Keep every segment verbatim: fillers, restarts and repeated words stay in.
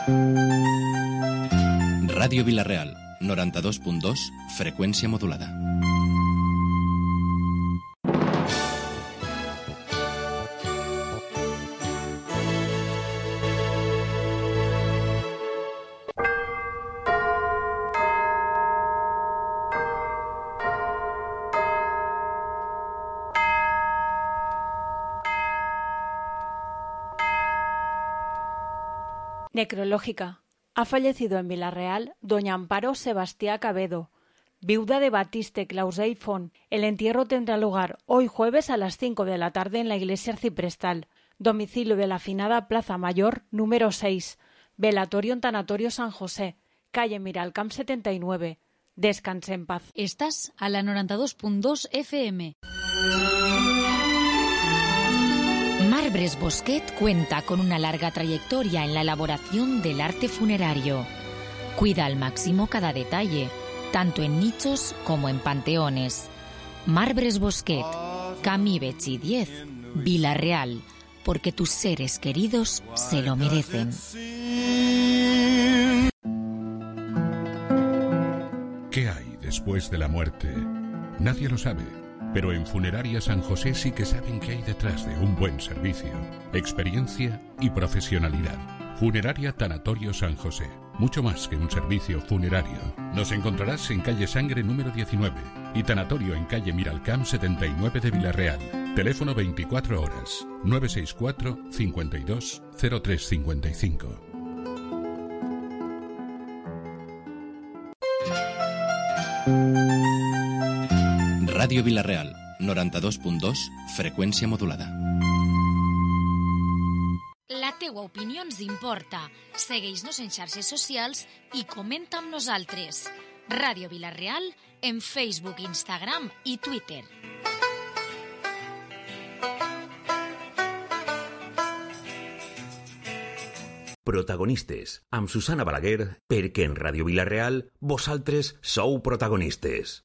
Ràdio Vila-real, noranta-dos punt dos, freqüència modulada. Necrológica. Ha fallecido en Vila-real doña Amparo Sebastián Cabedo, viuda de Batiste Clausell Font. El entierro tendrá lugar hoy jueves a las cinco de la tarde en la iglesia arciprestal, domicilio de la afinada Plaza Mayor número seis, velatorio en Tanatorio San José, calle Miralcamp setenta y nueve. Descanse en paz. Estás a la noranta-dos punt dos F M. Marbres Bosquet cuenta con una larga trayectoria en la elaboración del arte funerario. Cuida al máximo cada detalle, tanto en nichos como en panteones. Marbres Bosquet, Camí Betxí diez, Vila-real, porque tus seres queridos se lo merecen. ¿Qué hay después de la muerte? Nadie lo sabe. Pero en Funeraria San José sí que saben qué hay detrás de un buen servicio, experiencia y profesionalidad. Funeraria Tanatorio San José, mucho más que un servicio funerario. Nos encontrarás en calle Sangre número diecinueve y Tanatorio en calle Miralcamp setenta y nueve de Vila-real. Teléfono veinticuatro horas, nueve seis cuatro, cincuenta y dos, cero tres cincuenta y cinco. Ràdio Vila-real, noranta-dos punt dos, freqüència modulada. La teua opinió ens importa. Segueix-nos en xarxes socials i comenta amb nosaltres. Ràdio Vila-real en Facebook, Instagram i Twitter. Protagonistes, amb Susana Balaguer, perquè en Ràdio Vila-real vosaltres sou protagonistes.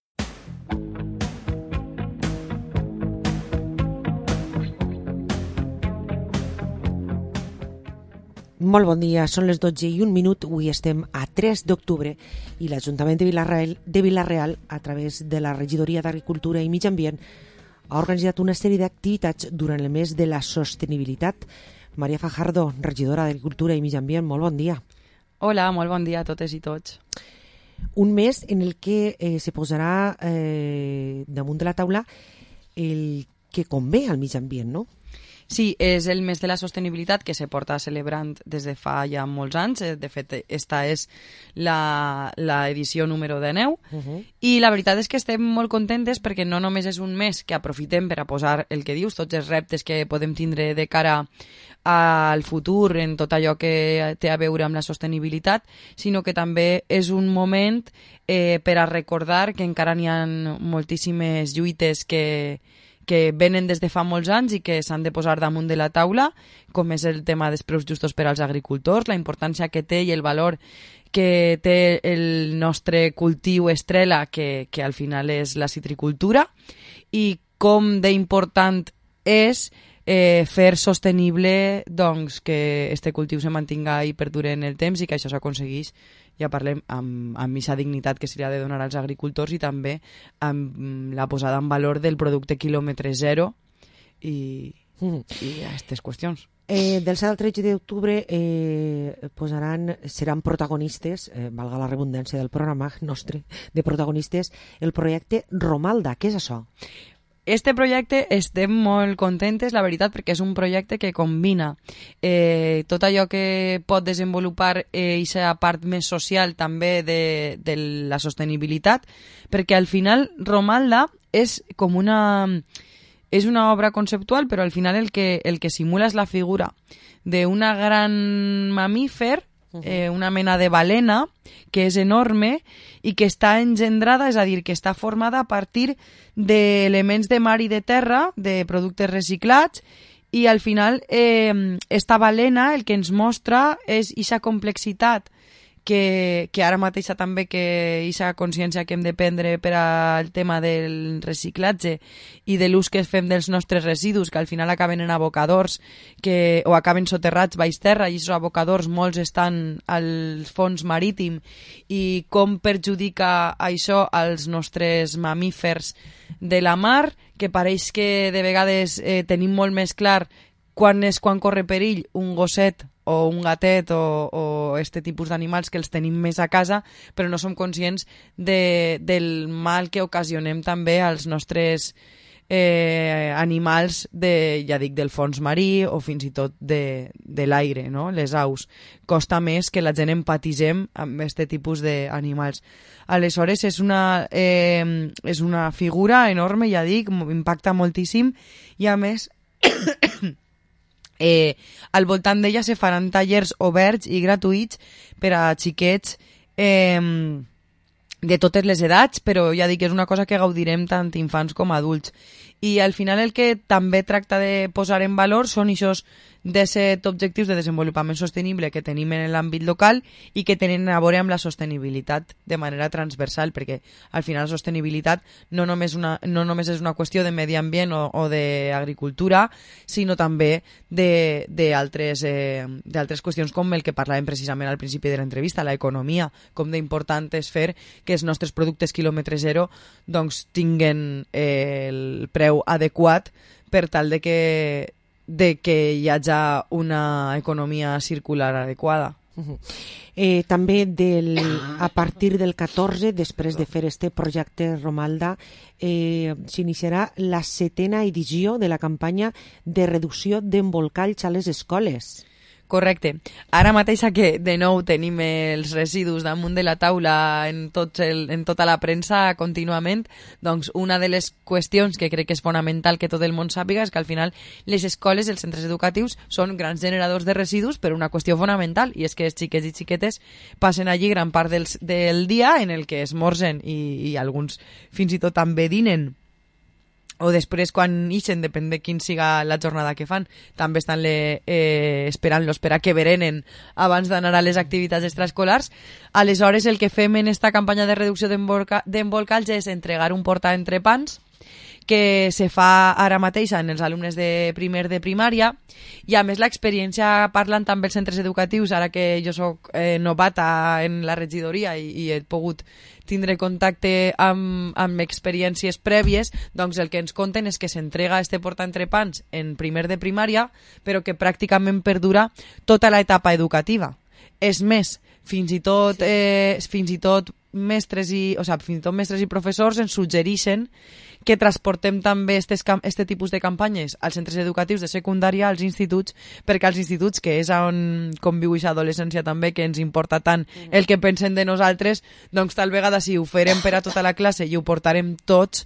Molt bon dia, són les dotze i un minut, avui estem a tres d'octubre i l'Ajuntament de Vila-real, de Vila-real, a través de la Regidoria d'Agricultura i Mig Ambient, ha organitzat una sèrie d'activitats durant el mes de la sostenibilitat. Maria Fajardo, regidora d'Agricultura i Mig Ambient, molt bon dia. Hola, molt bon dia a totes i tots. Un mes en el que eh, se posarà eh, damunt de la taula el que convé al mig ambient, no? Sí, és el mes de la sostenibilitat que se porta celebrant des de fa ja molts anys. De fet, esta és l'edició número dinou. Uh-huh. I la veritat és que estem molt contentes perquè no només és un mes que aprofitem per a posar el que dius, tots els reptes que podem tindre de cara al futur en tot allò que té a veure amb la sostenibilitat, sinó que també és un moment eh, per a recordar que encara n'hi ha moltíssimes lluites que que venen des de fa molts anys i que s'han de posar damunt de la taula, com és el tema dels preus justos per als agricultors, la importància que té i el valor que té el nostre cultiu estrella, que, que al final és la citricultura, i com d'important és eh, fer sostenible doncs, que este cultiu se mantinga i perdure en el temps i que això s'aconseguís, ja parlem amb, amb aquesta dignitat que seria de donar als agricultors i també amb la posada en valor del producte quilòmetre zero i, mm. i aquestes qüestions. Eh, del set al tretze d'octubre eh, posaran, seran protagonistes, eh, valga la redundància del programa nostre, de protagonistes, el projecte Romalda. Què és això? Este projecte estem molt contentes, la veritat, perquè és un projecte que combina eh, tot allò que pot desenvolupar aquesta eh, part més social també de, de la sostenibilitat, perquè al final Romalda és com una... és una obra conceptual, però al final el que, el que simula és la figura d'una gran mamífer, eh, una mena de balena, que és enorme i que està engendrada, és a dir, que està formada a partir d'elements de mar i de terra, de productes reciclats, i al final eh, esta balena el que ens mostra és aquesta complexitat que, que ara mateixa també que aquesta consciència que hem de prendre per al tema del reciclatge i de l'ús que fem dels nostres residus, que al final acaben en abocadors que, o acaben soterrats baix terra, i aquests abocadors molts estan al fons marítim, i com perjudica això als nostres mamífers de la mar, que pareix que de vegades eh, tenim molt més clar quan és quan corre perill un gosset o un gatet o, o este tipus d'animals que els tenim més a casa, però no som conscients de, del mal que ocasionem també als nostres eh, animals de, ja dic, del fons marí o fins i tot de, de l'aire, no? Les aus. Costa més que la gent empatitzem amb aquest tipus d'animals. Aleshores, és una, eh, és una figura enorme, ja dic, impacta moltíssim, i a més... Eh, al voltant d'ella se faran tallers oberts i gratuïts per a xiquets eh, de totes les edats, però ja dic que és una cosa que gaudirem tant infants com adults. I al final el que també tracta de posar en valor són aquests disset objectius de desenvolupament sostenible que tenim en l'àmbit local i que tenen a veure amb la sostenibilitat de manera transversal, perquè al final la sostenibilitat no només, una, no només és una qüestió de medi ambient o, o d'agricultura, sinó també d'altres eh, qüestions com el que parlàvem precisament al principi de l'entrevista, l'economia, com d'important és fer que els nostres productes quilòmetre zero doncs, tinguen eh, el preu adequat per tal de que de que hi hagi una economia circular adequada. Uh-huh. Eh, també del, a partir del catorze, després de fer este projecte Romalda, eh, s'iniciarà la setena edició de la campanya de reducció d'embolcalls a les escoles. Correcte. Ara mateixa que de nou tenim els residus damunt de la taula en, tots el, en tota la premsa contínuament, doncs una de les qüestions que crec que és fonamental que tot el món sàpiga és que al final les escoles, els centres educatius, són grans generadors de residus per una qüestió fonamental, i és que els xiquets i xiquetes passen allí gran part del, del dia en el que esmorzen i, i alguns fins i tot també dinen, o després quan ixen, depèn de quin siga la jornada que fan, també estan le, eh, esperant-los per a que berenen abans d'anar a les activitats extraescolars. Aleshores, el que fem en esta campanya de reducció d'embolcalls és entregar un portaentrepans que se fa ara mateix en els alumnes de primer de primària, i a més l'experiència parlant també els centres educatius, ara que jo soc eh, novata en la regidoria i, i he pogut tindre contacte amb, amb experiències prèvies, doncs el que ens conten és que s'entrega este portaentrepans en primer de primària, però que pràcticament perdura tota l'etapa educativa. És més, fins i tot, eh, fins i tot mestres i, o sigui, fins i tot mestres i professors ens suggereixen que transportem també estes, este tipus de campanyes als centres educatius de secundària, als instituts, perquè als instituts, que és on conviu aquesta adolescència també, que ens importa tant el que pensen de nosaltres, doncs tal vegada si ho farem per a tota la classe i ho portarem tots,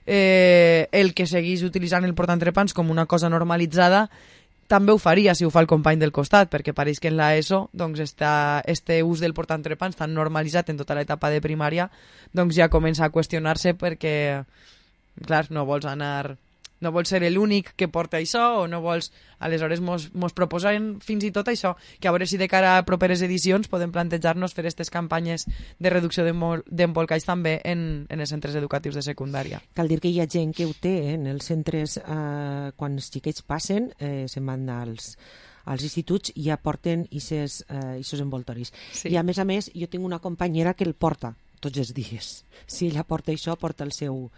eh, el que seguís utilitzant el portaentrepans com una cosa normalitzada també ho faria si ho fa el company del costat, perquè pareix que en l'ESO doncs, està, este ús del portaentrepans tan normalitzat en tota l'etapa de primària, doncs ja comença a qüestionar-se perquè, clar, no vols anar... No vols ser l'únic que porta això, o no vols... Aleshores mos, mos proposen fins i tot això, que a veure si de cara a properes edicions podem plantejar-nos fer aquestes campanyes de reducció d'embolcalls també en, en els centres educatius de secundària. Cal dir que hi ha gent que ho té, eh? En els centres, eh, quan els xiquets passen, eh, se'n van als, als instituts i ja porten aquests eh, envoltoris. Sí. I a més a més, jo tinc una companyera que el porta tots els dies. Si ella porta això, porta el seu...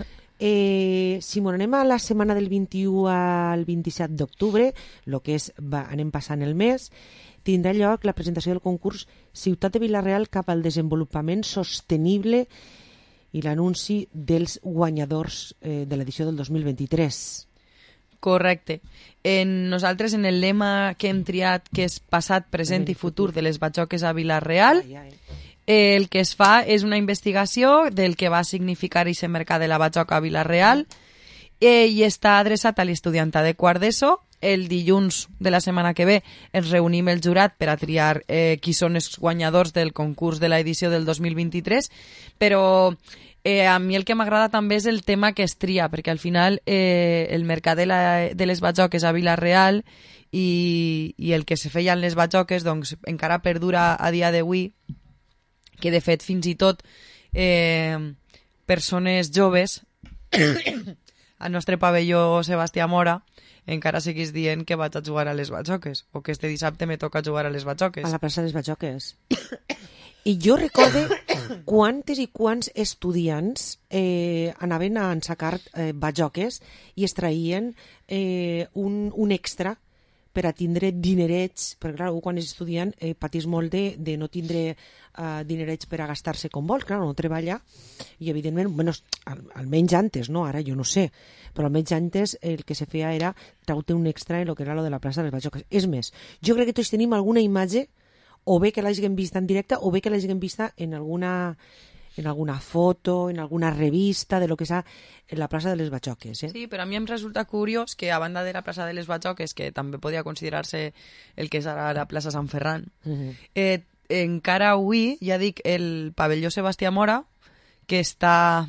Eh, si m'ho anem a la setmana del vint-i-u al vint-i-set d'octubre, el que és, va, anem passant el mes, tindrà lloc la presentació del concurs Ciutat de Vila-real cap al desenvolupament sostenible i l'anunci dels guanyadors eh, de l'edició del dos mil vint-i-tres. Correcte. En nosaltres, en el lema que hem triat, que és passat, present i futur de les batxoques a Vila-real, el que es fa és una investigació del que va significar aquest mercat de la batxoca a Vila-real eh, i està adreçat a l'estudianta de quart d'ESO. El dilluns de la setmana que ve ens reunim el jurat per a triar eh, qui són els guanyadors del concurs de l'edició del dos mil vint-i-tres, però eh, a mi el que m'agrada també és el tema que es tria, perquè al final eh, el mercat de, la, de les batxoques a Vila-real i, i el que se feia en les batxoques doncs, encara perdura a dia d'avui, que de fet fins i tot eh, persones joves al nostre pavelló Sebastià Mora encara seguís dient que vaig a jugar a les batxoques o que este dissabte me toca jugar a les batxoques. A la plaça de les batxoques. I jo recorde quantes i quants estudiants eh, anaven a ensacar eh, batxoques i es traïen eh, un, un extra per a tindre dinerets, perquè clar, quan és estudiant eh, patís molt de, de no tindre uh, dinerets per a gastar-se com vol, clar, no treballa, i evidentment, bueno, al, almenys antes, no? Ara jo no sé, però almenys antes el que se feia era traure un extra en el que era lo de la plaça de les batxoques. És més, jo crec que tots tenim alguna imatge, o bé que l'hagin vista en directe, o bé que l'hagin vista en alguna... en alguna foto, en alguna revista de lo que sea en la plaça de les batxoques. Eh? Sí, però a mi em resulta curiós que a banda de la plaça de les batxoques, que també podia considerar-se el que és ara la plaça Sant Ferran, uh-huh. eh, encara avui, ja dic, el pavelló Sebastià Mora, que està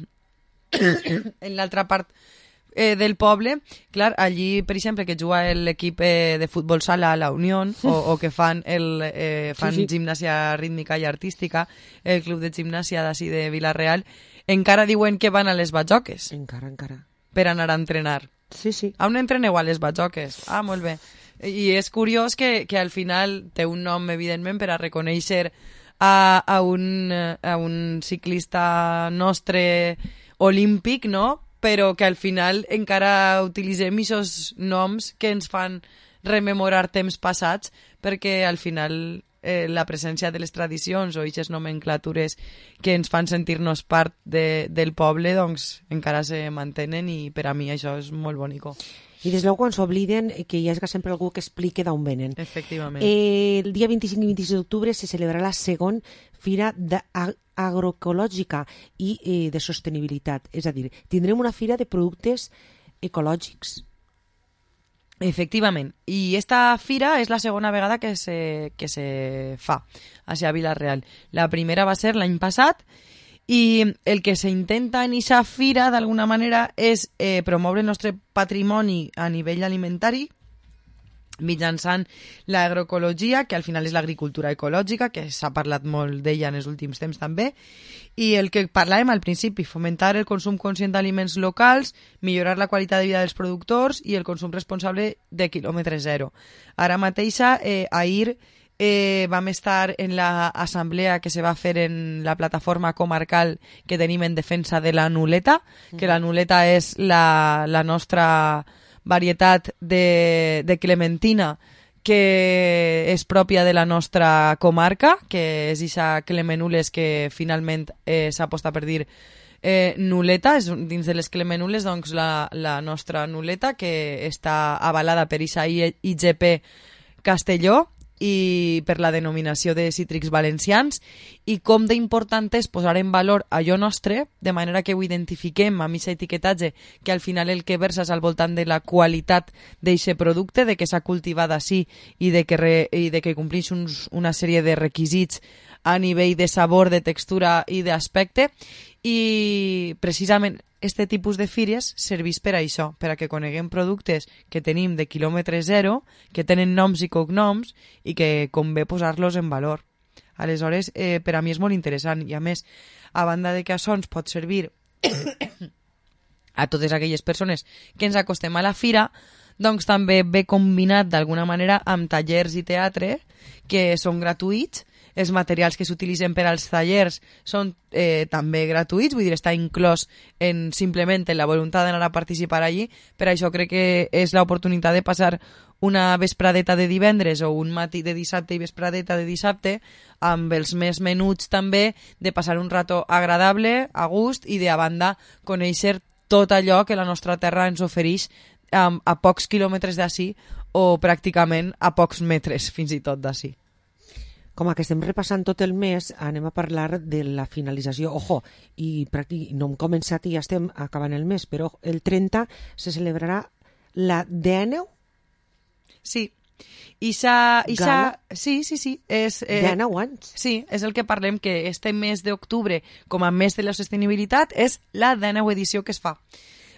en l'altra part eh, del poble, clar, allí, per exemple, que juga l'equip eh, de futbol sala a la Unió, o, o que fan, el, eh, fan sí, sí. gimnàsia rítmica i artística, el club de gimnàsia d'ací de Vila-real, encara diuen que van a les batxoques. Encara, encara. Per anar a entrenar. Sí, sí. A on entreneu? A les batxoques. Ah, molt bé. I és curiós que, que al final té un nom, evidentment, per a reconèixer a, a, un, a un ciclista nostre olímpic, no?, però que al final encara utilitzem aquests noms que ens fan rememorar temps passats, perquè al final eh, la presència de les tradicions o aquestes nomenclatures que ens fan sentir-nos part de, del poble doncs encara se mantenen, i per a mi això és molt bonico. I des luego quan s'obliden que hi ha sempre algú que explique d'on venen. Efectivament. Eh, el dia vint-i-cinc i vint-i-sis d'octubre se celebrarà la segona Fira Agroecològica i eh, de Sostenibilitat. És a dir, tindrem una fira de productes ecològics. Efectivament. I esta fira és la segona vegada que se, que se fa a Vila-real. La primera va ser l'any passat, i el que s'intenta en aquesta fira d'alguna manera és eh, promoure el nostre patrimoni a nivell alimentari mitjançant l'agroecologia, que al final és l'agricultura ecològica, que s'ha parlat molt d'ella en els últims temps també, i el que parlàvem al principi, fomentar el consum conscient d'aliments locals, millorar la qualitat de vida dels productors i el consum responsable de quilòmetre zero. Ara mateixa, eh, ahir Eh, vam estar en l'assemblea que se va fer en la plataforma comarcal que tenim en defensa de la nuleta, que la nuleta és la, la nostra varietat de, de clementina que és pròpia de la nostra comarca, que és aquesta clemenules que finalment eh, s'aposta per dir eh, nuleta, és dins de les clemenules doncs la, la nostra nuleta, que està avalada per aquesta I G P Castelló i per la denominació de cítrics valencians, i com d'important és posar en valor allò nostre, de manera que ho identifiquem amb aquest etiquetatge, que al final el que versa és al voltant de la qualitat d'aquest producte, de que s'ha cultivat així i de que, re, i de que complix uns, una sèrie de requisits a nivell de sabor, de textura i d'aspecte, i precisament este tipus de fires serveix per a això, per a que coneguem productes que tenim de quilòmetre zero, que tenen noms i cognoms i que convé posar-los en valor. Aleshores, eh, per a mi és molt interessant, i a més, a banda de que això ens pot servir a totes aquelles persones que ens acostem a la fira, doncs també ve combinat d'alguna manera amb tallers i teatre que són gratuïts. Els materials que s'utilitzen per als tallers són eh, també gratuïts, vull dir, està inclòs en, simplement en la voluntat d'anar a participar allí. Per això crec que és l'oportunitat de passar una vespradeta de divendres o un matí de dissabte i vespradeta de dissabte amb els més menuts també, de passar un rato agradable, a gust, i de a banda conèixer tot allò que la nostra terra ens ofereix a, a pocs quilòmetres d'ací o pràcticament a pocs metres fins i tot d'ací. Com que estem repassant tot el mes, anem a parlar de la finalització. Ojo, i pràctic, no hem començat i ja estem acabant el mes, però el trenta se celebrarà la dènou? Sí. Ixa, Ixa, sí, sí, sí. És, eh, dènou anys? Sí, és el que parlem, que este mes d'octubre, com a mes de la sostenibilitat, és la dènou edició que es fa.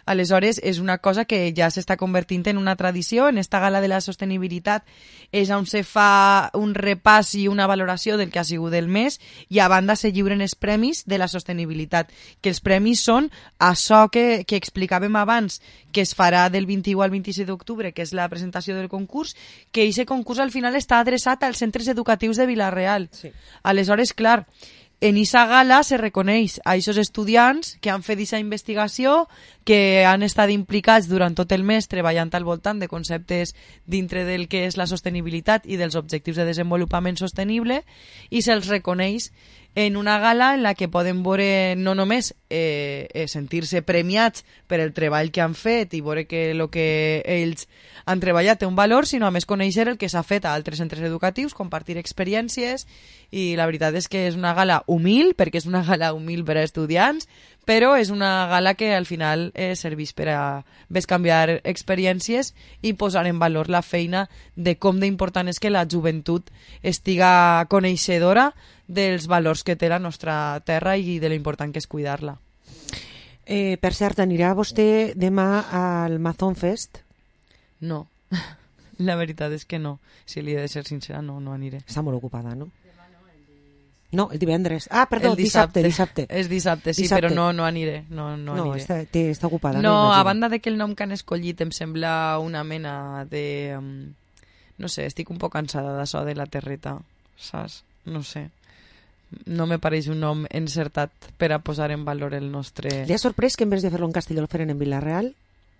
Aleshores, és una cosa que ja s'està convertint en una tradició. En esta gala de la sostenibilitat és on se fa un repàs i una valoració del que ha sigut el mes i a banda se lliuren els premis de la sostenibilitat, que els premis són això que, que explicàvem abans, que es farà del vint-i-u al vint-i-set d'octubre, que és la presentació del concurs, que aquest concurs al final està adreçat als centres educatius de Vila-real. Sí. Aleshores, clar, en aquesta gala se reconeix a aquests estudiants que han fet aquesta investigació, que han estat implicats durant tot el mes treballant al voltant de conceptes dintre del que és la sostenibilitat i dels objectius de desenvolupament sostenible, i se'ls reconeix en una gala en la que poden veure no només eh, eh, sentir-se premiats per el treball que han fet i veure que el que ells han treballat té un valor, sinó a més conèixer el que s'ha fet a altres centres educatius, compartir experiències, i la veritat és que és una gala humil, perquè és una gala humil per a estudiants, però és una gala que al final eh, serveix per a bescanviar experiències i posar en valor la feina de com d'important és que la joventut estiga coneixedora dels valors que té la nostra terra i de l'important que és cuidar-la. Eh, per cert, anirà vostè demà al Mazón Fest? No, la veritat és que no. Si li he de ser sincera, no, no aniré. Està molt ocupada, no? No, el divendres. Ah, perdó, el dissabte, dissabte, dissabte. És dissabte, sí, dissabte. Però no, no aniré. No, no, no aniré. Està, té, està ocupada. No, no a banda de que el nom que han escollit em sembla una mena de... Um, no sé, estic un poc cansada d'això de la terreta, saps? No sé. No me pareix un nom encertat per a posar en valor el nostre... Li ha sorprès que en vez de fer-lo en Castelló el feren en Vila-real?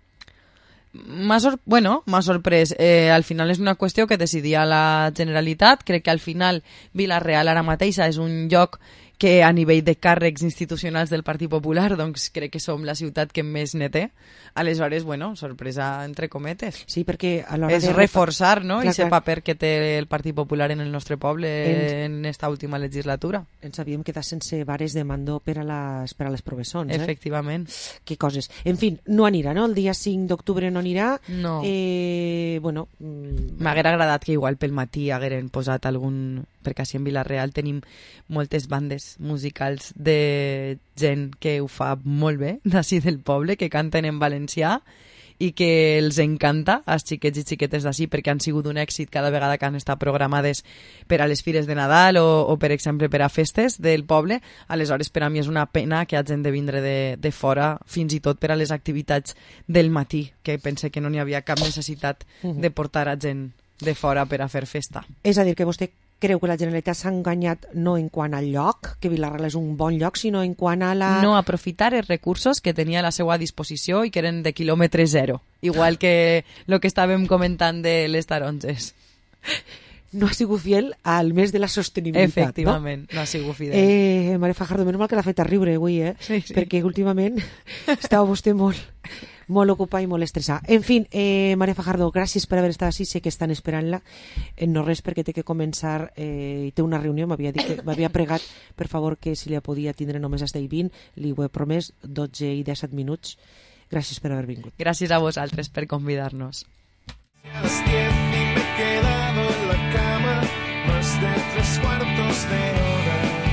M'ha sor... bueno, m'ha sorprès. Eh, al final és una qüestió que decidia la Generalitat. Crec que al final Vila-real ara mateixa és un lloc que a nivell de càrrecs institucionals del Partit Popular, doncs crec que som la ciutat que més ne té. Aleshores, bueno, sorpresa entre cometes. Sí, perquè a l'hora és de... reforçar, no?, clar, i ser paper que té el Partit Popular en el nostre poble ens... en esta última legislatura. Ens havíem quedat sense vares de mandó per a les, per a les professons, eh? Efectivament. Que coses. En fi, no anirà, no? El dia cinc d'octubre no anirà. No. Eh, bueno... M'haguera agradat que igual pel matí hagueren posat algun... perquè així en Vila-real tenim moltes bandes musicals de gent que ho fa molt bé, d'ací del poble, que canten en valencià i que els encanta als xiquets i xiquetes d'ací, perquè han sigut un èxit cada vegada que han estat programades per a les fires de Nadal o, o per exemple, per a festes del poble. Aleshores, per a mi és una pena que hagin de vindre de, de fora, fins i tot per a les activitats del matí, que pense que no n'hi havia cap necessitat uh-huh. de portar a gent de fora per a fer festa. És a dir, que vostè creu que la Generalitat s'ha enganyat no en quant al lloc, que Vila-real és un bon lloc, sinó en quant a la... No aprofitar els recursos que tenia a la seva disposició i que eren de quilòmetre zero, igual que el que estàvem comentant de les taronges. No ha sigut fiel al mes de la sostenibilitat, Efectivament, no? no ha sigut fidel. Eh, Maria Fajardo, menys mal que l'ha fet a riure avui, eh? Sí, sí. Perquè últimament estava vostè molt... molt ocupada i molt estressada. En fi, eh, Maria Fajardo, gràcies per haver estat així. Sé que estan esperant-la. Eh, no res, perquè té que començar eh, i té una reunió. M'havia dit que m'havia pregat, per favor, que si la podia tindre només hasta i vint. Li ho he promès, dotze i disset minuts. Gràcies per haver vingut. Gràcies a vosaltres per convidar-nos. A las diez y me he quedado en la cama más de tres cuartos de hora.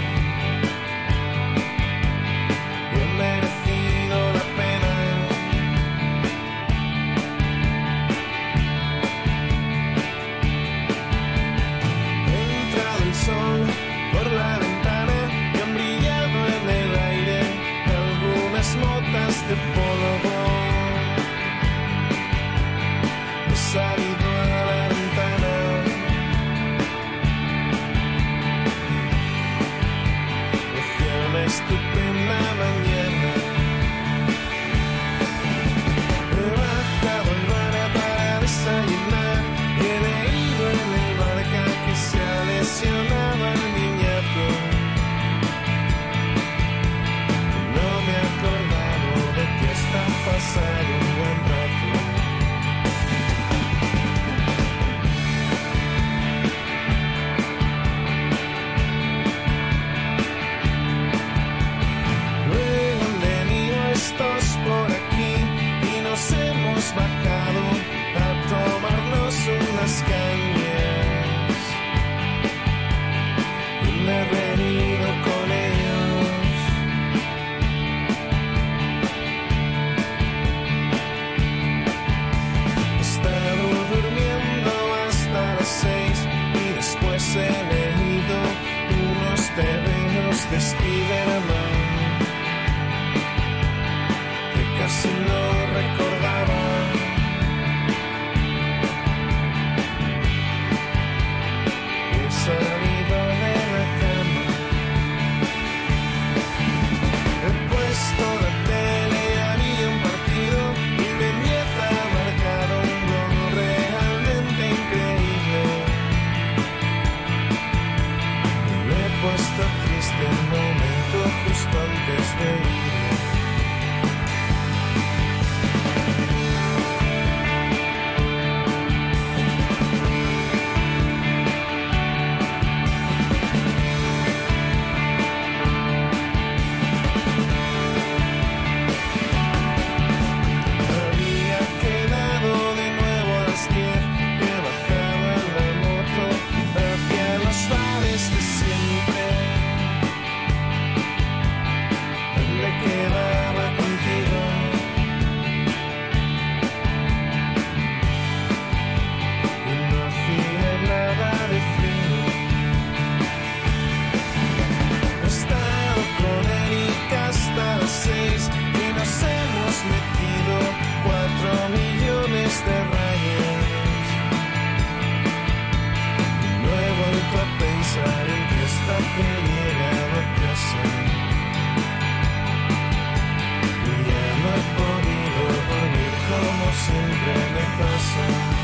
Y he merecido la pena. Entra el sol por la ventana y han brillado en el aire algunas motas de polvo. He salido a la ventana. Hacía una estupenda mañana. He bajado al mar para desayunar y he leído en el barca que se ha lesionado el niñato. de Spiderman, que casi no recordaba. El sonido de la cama, el puesto de tele, había un partido y mi nieta ha marcado un gol realmente increíble. Me he puesto triste el momento justo antes de irme. Había quedado de nuevo a las diez, he bajado en la moto hacia los bares de siempre. Me quedaba contigo. Y no hacía nada de frío. He estado con Erika hasta las seis y nos hemos metido cuatro millones de rayos. No he vuelto a pensar en ti hasta que he llegado a casa. Y ya no he podido dormir como siempre me pasa.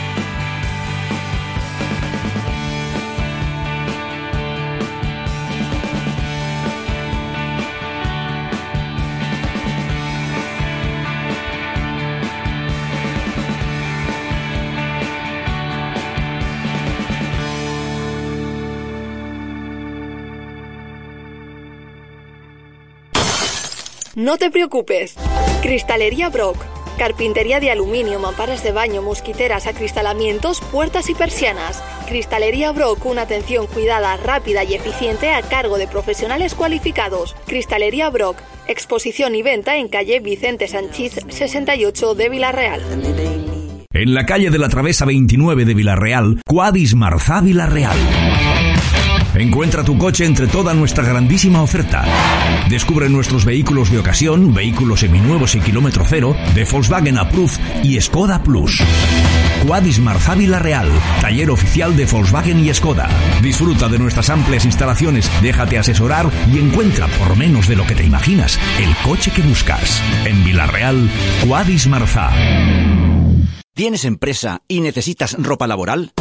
No te preocupes. Cristalería Brock. Carpintería de aluminio, mamparas de baño, mosquiteras, acristalamientos, puertas y persianas. Cristalería Brock, una atención cuidada, rápida y eficiente a cargo de profesionales cualificados. Cristalería Brock. Exposición y venta en calle Vicente Sanchís sesenta y ocho de Vilarreal. En la calle de la Travesa veintinueve de Vilarreal, Quadis Marzá Vilarreal. Encuentra tu coche entre toda nuestra grandísima oferta. Descubre nuestros vehículos de ocasión, vehículos seminuevos y kilómetro cero, de Volkswagen Approved y Skoda Plus. Quadis Marzá Vilarreal, taller oficial de Volkswagen y Skoda. Disfruta de nuestras amplias instalaciones, déjate asesorar y encuentra, por menos de lo que te imaginas, el coche que buscas. En Vilarreal, Quadis Marzá. ¿Tienes empresa y necesitas ropa laboral?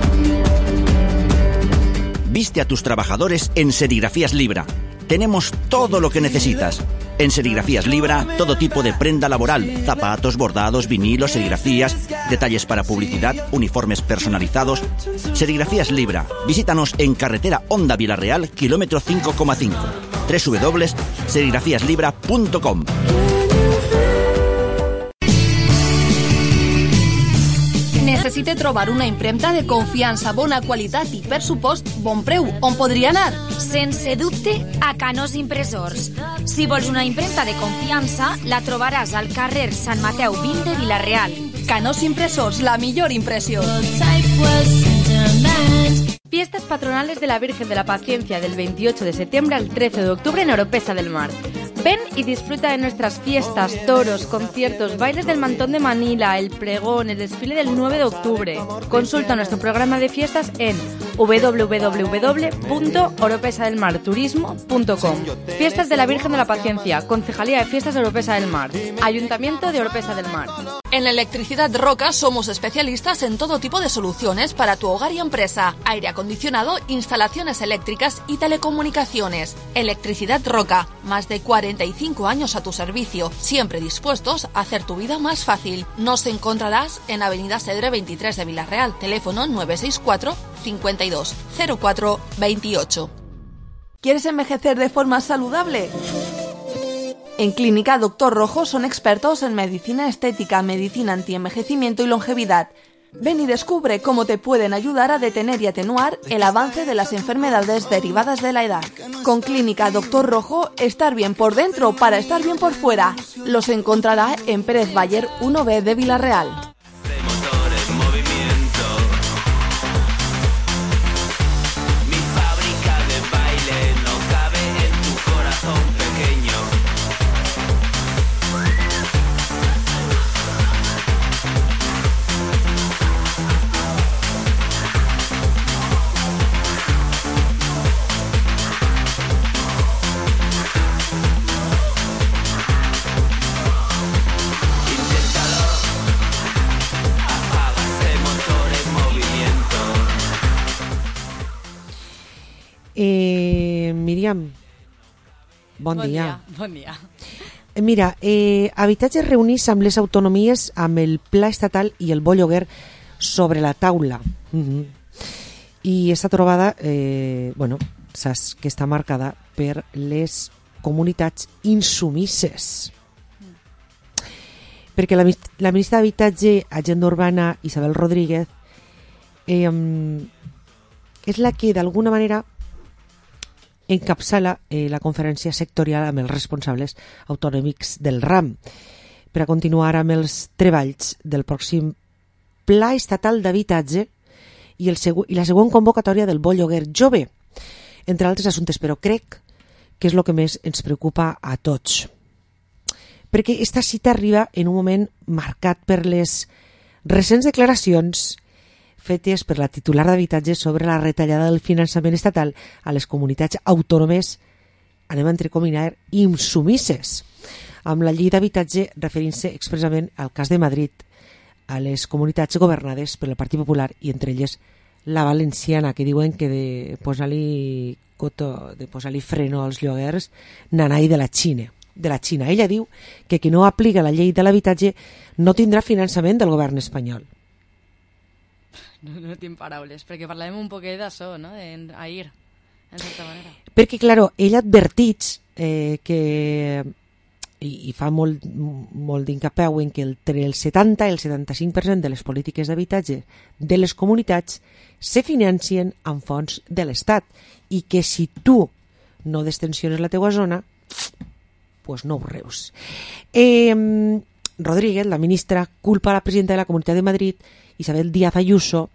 Viste a tus trabajadores en Serigrafías Libra. Tenemos todo lo que necesitas. En Serigrafías Libra, todo tipo de prenda laboral, zapatos, bordados, vinilos, serigrafías, detalles para publicidad, uniformes personalizados. Serigrafías Libra. Visítanos en carretera Honda Vilarreal, kilómetro cinco coma cinco. doble u doble u doble u punto serigrafías libra punto com. Necessite trobar una impremta de confiança, bona qualitat i, per supost, bon preu. On podria anar? Sense dubte, a Canós Impressors. Si vols una impremta de confiança, la trobaràs al carrer Sant Mateu vint de Vilarreal. Canós Impressors, la millor impressió. Fiestas patronales de la Virgen de la Paciencia del veintiocho de septiembre al trece de octubre en Oropesa del Mar. Ven y disfruta de nuestras fiestas, toros, conciertos, bailes del Mantón de Manila, el pregón, el desfile del nueve de octubre. Consulta nuestro programa de fiestas en doble u doble u doble u punto oropesa del mar turismo punto com. Fiestas de la Virgen de la Paciencia, Concejalía de Fiestas de Oropesa del Mar, Ayuntamiento de Oropesa del Mar. En Electricidad Roca somos especialistas en todo tipo de soluciones para tu hogar y empresa. Aire acondicionado, instalaciones eléctricas y telecomunicaciones. Electricidad Roca, más de cuarenta y cinco años a tu servicio, siempre dispuestos a hacer tu vida más fácil. Nos encontrarás en Avenida Cedre veintitrés de Vilarreal, teléfono nueve seis cuatro, cincuenta y dos, cero cuatro, veintiocho. ¿Quieres envejecer de forma saludable? En Clínica Doctor Rojo son expertos en medicina estética, medicina antienvejecimiento y longevidad. Ven y descubre cómo te pueden ayudar a detener y atenuar el avance de las enfermedades derivadas de la edad. Con Clínica Doctor Rojo, estar bien por dentro para estar bien por fuera. Los encontrará en Pérez Bayer uno B de Vilarreal. Mi fábrica de baile no cabe Eh, Míriam, bon, bon dia. dia. Bon dia. Mira, eh, habitatges reunits amb les autonomies amb el Pla Estatal i el bo lloguer sobre la taula. Mm-hmm. I aquesta trobada, eh, bueno, saps que està marcada per les comunitats insumisses. Mm. Perquè la, la ministra d'Habitatge, Agenda Urbana, Isabel Rodríguez, eh, és la que d'alguna manera encapçala eh, la conferència sectorial amb els responsables autonòmics del RAM per a continuar amb els treballs del pròxim Pla Estatal d'Habitatge i, el segu- i la següent convocatòria del bo lloguer jove, entre altres assumptes, però crec que és el que més ens preocupa a tots. Perquè esta cita arriba en un moment marcat per les recents declaracions fetes per la titular d'Habitatge sobre la retallada del finançament estatal a les comunitats autònomes, anem a entrecominar, insumisses, amb la llei d'habitatge referint-se expressament al cas de Madrid, a les comunitats governades pel Partit Popular i entre elles la valenciana, que diuen que de posar-li coto, de posar-li freno als lloguers nanai de la Xina. de la Xina. Ella diu que qui no aplica la llei de l'habitatge no tindrà finançament del govern espanyol. No, no tinc paraules, perquè parlàvem un poquet d'això, no? d'ahir, en certa manera. Perquè, claro, ell advertix eh, que, i, i fa molt, molt d'incapeu en que entre el setanta i el setanta-cinc per cent de les polítiques d'habitatge de les comunitats se financien amb fons de l'Estat i que si tu no destensiones la teua zona, pues no ho reus. Eh, Rodríguez, la ministra, culpa a la presidenta de la Comunitat de Madrid, Isabel Díaz Ayuso,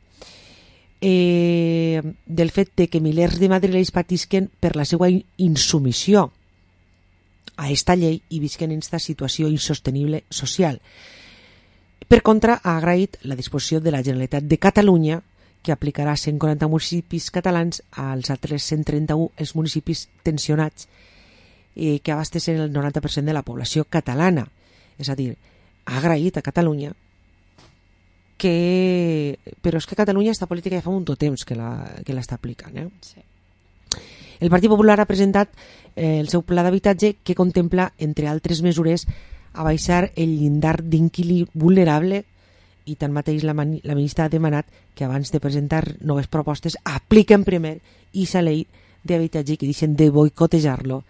eh, del fet de que milers de madrilenys patisquen per la seva insumissió a esta llei i visquen en esta situació insostenible social. Per contra, ha agraït la disposició de la Generalitat de Catalunya que aplicarà a cent quaranta municipis catalans als altres cent trenta-u els municipis tensionats eh, que abastessen el noranta per cent de la població catalana. És a dir, ha agraït a Catalunya que... Però és que a Catalunya aquesta política ja fa molt temps que la, que l'està aplicant. Eh? Sí. El Partit Popular ha presentat eh, el seu pla d'habitatge que contempla, entre altres mesures, abaixar el llindar d'inquilí vulnerable i tanmateix la, la ministra ha demanat que abans de presentar noves propostes apliquen primer aquesta llei d'habitatge que deixen de boicotejar-lo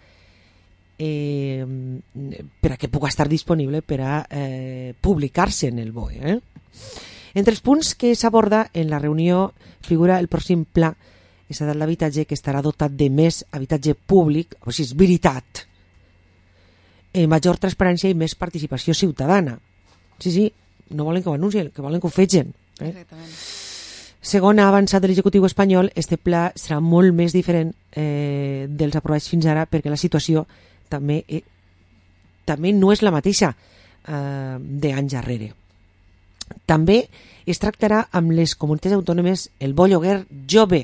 eh, per a que pugui estar disponible per a eh, publicar-se en el B O E. Eh? Entre els punts que s'aborda en la reunió figura el pròxim pla estatal d'habitatge que estarà dotat de més habitatge públic, o sigui, és veritat, eh, major transparència i més participació ciutadana. Sí, sí, no volen que ho anuncien, que volen que ho fegen. Eh? Exactament. Segon ha avançat l'executiu espanyol, este pla serà molt més diferent eh, dels aprovats fins ara perquè la situació també, eh, també no és la mateixa eh, d'anys darrere. També es tractarà amb les comunitats autònomes el bo lloguer jove.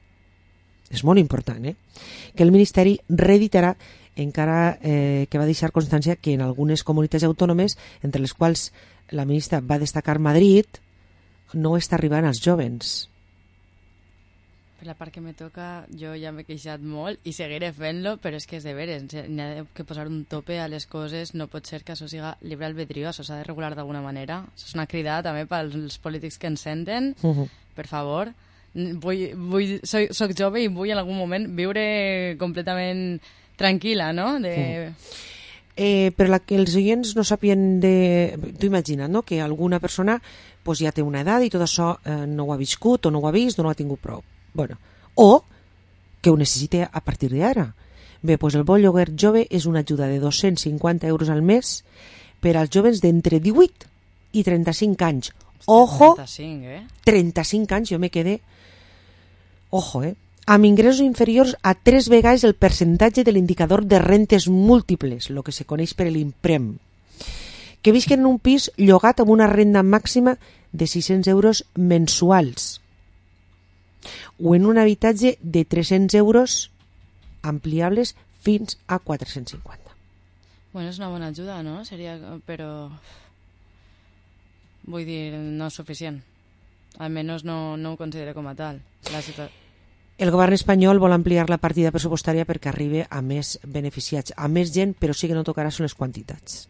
És molt important, eh? Que el Ministeri reeditarà, encara eh, que va deixar constància que en algunes comunitats autònomes, entre les quals la ministra va destacar Madrid, no està arribant als jovens. Per la part que me toca, jo ja m'he queixat molt i seguiré fent-lo, però és que és de veres, n'hi ha que posar un tope a les coses, no pot ser que això siga llibre albedrío, això s'ha de regular d'alguna manera. Això és una cridada també pels polítics que ens senten, uh-huh. Per favor. Vull, vull, soy, soc jove i vull en algun moment viure completament tranquil·la, no? De... Uh-huh. Eh, per la que els oients no sàpien de... Tu imagina't, no?, que alguna persona pues, ja té una edat i tot això eh, no ho ha viscut o no ho ha vist o no ha tingut prou. Bueno, o que ho necessite a partir d'ara. Bé, doncs el bo lloguer jove és una ajuda de dos-cents cinquanta euros al mes per als joves d'entre divuit i trenta-cinc anys. Ojo, trenta-cinc, eh? trenta-cinc anys, jo me quedé... Ojo, eh? Amb ingressos inferiors a tres vegades el percentatge de l'indicador de rentes múltiples, el que se coneix per l'IMPREM, que visquen en un pis llogat amb una renda màxima de sis-cents euros mensuals o en un habitatge de tres-cents euros ampliables fins a quatre-cents cinquanta. Bueno, és una bona ajuda, no? Seria, però... Vull dir, no és suficient. Almenys no, no ho considero com a tal. La situa... El govern espanyol vol ampliar la partida pressupostària perquè arribi a més beneficiats, a més gent, però sí que no tocarà són les quantitats.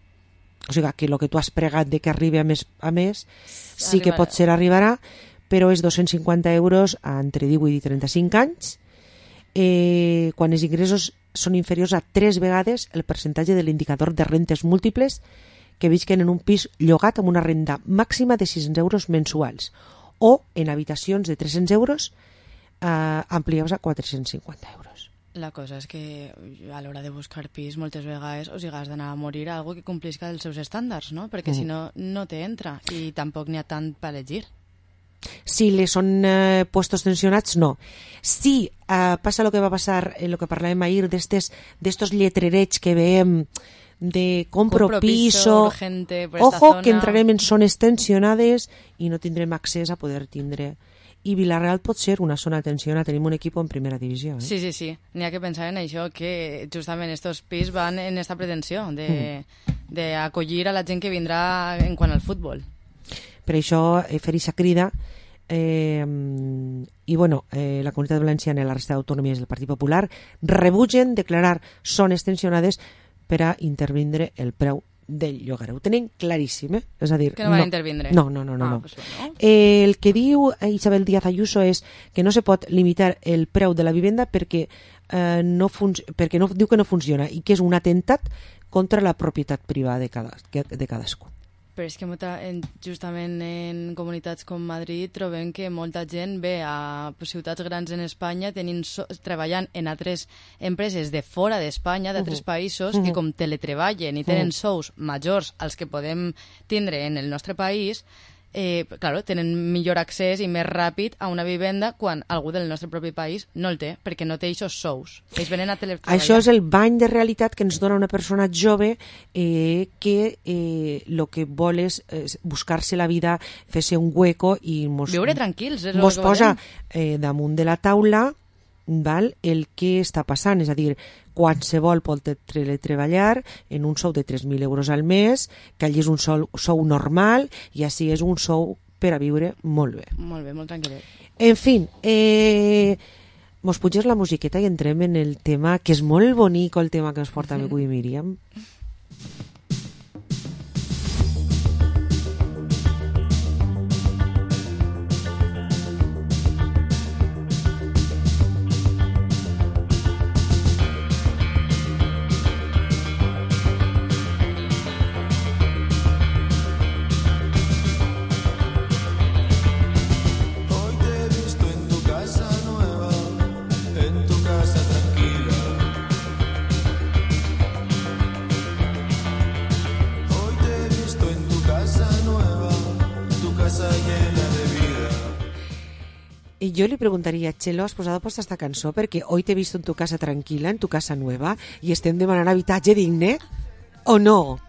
O sigui que el que tu has pregat de que arribi a més, a més sí que pot ser arribarà, però és dos-cents cinquanta euros entre divuit i trenta-cinc anys, eh, quan els ingressos són inferiors a tres vegades el percentatge de l'indicador de rentes múltiples que visquen en un pis llogat amb una renda màxima de sis-cents euros mensuals o en habitacions de tres-cents euros eh, ampliables a quatre-cents cinquanta euros. La cosa és que a l'hora de buscar pis moltes vegades o sigui, has d'anar a morir a algo que complisca els seus estàndards, no? Perquè mm. si no, no te entra i tampoc n'hi ha tant per elegir. Si les són eh, puestos tensionats, no. Si eh, passa el que va passar, el que parlàvem ahir, d'estos lletrerets que veiem de compro, compro piso, piso urgente, por ojo esta zona. Que entrarem en zones tensionades i no tindrem accés a poder tindre. I Vilareal pot ser una zona tensionada, tenim un equip en primera divisió. Eh? Sí, sí, sí. N'hi ha que pensar en això, que justament estos pis van en esta pretensió de, mm. de acollir a la gent que vindrà en quant al futbol. Per això eh, fer aquesta crida eh, i bueno, eh, la Comunitat Valenciana i la resta d'autonomies del Partit Popular rebutgen declarar zones tensionades per a intervindre el preu del lloguer. Ho tenen claríssim, eh? És a dir, que no van no, a intervindre. No, no, no. no, ah, no. Pues bueno. Eh, el que diu Isabel Díaz Ayuso és que no se pot limitar el preu de la vivenda perquè, eh, no, perquè no, diu que no funciona i que és un atemptat contra la propietat privada de, cada, de cadascú. Però és que justament en comunitats com Madrid trobem que molta gent ve a ciutats grans en Espanya tenint so treballant en altres empreses de fora d'Espanya, d'altres uh -huh. països, uh -huh. que com teletreballen i tenen uh -huh. sous majors als que podem tindre en el nostre país, eh, claro, tenen millor accés i més ràpid a una vivenda quan algú del nostre propi país no el té, perquè no té aquests sous. Ells venen a teletreballar. Això és el bany de realitat que ens dona una persona jove eh, que eh, lo que vol és eh, buscar-se la vida, fer-se un hueco i mos, viure tranquils, és mos que posa eh, damunt de la taula, val, el que està passant, és a dir, qualsevol pot treballar en un sou de tres mil euros al mes, que allí és un sou, sou normal i així és un sou per a viure molt bé. Molt bé, molt tranquil·let. En fi, eh, mos puges la musiqueta i entrem en el tema, que és molt bonic el tema que ens porta avui Míriam. Y yo le preguntaría, Chelo, ¿has posado pues esta cançó perquè hoy te he visto en tu casa tranquila, en tu casa nueva, i estem demanant habitatge digne? O no?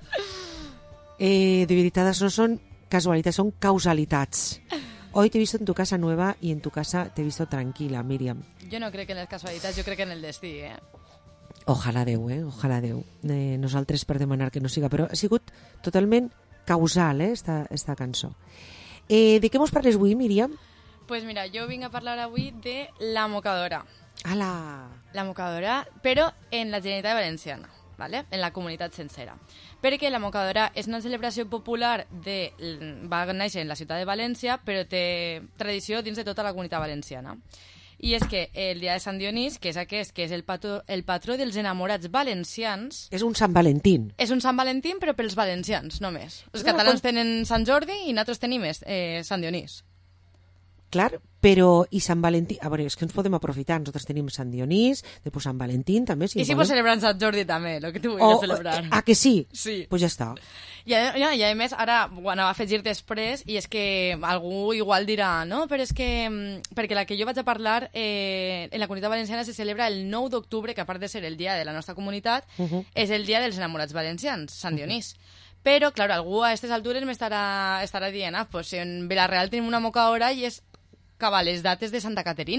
Eh, de veritat, no són casualitats, són causalitats. Hoy te he visto en tu casa nueva y en tu casa te he visto tranquila, Míriam. Jo no crec en les casualitats, jo crec en el destí, eh? Ojalà Déu, eh? Ojalà Déu. Eh, nosaltres per demanar que no siga, però ha sigut totalment causal, eh, esta, esta cançó. Eh, de què mos parles avui, Míriam? Pues mira, jo vinc a parlar avui de la mocadora. Ala! La mocadora, però en la Generalitat Valenciana, ¿vale? En la comunitat sencera. Perquè la mocadora és una celebració popular de... va néixer en la ciutat de València, però té tradició dins de tota la comunitat valenciana. I és que el dia de Sant Dionís, que és aquest, que és el patró, el patró dels enamorats valencians... És un Sant Valentín. És un Sant Valentín, però pels valencians, només. Els catalans tenen Sant Jordi i nosaltres tenim eh, Sant Dionís. Clar, però i Sant Valentí... A veure, és que ens podem aprofitar. Nosaltres tenim Sant Dionís, després Sant Valentín, també. Si I si vols celebrar Sant Jordi, també, el que tu vulguis oh, celebrar. Ah, que sí? Sí. Pues ja està. I a, ja, I a més, ara ho anava a afegir després, i és que algú igual dirà, no? Però és que... Perquè la que jo vaig a parlar, eh, en la comunitat valenciana se celebra el nou d'octubre, que a part de ser el dia de la nostra comunitat, uh -huh. és el dia dels enamorats valencians, Sant Dionís. Uh -huh. Però, clar, algú a aquestes altures m'estarà estarà dient, ah, pues en Vilareal tenim una mocadora i és cabal les dates de Santa Caterina,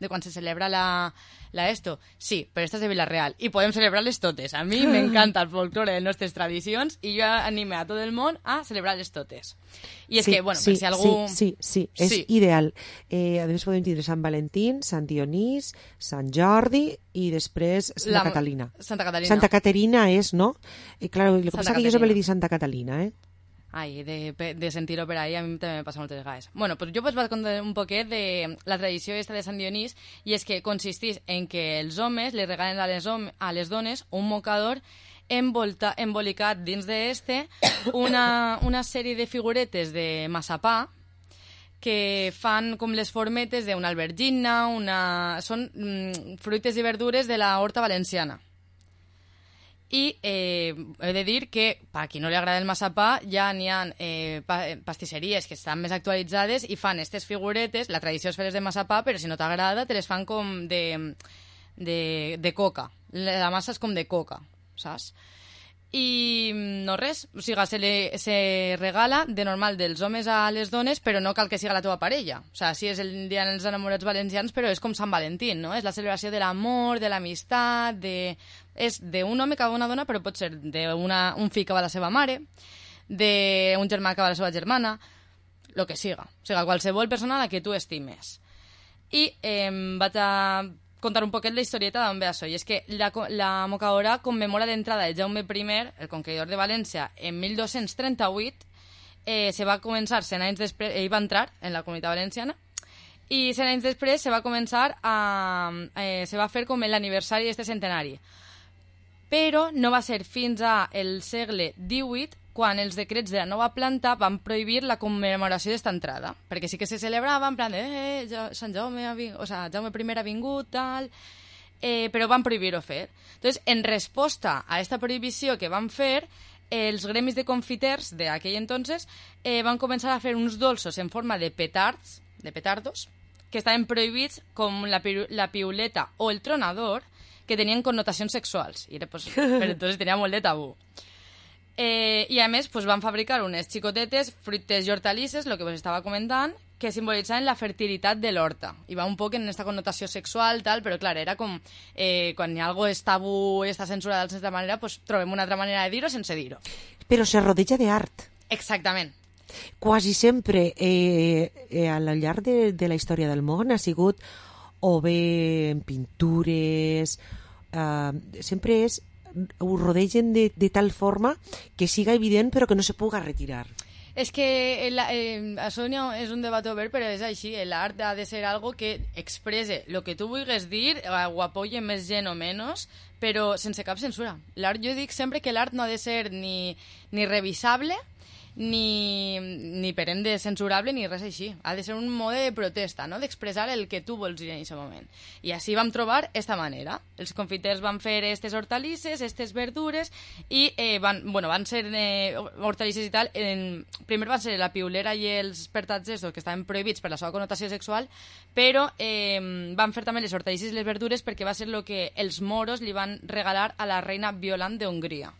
de quan se celebra la, la esto. Sí, però esta és de Vila-real i podem celebrar-les totes. A mi m'encanta el folclore de les nostres tradicions i jo anime a tot el món a celebrar-les totes. I és sí, que, bueno, sí, per si algú... Sí, sí, sí, és sí. ideal. Eh, a més podem tindre Sant Valentín, Sant Dionís, Sant Jordi i després Santa La... Catalina. Santa Caterina. Santa Caterina és, ¿no? Eh, claro, lo que Santa pasa es que yo siempre le di Santa Catalina, ¿eh? Ai, de, de sentir-ho per ahí a mi també me passa moltes vegades. Bueno, pues jo pues vaig contar un poquet de la tradició esta de Sant Dionís i és que consistís en que els homes li regalen a les, hom a les dones un mocador envolta, embolicat dins d'este una, una sèrie de figuretes de massapà que fan com les formetes d'una albergina, una... són mm, fruites i verdures de la horta valenciana. I eh, he de dir que, per a qui no li agrada el massapà, ja n'hi ha eh, pa pastisseries que estan més actualitzades i fan aquestes figuretes, la tradició és fer-les de massapà, però si no t'agrada te les fan com de, de, de coca. La massa és com de coca, saps? I no res, o sigui, se, le, se regala de normal dels homes a les dones, però no cal que siga la teva parella. O sigui, sí és el dia dels enamorats valencians, però és com Sant Valentín, no? És la celebració de l'amor, de l'amistat, de... és d'un home que va a una dona, però pot ser d'un fill que va a la seva mare, d'un germà que va a la seva germana, el que siga. O sigui, qualsevol persona a la que tu estimes. I eh, vaig a contar un poquet la historieta d'on ve això. I és que la, la mocadora commemora l'entrada de Jaume primer, el conqueridor de València, en mil dos-cents trenta-vuit. Eh, se va començar cent anys després, ell va entrar en la comunitat valenciana, i cent anys després se va començar a... Eh, se va fer com l'aniversari d'este centenari. Però no va ser fins al segle divuit quan els decrets de la nova planta van prohibir la commemoració d'esta entrada, perquè sí que se celebrava en plan de eh, ja, Sant Jaume, ha vingut, o sea, Jaume primer ha vingut, tal, eh, però van prohibir-ho fer. Entonces, en resposta a aquesta prohibició que van fer, els gremis de confiters d'aquell entonces eh, van començar a fer uns dolços en forma de petards, de petardos, que estaven prohibits com la, la piuleta o el tronador, que tenien connotacions sexuals. I era, pues, però entonces tenia molt de tabú. Eh, I a més pues, van fabricar unes xicotetes, fruites i hortalisses, el que vos estava comentant, que simbolitzaven la fertilitat de l'horta. I va un poc en aquesta connotació sexual, tal, però clar, era com eh, quan hi ha algo és tabú, està censurat de certa manera, pues, trobem una altra manera de dir-ho sense dir-ho. Però se rodeja d'art. Exactament. Quasi sempre eh, eh, al llarg de, de la història del món ha sigut o bé en pintures, eh, sempre és ho rodegen de, de tal forma que siga evident però que no se puga retirar. És que el, eh, això és un debat obert, però és així, l'art ha de ser algo que expresse el que tu vulguis dir, ho apoye més gent o menys, però sense cap censura. L'art, jo dic sempre que l'art no ha de ser ni, ni revisable, ni, ni per ende censurable ni res així. Ha de ser un mode de protesta, no? D'expressar el que tu vols dir en aquest moment. I així vam trobar esta manera. Els confiters van fer aquestes hortalisses, aquestes verdures, i eh, van, bueno, van ser eh, hortalisses i tal. En, primer van ser la piulera i els pertats estos, que estaven prohibits per la seva connotació sexual, però eh, van fer també les hortalisses i les verdures perquè va ser el que els moros li van regalar a la reina Violant d'Hongria.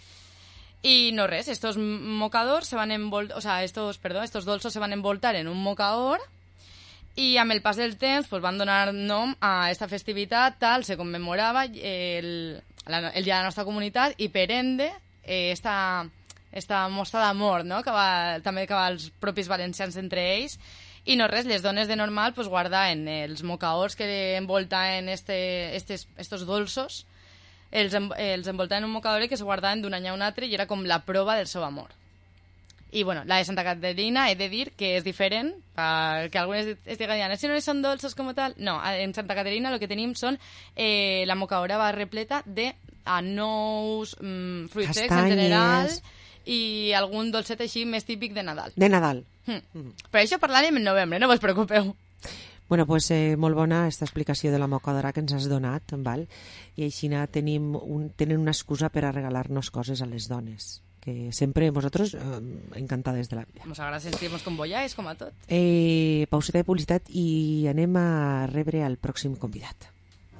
Y no res, estos mocadors se van envoltar, o sea, estos, perdón, estos dolços se van envoltar en un mocador i amb el pas del temps pues, van donar nom a esta festivitat, tal, se commemorava el, la, el dia de la nostra comunitat i per ende eh, esta, esta mostra d'amor, no? Que va, també que va els propis valencians entre ells. I no res, les dones de normal pues, guardaven els mocaors que envoltaven este, estes, estos dolços, els, els envoltaven en un mocador que se guardaven d'un any a un altre i era com la prova del seu amor. I bueno, la de Santa Caterina he de dir que és diferent, que algunes estiguen dient, si no són dolços com tal, no, en Santa Caterina el que tenim són eh, la mocadora va repleta de a nous, mm, fruits secs en general i algun dolcet així més típic de Nadal. De Nadal. Mm. Mm. Però això parlarem en novembre, no vos preocupeu. Bueno, pues eh, molt bona aquesta explicació de la mocadora que ens has donat, val? I així tenim un, tenen una excusa per a regalar-nos coses a les dones, que sempre vosaltres eh, encantades de la vida. Mos agrada sentir-nos com bolláis, com a tot. Eh, pauseta de publicitat i anem a rebre el pròxim convidat.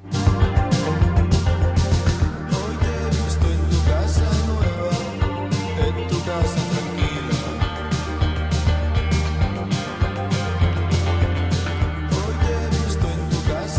Hoy te he visto en tu casa nueva, en tu casa tranquila. Hoy te he visto en tu casa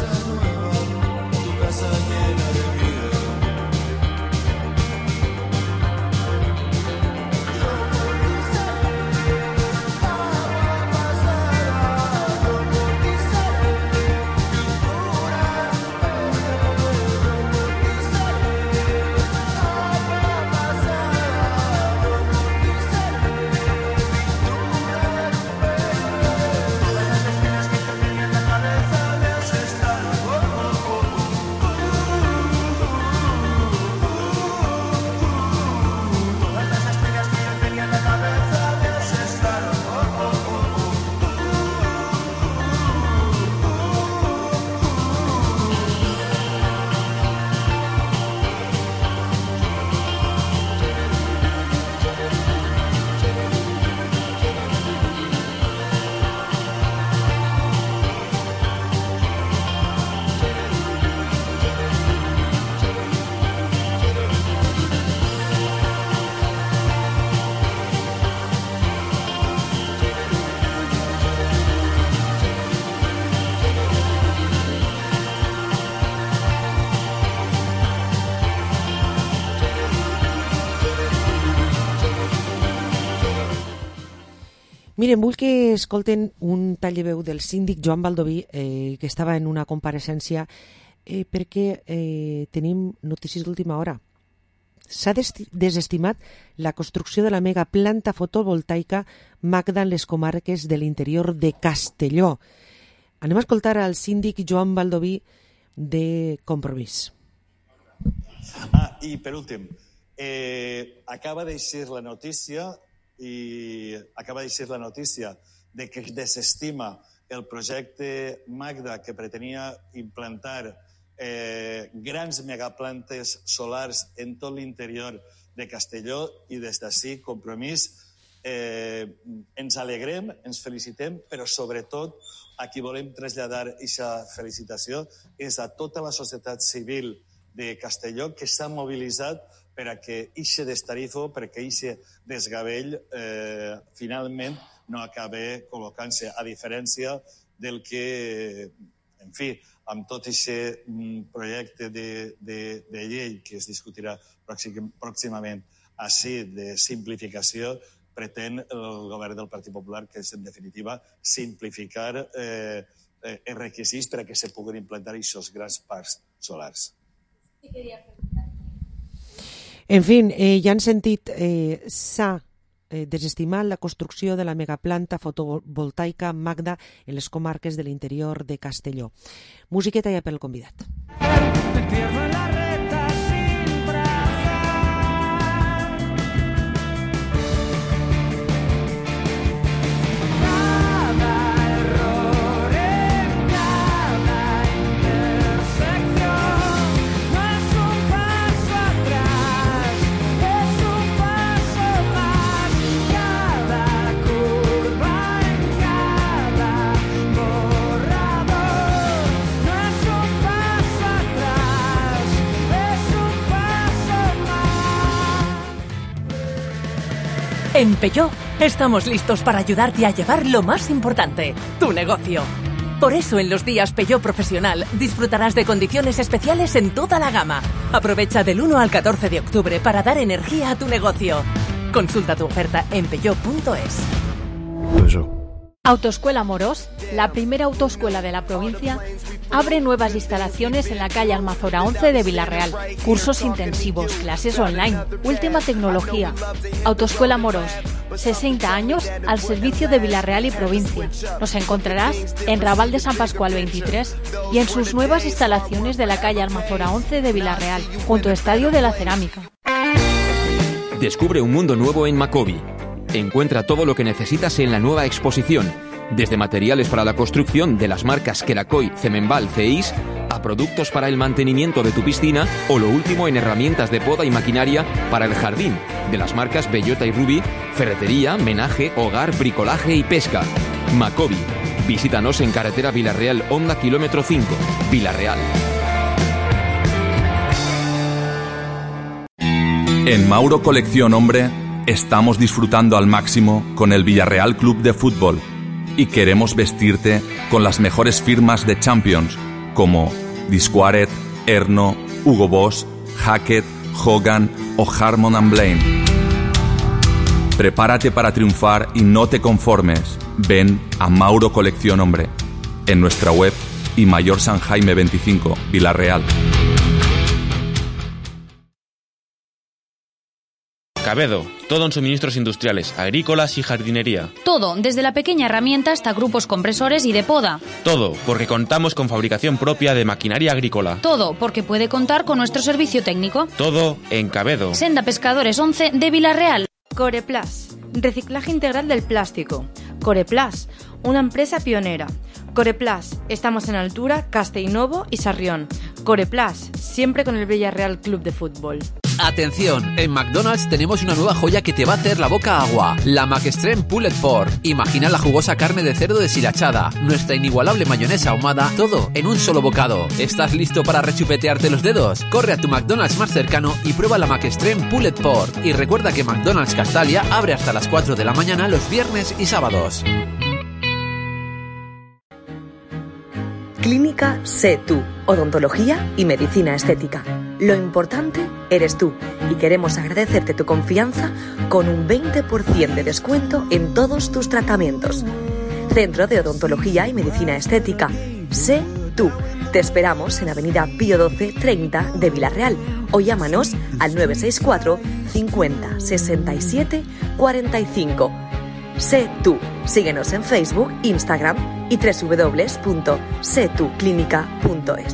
Miren, vull que escolten un talleveu del síndic Joan Baldoví, eh, que estava en una compareixença, eh, perquè eh, tenim notícies d'última hora. S'ha desestimat la construcció de la megaplanta fotovoltaica Magda en les comarques de l'interior de Castelló. Anem a escoltar al síndic Joan Baldoví de Compromís. Ah, i per últim, eh, acaba d'eixir la notícia i acaba d'eixir la notícia de que es desestima el projecte Magda que pretenia implantar eh, grans megaplantes solars en tot l'interior de Castelló, i des d'ací, Compromís, eh, ens alegrem, ens felicitem, però sobretot a qui volem traslladar aquesta felicitació és a tota la societat civil de Castelló que s'ha mobilitzat per a que ixe destarifo, per a que ixe desgavell eh, finalment no acabe col·locant-se, a diferència del que, en fi, amb tot aquest projecte de, de, de llei que es discutirà pròximament així de simplificació, pretén el govern del Partit Popular, que és, en definitiva, simplificar eh, eh, els requisits per a que se puguin implantar aquests grans parcs solars. En fi, eh, ja han sentit, eh, s'ha eh, desestimat la construcció de la megaplanta fotovoltaica Magda en les comarques de l'interior de Castelló. Musiqueta ja pel convidat. En Peugeot estamos listos para ayudarte a llevar lo más importante, tu negocio. Por eso en los días Peugeot Profesional disfrutarás de condiciones especiales en toda la gama. Aprovecha del uno al catorce de octubre para dar energía a tu negocio. Consulta tu oferta en peugeot punto es. Autoescuela Morós, la primera autoescuela de la provincia, abre nuevas instalaciones en la calle Almazora once de Villarreal. Cursos intensivos, clases online, última tecnología. Autoescuela Morós, sesenta años al servicio de Villarreal y provincia. Nos encontrarás en Raval de San Pascual veintitrés y en sus nuevas instalaciones de la calle Almazora once de Villarreal, junto al Estadio de la Cerámica. Descubre un mundo nuevo en Macobi. Encuentra todo lo que necesitas en la nueva exposición, desde materiales para la construcción de las marcas Kerakoy, Cemenbal, Ceis, a productos para el mantenimiento de tu piscina o lo último en herramientas de poda y maquinaria para el jardín, de las marcas Bellota y Ruby, ferretería, menaje, hogar, bricolaje y pesca. Macobi. Visítanos en carretera Villarreal Honda kilómetro cinco, Villarreal. En Mauro Colección Hombre estamos disfrutando al máximo con el Villarreal Club de Fútbol y queremos vestirte con las mejores firmas de Champions como Disquaret, Erno, Hugo Boss, Hackett, Hogan o Harmon and Blaine. Prepárate para triunfar y no te conformes. Ven a Mauro Colección Hombre en nuestra web y Mayor San Jaime veinticinco, Villarreal. Cabedo, todo en suministros industriales, agrícolas y jardinería. Todo, desde la pequeña herramienta hasta grupos compresores y de poda. Todo, porque contamos con fabricación propia de maquinaria agrícola. Todo, porque puede contar con nuestro servicio técnico. Todo en Cabedo. Senda Pescadores once de Villarreal. Coreplas, reciclaje integral del plástico. Coreplas, una empresa pionera. Coreplas, estamos en Altura, Castellnovo y Sarrión. Coreplas, siempre con el Villarreal Club de Fútbol. Atención, en McDonald's tenemos una nueva joya que te va a hacer la boca agua, la McExtreme Pulled Pork. Imagina la jugosa carne de cerdo deshilachada, nuestra inigualable mayonesa ahumada, todo en un solo bocado. ¿Estás listo para rechupetearte los dedos? Corre a tu McDonald's más cercano y prueba la McExtreme Pulled Pork. Y recuerda que McDonald's Castalia abre hasta las cuatro de la mañana los viernes y sábados. Clínica Sé Tú, odontología y medicina estética. Lo importante eres tú y queremos agradecerte tu confianza con un veinte por ciento de descuento en todos tus tratamientos. Centro de Odontología y Medicina Estética. Sé Tú. Te esperamos en Avenida Pío doce treinta de Vila-real o llámanos al nueve seis cuatro cincuenta sesenta y siete cuarenta y cinco. Sé Tú. Síguenos en Facebook, Instagram y doble u doble u doble u punto sé tú clínica punto es.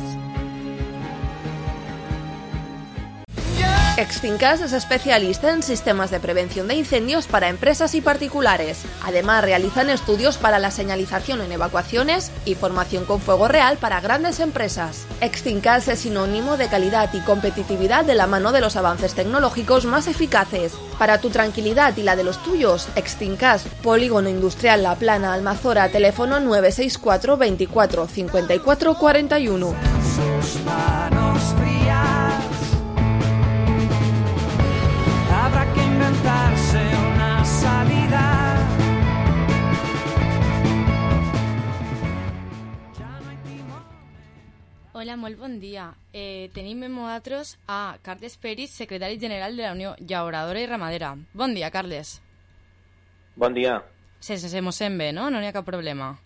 Extincas es especialista en sistemas de prevención de incendios para empresas y particulares. Además, realizan estudios para la señalización en evacuaciones y formación con fuego real para grandes empresas. Extincas es sinónimo de calidad y competitividad de la mano de los avances tecnológicos más eficaces. Para tu tranquilidad y la de los tuyos, Extincas, Polígono Industrial La Plana, Almazora, teléfono nueve seis cuatro veinticuatro cincuenta y cuatro cuarenta y uno. Sus manos frías. Habrá que inventarse una salida. Hola, molt bon dia. Eh, tenim amb nosaltres a Carles Peris, secretari general de la Unió Llauradora i Ramadera. Bon dia, Carles. Bon dia. Se, se, se mos sent bé, no? No n'hi ha cap problema.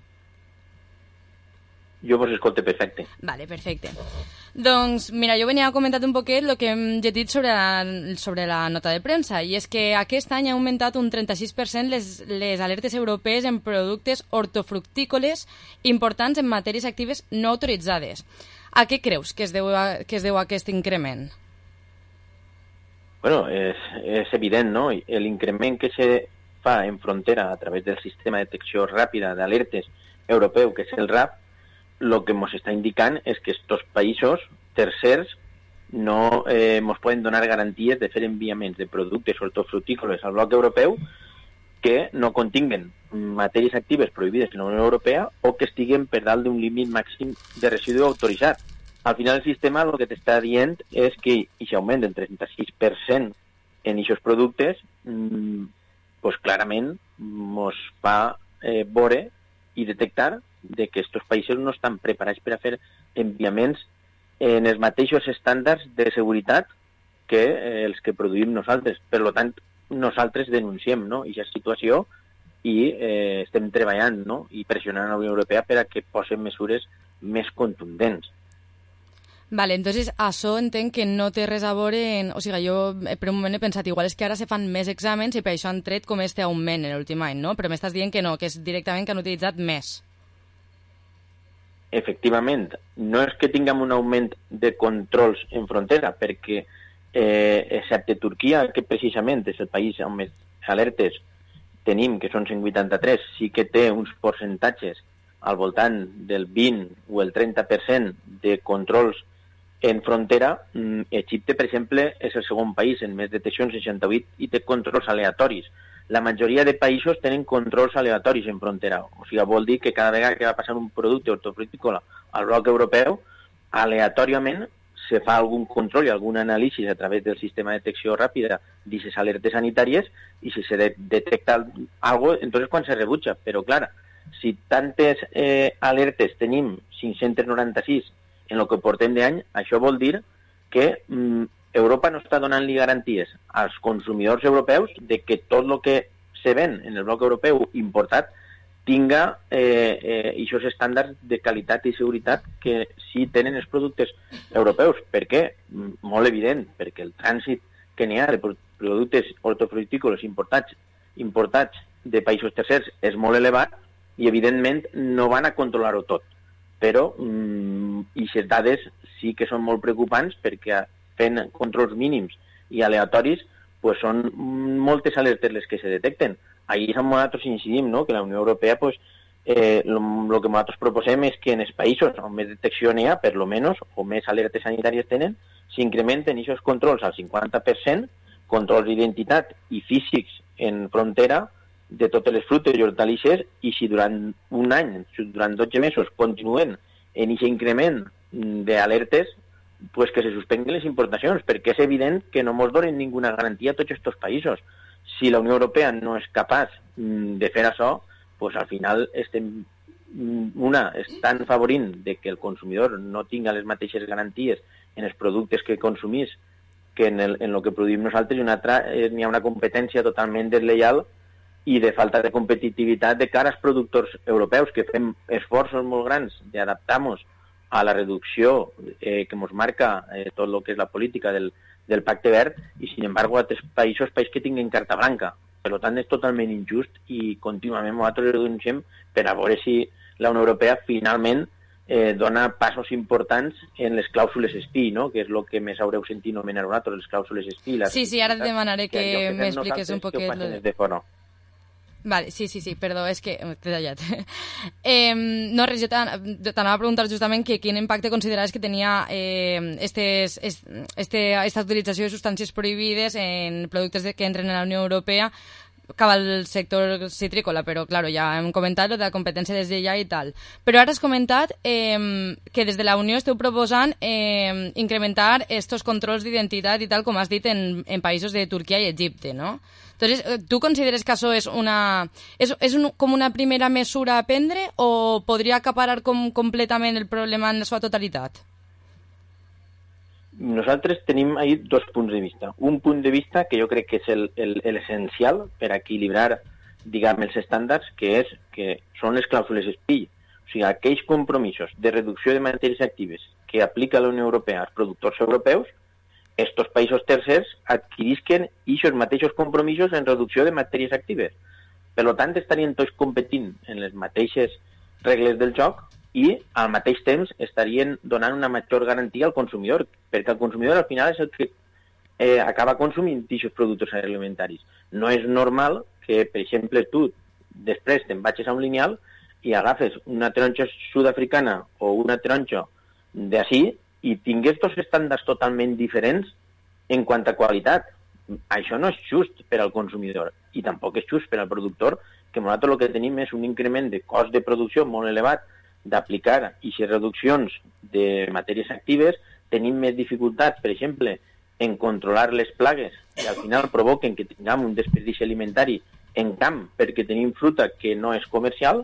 Jo vos escolte perfecte. Vale, perfecte. Doncs, mira, jo venia a comentar un poquet el que hem llegit sobre la, sobre la nota de premsa, i és que aquest any ha augmentat un trenta-sis per cent les, les alertes europees en productes hortofructícoles importants en matèries actives no autoritzades. A què creus que es deu, a, que es deu a aquest increment? Bueno, és, és evident, no? L'increment que se fa en frontera a través del sistema de detecció ràpida d'alertes europeu, que és el RAP, el que ens està indicant és que aquests països tercers no eh, ens poden donar garanties de fer enviaments de productes hortofrutícoles al bloc europeu que no continguen matèries actives prohibides en la Unió Europea o que estiguen per dalt d'un límit màxim de residu autoritzat. Al final el sistema el que t'està dient és que aquest augment del trenta-sis per cent en aquests productes mmm, pues clarament ens fa eh, veure i detectar de que aquests països no estan preparats per a fer enviaments en els mateixos estàndards de seguretat que eh, els que produïm nosaltres. Per tant, nosaltres denunciem, no?, aquesta situació i eh, estem treballant, no?, i pressionant a la Unió Europea per a que posen mesures més contundents. Vale, entonces això entenc que no té res a veure en... O sigui, jo per un moment he pensat, igual és que ara se fan més exàmens i per això han tret com este augment en l'últim any, no? Però m'estàs dient que no, que és directament que han utilitzat més. Efectivament, no és que tinguem un augment de controls en frontera, perquè eh, excepte Turquia, que precisament és el país on més alertes tenim, que són cent vuitanta-tres, sí que té uns percentatges al voltant del vint o el trenta per cent de controls en frontera. Egipte, per exemple, és el segon país en més deteccions, seixanta-vuit, i té controls aleatoris. La majoria de països tenen controls aleatoris en frontera. O sigui, vol dir que cada vegada que va passar un producte hortofrutícola al bloc europeu, aleatòriament se fa algun control i algun anàlisi a través del sistema de detecció ràpida d'aquestes alertes sanitàries, i si se de detecta alguna cosa, entonces quan se rebutja. Però, clar, si tantes eh, alertes tenim, cinc-cents noranta-sis, en el que portem d'any, això vol dir que mm, Europa no està donant-li garanties als consumidors europeus de que tot el que se ven en el bloc europeu importat tinga eh, eh, aquests estàndards de qualitat i seguretat que sí tenen els productes europeus. Per què? Molt evident, perquè el trànsit que n'hi ha de productes hortofrutícoles importats, importats de països tercers és molt elevat i, evidentment, no van a controlar-ho tot. Però mm, aquestes dades sí que són molt preocupants perquè fent controls mínims i aleatoris, pues són moltes alertes les que se detecten. Ahir nosaltres incidim, no?, que la Unió Europea, pues, eh, lo, lo que nosaltres proposem és que en els països on més detecció n'hi ha, per lo menos, o més alertes sanitàries tenen, s'incrementen aquests controls al cinquanta per cent, controls d'identitat i físics en frontera de totes les frutes i hortalisses, i si durant un any, durant dotze mesos, continuen en aquest increment d'alertes, pues que se suspenguen les importacions, perquè és evident que no ens donen ninguna garantia a tots aquests països. Si la Unió Europea no és capaç de fer això, pues al final estem una, estan favorint de que el consumidor no tinga les mateixes garanties en els productes que consumís que en el, en el que produïm nosaltres, i una altra, eh, n'hi ha una competència totalment deslleial i de falta de competitivitat de cara als productors europeus, que fem esforços molt grans d'adaptar-nos a la reducció eh, que ens marca eh, tot el que és la política del, del Pacte Verd, i, sin embargo, altres països, països que tinguin carta blanca. Per tant, és totalment injust i contínuament nosaltres denunciem per a veure si la Unió Europea finalment eh, dona passos importants en les clàusules espi, no? Que és el que més haureu sentit nomenar vosaltres, les clàusules espi. Sí, sí, ara et demanaré que, que m'expliques un poquet. De fora. Vale, sí, sí, sí, perdó, és que t'he tallat. eh, no, res, jo t'anava a preguntar justament que quin impacte consideraves que tenia eh, estes, este, esta utilització de substàncies prohibides en productes que entren a la Unió Europea cap al sector citrícola, però, claro, ja hem comentat de la competència des d'ella i tal. Però ara has comentat eh, que des de la Unió esteu proposant eh, incrementar estos controls d'identitat i tal, com has dit, en, en països de Turquia i Egipte, no? Entonces, ¿tú consideres que això és una és, és un, com una primera mesura a prendre o podria acaparar com, completament el problema en la seva totalitat? Nosaltres tenim ahí dos punts de vista. Un punt de vista que jo crec que és el, el, el essencial per equilibrar, diguem, els estàndards, que és que són les clàusules espi. O sigui, aquells compromisos de reducció de matèries actives que aplica la Unió Europea als productors europeus, estos països tercers adquirisquen aquests mateixos compromisos en reducció de matèries actives. Per tant, estarien tots competint en les mateixes regles del joc i al mateix temps estarien donant una major garantia al consumidor, perquè el consumidor al final és el que eh, acaba consumint aquests productes agroalimentaris. No és normal que, per exemple, tu després te'n vagis a un lineal i agafes una taronja sud-africana o una taronja d'ací i tingués dos estàndards totalment diferents en quant a qualitat. Això no és just per al consumidor i tampoc és just per al productor, que nosaltres el que tenim és un increment de cost de producció molt elevat d'aplicar aquestes reduccions de matèries actives. Tenim més dificultats, per exemple, en controlar les plagues i al final provoquen que tinguem un desperdici alimentari en camp perquè tenim fruta que no és comercial,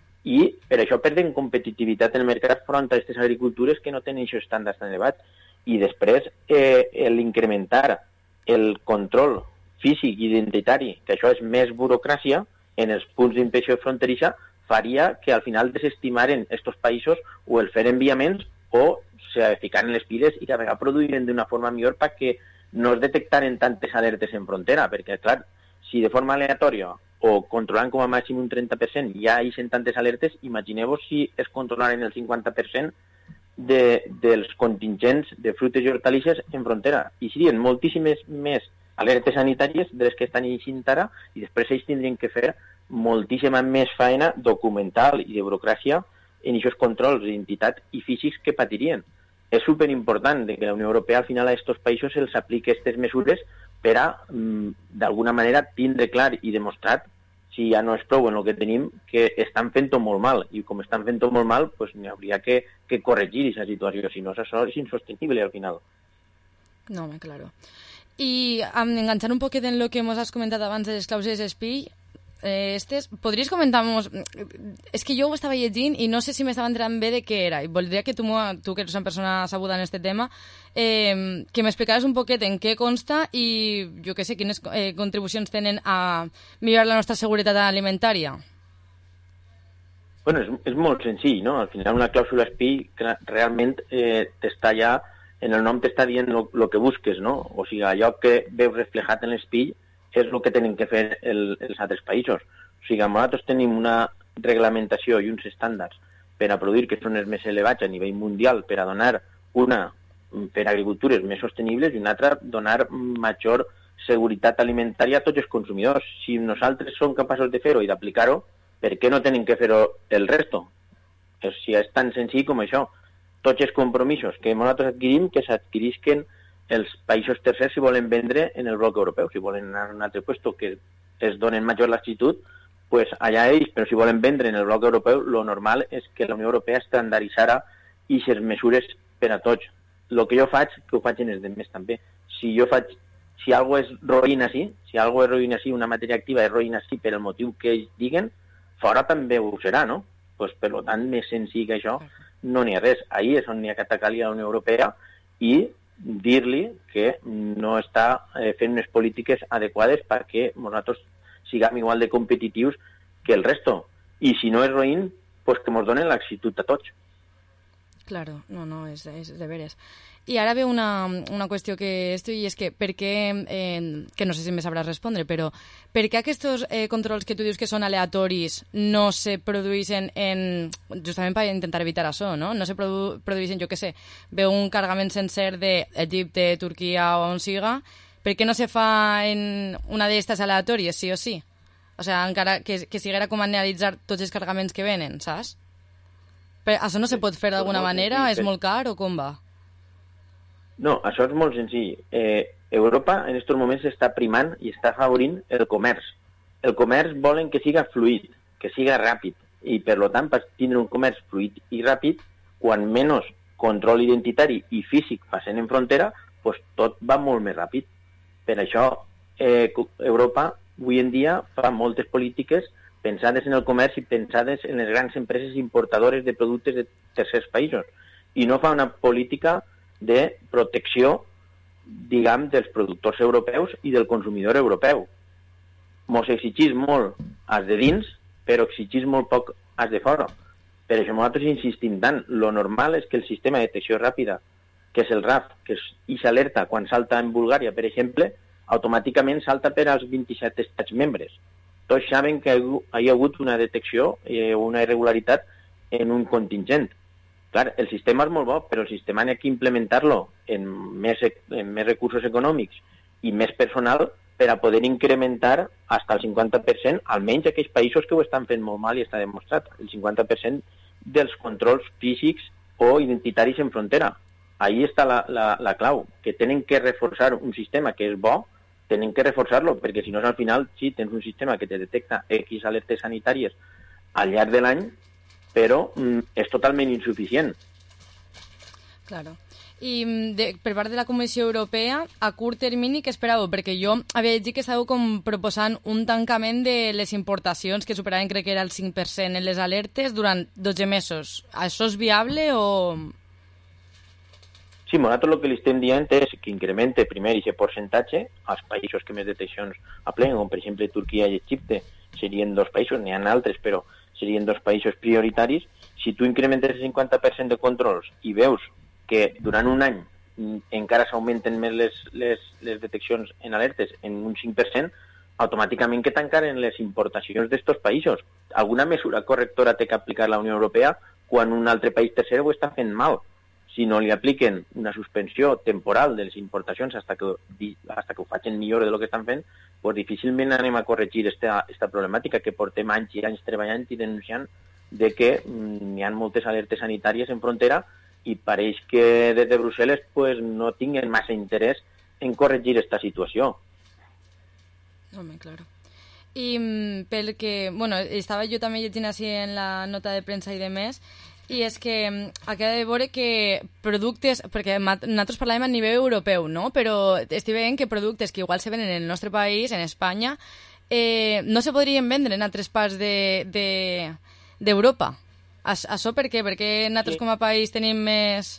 i per això perden competitivitat en el mercat front a aquestes agricultures que no tenen aquests estàndards tan elevats. I després, eh, l'incrementar el control físic i identitari, que això és més burocràcia, en els punts d'inspecció fronterissa, faria que al final desestimaren aquests països o el fer enviaments o se ficaren les piles i que a vegades produïren d'una forma millor perquè no es detectaren tantes alertes en frontera, perquè, clar, si de forma aleatòria o controlant com a màxim un trenta per cent ja hi sent tantes alertes, imagineu-vos si es controlaren el cinquanta per cent de, dels contingents de frutes i hortalisses en frontera. I serien moltíssimes més alertes sanitàries de les que estan eixint ara, i després ells tindrien que fer moltíssima més feina documental i de burocràcia en aquests controls d'identitat i físics que patirien. És superimportant que la Unió Europea al final a aquests països se'ls apliqui aquestes mesures per a, d'alguna manera, tindre clar i demostrat, si ja no és prou en el que tenim, que estan fent-ho molt mal. I com estan fent-ho molt mal, pues, n'hi hauria que, que corregir aquesta situació, si no això és insostenible al final. No, me claro. I enganxant un poquet en el que ens has comentat abans de les clàusules espi, eh, estes, podries comentar-nos... És que jo ho estava llegint i no sé si m'estava entrant bé de què era, i voldria que tu, tu que ets una persona sabuda en aquest tema, eh, que m'explicares un poquet en què consta i, jo què sé, quines eh, contribucions tenen a millorar la nostra seguretat alimentària. Bueno, és, és molt senzill, no? Al final una clàusula espi realment eh, t'està ja, en el nom t'està dient el que busques, no? O sigui, allò que veus reflejat en l'espi és el que tenen que fer el, els altres països. O sigui, nosaltres tenim una reglamentació i uns estàndards per a produir que són els més elevats a nivell mundial, per a donar una per a agricultures més sostenibles i una altra donar major seguretat alimentària a tots els consumidors. Si nosaltres som capaços de fer-ho i d'aplicar-ho, per què no tenen que fer-ho el resto? O sigui, és tan senzill com això. Tots els compromisos que nosaltres adquirim, que s'adquirisquen els països tercers si volen vendre en el bloc europeu. Si volen anar a un altre puesto que es donen major latitud, pues allà ells, però si volen vendre en el bloc europeu, lo normal és que la Unió Europea estandarditzarà aquestes mesures per a tots. El que jo faig, que ho faig en els demés també. Si jo faig, si algo és roïna sí, si algo és roïna sí, una matèria activa és roïna sí per el motiu que ells diguen, fora també ho serà, no? Pues, per tant, més senzill que això no n'hi ha res. Ahir és on n'hi ha que atacar-li a la Unió Europea i dir-li que no està eh, fent unes polítiques adequades perquè nosaltres siguem igual de competitius que el resto. I si no és roïn, pues que ens donen l'actitud a tots. Claro, no, no, és, és de veres. I ara ve una, una qüestió que esto, i és que per què, eh, que no sé si me sabràs respondre, però per què aquests eh, controls que tu dius que són aleatoris no se produeixen en, justament per intentar evitar això, no? No se produ produeixen, jo què sé, veu un cargament sencer d'Egipte, Turquia o on siga, per què no se fa en una d'estes aleatòries, sí o sí? O sigui, encara que, que siguera com analitzar tots els cargaments que venen, saps? Però això no se pot fer d'alguna manera? És molt car o com va? No, això és molt senzill. Eh, Europa en aquests moments està primant i està afavorint el comerç. El comerç volen que siga fluid, que siga ràpid, i per tant, per tindre un comerç fluid i ràpid, quan menys control identitari i físic passen en frontera, pues tot va molt més ràpid. Per això eh, Europa avui en dia fa moltes polítiques pensades en el comerç i pensades en les grans empreses importadores de productes de tercers països, i no fa una política de protecció, diguem, dels productors europeus i del consumidor europeu. Mos exigís molt als de dins, però exigís molt poc als de fora. Per això nosaltres insistim tant. Lo normal és que el sistema de detecció ràpida, que és el R A F, que és i s'alerta quan salta en Bulgària, per exemple, automàticament salta per als vint-i-set estats membres. Tots saben que hi ha hagut una detecció, eh, una irregularitat en un contingent. Clar, el sistema és molt bo, però el sistema n'hi ha que implementar-lo en més, en més recursos econòmics i més personal per a poder incrementar fins al cinquanta per cent, almenys aquells països que ho estan fent molt mal i està demostrat, el cinquanta per cent dels controls físics o identitaris en frontera. Ahí està la, la, la clau, que tenen que reforçar un sistema que és bo, tenen que reforçar-lo, perquè si no al final sí, tens un sistema que te detecta X alertes sanitàries al llarg de l'any, però mm, és totalment insuficient. Claro. I de, per part de la Comissió Europea, a curt termini, què esperàveu? Perquè jo havia dit que estàveu com proposant un tancament de les importacions que superaven, crec que era el cinc per cent en les alertes durant dotze mesos. Això és viable o...? Sí, nosaltres el que li estem dient és que incremente primer aquest percentatge als països que més deteccions apleguen, com per exemple Turquia i Egipte, serien dos països, n'hi ha altres, però serien dos països prioritaris. Si tu incrementes el cinquanta per cent de controls i veus que durant un any encara s'augmenten més les, les, les deteccions en alertes en un cinc per cent, automàticament que tancaren les importacions d'estos països. Alguna mesura correctora té que aplicar la Unió Europea quan un altre país tercer ho està fent mal. Si no li apliquen una suspensió temporal de les importacions hasta que, hasta que ho facin millor de lo que estan fent, pues difícilment anem a corregir esta, esta problemàtica que portem anys i anys treballant i denunciant de que mm, hi ha moltes alertes sanitàries en frontera i pareix que des de Brussel·les pues, no tinguen massa interès en corregir esta situació. Home, claro. I pel que, bueno, estava jo també llegint així en la nota de premsa i de més, i és que acaba de veure que productes, perquè nosaltres parlàvem a nivell europeu, no? Però estic veient que productes que igual se venen en el nostre país, en Espanya, eh, no se podrien vendre en altres parts d'Europa. De, això per què? Perquè nosaltres sí. Com a país tenim més...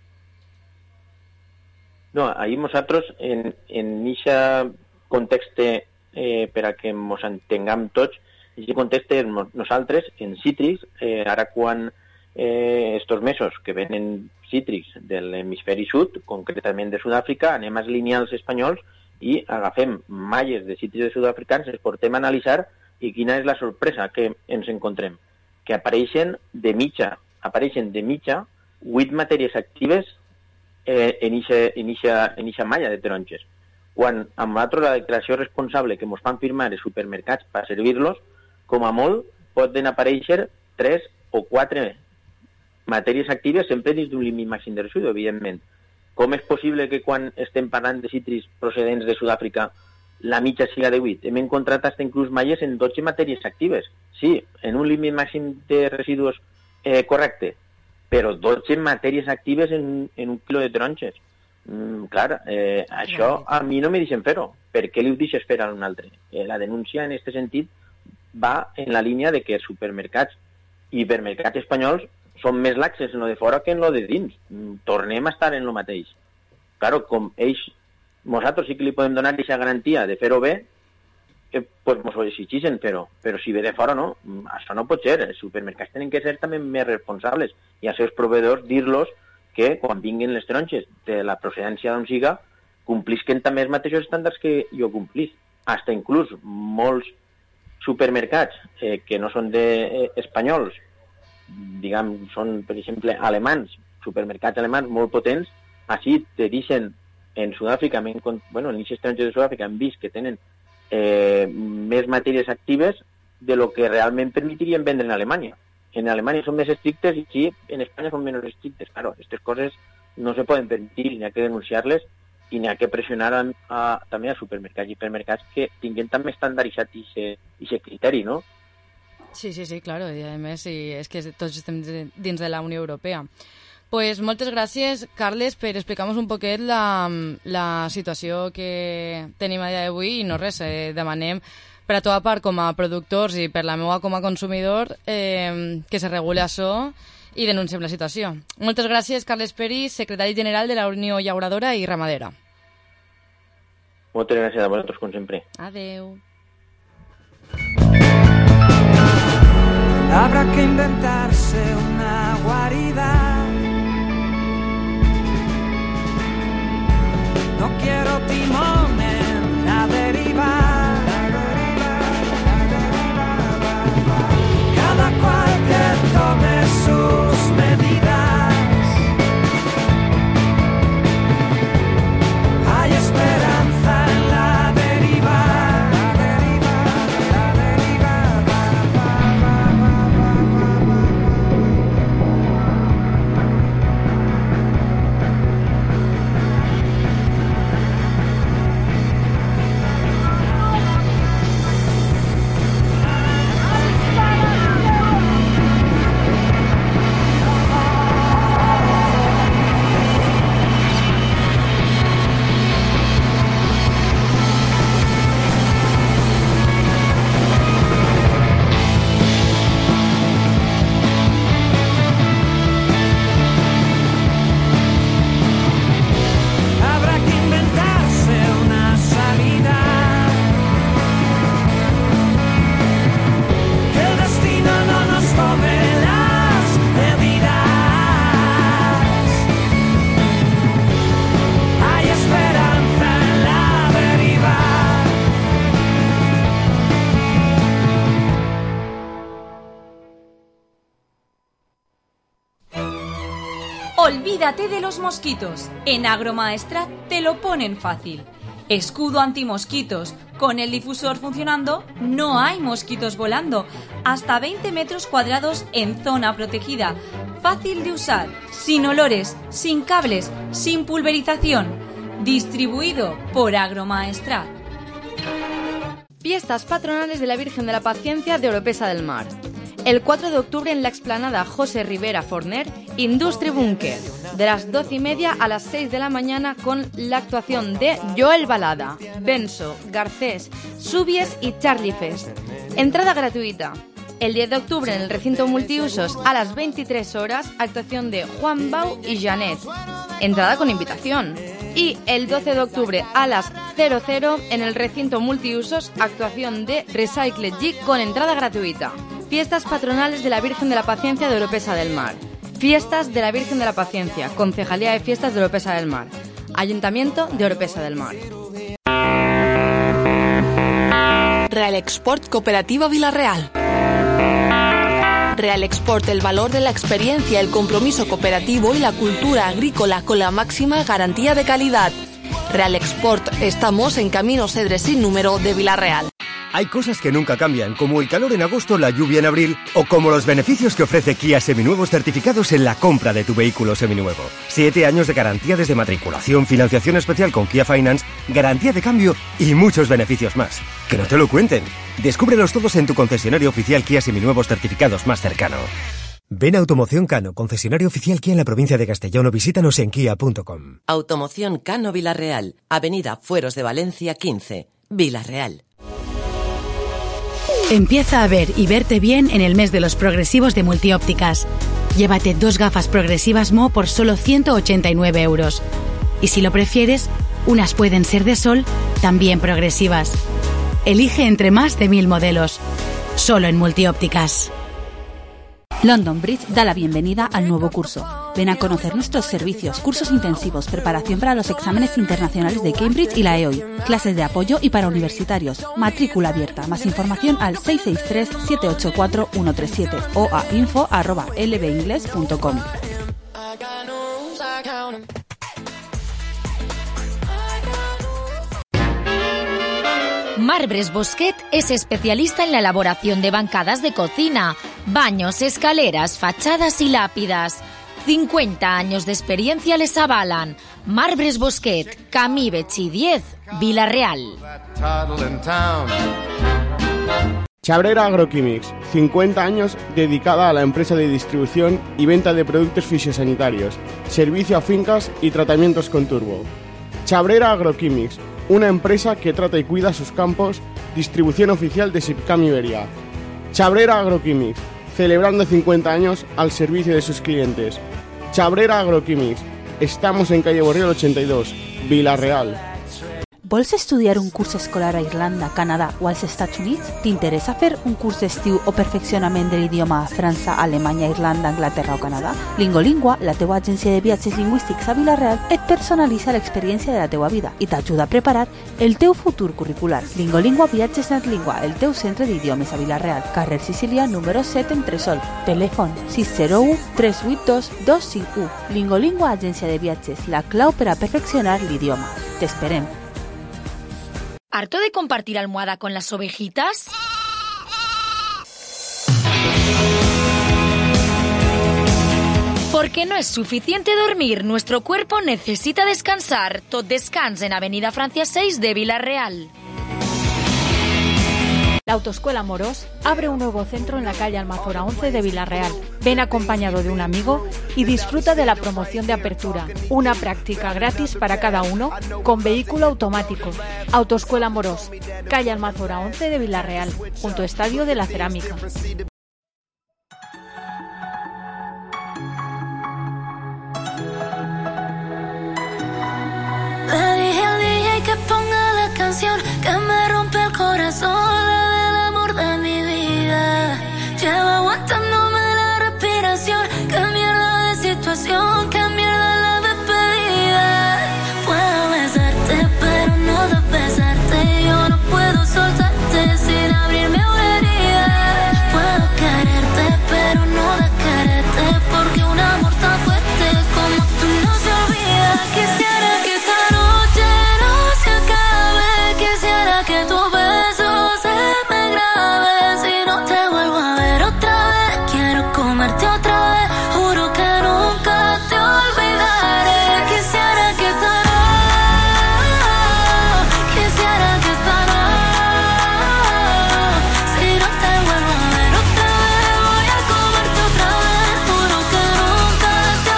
No, ahir nosaltres, en aquest context, eh, per a que ens entenguem tots, en aquest context, nosaltres, en cítrics, eh, ara quan... Eh, estos mesos que venen cítrics de l'hemisferi sud, concretament de Sud-àfrica, anem als lineals espanyols i agafem malles de cítrics de sud-africans, els portem a analitzar i quina és la sorpresa que ens encontrem. Que apareixen de mitja, apareixen de mitja vuit matèries actives eh, en eixa malla de taronges. Quan amb nosaltres la declaració responsable que ens fan firmar els supermercats per servir-los, com a molt poden aparèixer tres o quatre matèries actives sempre dins d'un límit màxim de residu, evidentment. Com és possible que quan estem parlant de cítrics procedents de Sud-àfrica la mitja siga de vuit? Hem encontrat fins inclús malles en dotze matèries actives. Sí, en un límit màxim de residus eh, correcte, però dotze matèries actives en, en un quilo de taronges. Mm, clar, eh, això a mi no me deixen fer-ho. Per què li ho deixes fer a un altre? Eh, la denúncia en aquest sentit va en la línia de que els supermercats i hipermercats espanyols són més laxes en lo de fora que en lo de dins. Tornem a estar en lo mateix. Claro, com ells, nosaltres sí que li podem donar aquesta garantia de fer-ho bé, eh, pues mos ho exigeixen fer-ho, però si ve de fora no, això no pot ser. Els supermercats tenen que ser també més responsables i als seus proveïdors dir-los que quan vinguin les taronges de la procedència d'on siga, complisquen també els mateixos estàndards que jo complís. Hasta inclús molts supermercats eh, que no són de, eh, espanyols, diguem, són, per exemple, alemans, supermercats alemans molt potents, així te deixen en Sud-àfrica, en, bueno, en aquests taronges de Sud-àfrica hem vist que tenen eh, més matèries actives de lo que realment permetirien vendre en Alemanya. En Alemanya són més estrictes i sí, en Espanya són menys estrictes. Claro, aquestes coses no se poden permitir, n'hi ha que denunciar-les i n'hi ha que pressionar a, a, també a supermercats i hipermercats que tinguin també estandaritzat aquest criteri, no? Sí, sí, sí, claro, i a més sí, és que tots estem dins de la Unió Europea. Pues moltes gràcies, Carles, per explicar-nos un poquet la, la situació que tenim a dia d'avui i no res, eh, demanem per a tota part com a productors i per la meva com a consumidor eh, que se regule això i denunciem la situació. Moltes gràcies, Carles Peris, secretari general de la Unió Llauradora i Ramadera. Moltes gràcies a vosaltres, com sempre. Adeu. Habrá que inventarse una guarida. No quiero timón en la deriva. Cada cual que tome sus medidas. Hay esperanza en la deriva. Olvídate de los mosquitos. En Agromaestrat te lo ponen fácil. Escudo antimosquitos. Con el difusor funcionando, no hay mosquitos volando. Hasta veinte metros cuadrados en zona protegida. Fácil de usar, sin olores, sin cables, sin pulverización. Distribuido por Agromaestrat. Fiestas patronales de la Virgen de la Paciencia de Oropesa del Mar. El cuatro de octubre en la explanada José Rivera Forner, Industria Bunker, de las doce y media a las seis de la mañana con la actuación de Joel Balada, Benso, Garcés, Subies y Charlie Fest. Entrada gratuita. El diez de octubre en el recinto multiusos a las veintitrés horas, actuación de Juan Bau y Janet. Entrada con invitación. Y el doce de octubre a las cero cero en el recinto multiusos, actuación de Recycle G con entrada gratuita. Fiestas patronales de la Virgen de la Paciencia de Oropesa del Mar. Fiestas de la Virgen de la Paciencia, Concejalía de Fiestas de Oropesa del Mar. Ayuntamiento de Oropesa del Mar. Real Export Cooperativa Vilarreal. Real Export, el valor de la experiencia, el compromiso cooperativo y la cultura agrícola con la máxima garantía de calidad. Real Export, estamos en Camino Cedres sin número de Vilarreal. Hay cosas que nunca cambian, como el calor en agosto, la lluvia en abril, o como los beneficios que ofrece Kia Seminuevos certificados en la compra de tu vehículo seminuevo. Siete años de garantía desde matriculación, financiación especial con Kia Finance, garantía de cambio y muchos beneficios más. Que no te lo cuenten. Descúbrelos todos en tu concesionario oficial Kia Seminuevos certificados más cercano. Ven a Automoción Cano, concesionario oficial Kia en la provincia de Castellón, o visítanos en kia punto com. Automoción Cano Vilarreal, Avenida Fueros de Valencia quince, Vilarreal. Empieza a ver y verte bien en el mes de los progresivos de Multiópticas. Llévate dos gafas progresivas Mo por solo ciento ochenta y nueve euros. Y si lo prefieres, unas pueden ser de sol, también progresivas. Elige entre más de mil modelos. Solo en Multiópticas. London Bridge da la bienvenida al nuevo curso. Ven a conocer nuestros servicios, cursos intensivos, preparación para los exámenes internacionales de Cambridge y la E O I, clases de apoyo y para universitarios, matrícula abierta. Más información al seis seis tres, siete ocho cuatro, uno tres siete o a info arroba l b ingles punto com. Marbres Bosquet es especialista en la elaboración de bancadas de cocina, baños, escaleras, fachadas y lápidas. cincuenta años de experiencia les avalan. Marbres Bosquet, Camí Betxí diez, Vila-real. Chabrera Agroquímics, cincuenta años dedicada a la empresa de distribución y venta de productos fitosanitarios, servicio a fincas y tratamientos con turbo. Chabrera Agroquímics, una empresa que trata y cuida sus campos, distribución oficial de Sipcam Iberia. Chabrera Agroquímics, celebrando cincuenta años al servicio de sus clientes. Chabrera Agroquímics, estamos en calle Borriol ochenta y dos, Vila-real. Vols estudiar un curs escolar a Irlanda, Canadà o als Estats Units? T'interessa fer un curs d'estiu o perfeccionament de l'idioma a França, Alemanya, Irlanda, Anglaterra o Canadà? Lingolingua, la teua agència de viatges lingüístics a Vila-real, et personalitza l'experiència de la teua vida i t'ajuda a preparar el teu futur curricular. Lingolingua Viatges Natlingua, el teu centre d'idiomes a Vila-real, carrer Sicília, número set, en Tresol. Telèfon sis zero u, tres vuit dos, dos cinc u. Lingolingua Agència de Viatges, la clau per a perfeccionar l'idioma. T'esperem. ¿Harto de compartir almohada con las ovejitas? Porque no es suficiente dormir, nuestro cuerpo necesita descansar. Tot descans en Avenida Francia seis de Vila-real. La Autoescuela Morós abre un nuevo centro en la calle Almazora once de Vila-real. Ven acompañado de un amigo y disfruta de la promoción de apertura. Una práctica gratis para cada uno con vehículo automático. Autoescuela Morós, calle Almazora once de Vila-real, junto al Estadio de la Cerámica. Le dije al D J que ponga la canción que me rompe el corazón, la del amor de mi vida. Lleva aguantándome la respiración. Qué mierda de situación, qué mierda la despedida. Puedo besarte, pero no de besarte. Yo no puedo soltarte sin abrirme una herida. Puedo quererte, pero no de quererte, porque un amor tan fuerte como tú no se olvida. Quisiera que esta noche no se acabe, quisiera que tu beso se me grabe. Si no te vuelvo a ver otra vez, quiero comerte otra vez, juro que nunca te olvidaré. Quisiera que esta noche, quisiera que esta noche, si no te vuelvo a ver otra vez, voy a comerte otra vez, juro que nunca te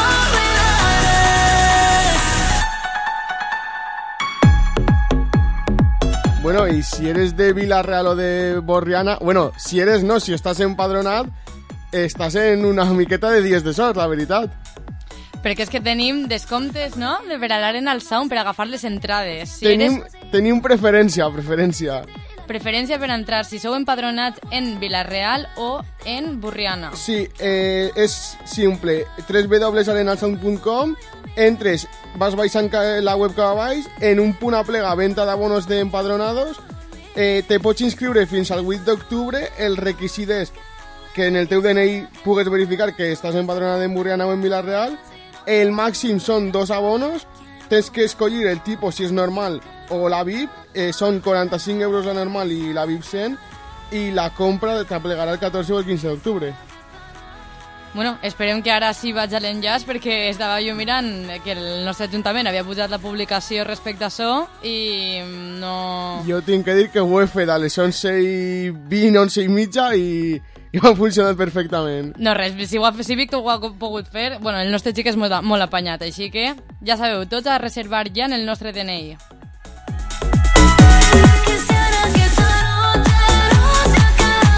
olvidaré. Bueno, y si eres de Vila-real o de Borriana, bueno, si eres no, si estàs empadronat, estàs en una miqueta de dies de sort, la veritat. Perquè és que tenim descomptes, no?, de per a l'Arena al Sound, per agafar les entrades. Si Tenim, eres tenim preferència, preferència. preferència per entrar, si sou empadronats en Vila-real o en Borriana. Sí, eh, és simple, w w w punt arenalsound punt com, entres, vas baixant ca- la web cap a baix, en un punt a plega venta d'abonos d'empadronados, eh, te pots inscriure fins al vuit d'octubre, el requisit és que en el teu D N I pugues verificar que estàs empadronat en Borriana o en Vila-real, el màxim són dos abonos, tens que escollir el tipus si és normal o la V I P, eh, són quaranta-cinc euros la normal i la V I P cent, i la compra t'aplegarà el catorze o el quinze d'octubre. Bueno, esperem que ara sí vaig a l'enllaç, perquè estava jo mirant que el nostre Ajuntament havia posat la publicació respecte a això i no... Jo tinc que dir que ho he fet a les onze i vint, onze i mitja i, i m'ha funcionat perfectament. No res, si ho ha fet Cívic, ho ha pogut fer. Bueno, el nostre xic és molt, molt apanyat, així que ja sabeu, tots a reservar ja en el nostre D N I. Quisiera que esta noche no se acabe.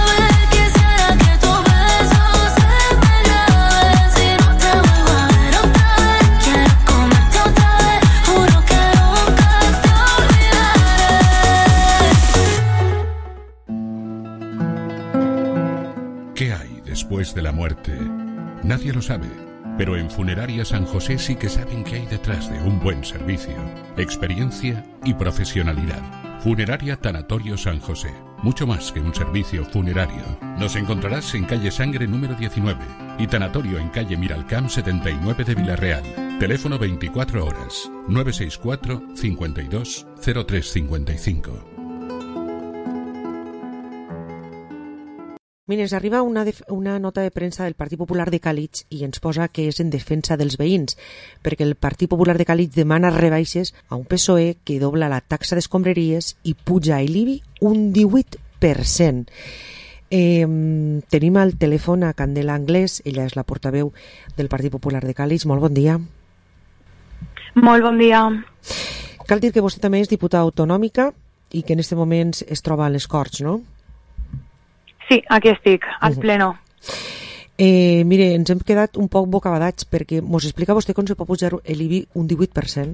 después de la muerte? Nadie lo sabe, pero en Funeraria San José sí que saben qué hay detrás de un buen servicio, experiencia y profesionalidad. Funeraria Tanatorio San José, mucho más que un servicio funerario. Nos encontrarás en calle Sangre número diecinueve y Tanatorio en calle Miralcamp setenta y nueve de Villarreal. Teléfono veinticuatro horas, nueve seis cuatro, cincuenta y dos, cero tres cincuenta y cinco. Mira, ens arriba una, una nota de premsa del Partit Popular de Càlig i ens posa que és en defensa dels veïns, perquè el Partit Popular de Càlig demana rebaixes a un P S O E que dobla la taxa d'escombraries i puja a l'I B I un divuit per cent. Eh, tenim al telèfon a Candela Anglès, ella és la portaveu del Partit Popular de Càlig. Molt bon dia. Molt bon dia. Cal dir que vostè també és diputada autonòmica i que en aquest moment es troba a les Corts, no? Sí, aquí estic, al pleno. Eh, mire, ens hem quedat un poc bocabadats perquè mos explica vostè com se pot pujar l'I B I un divuit per cent?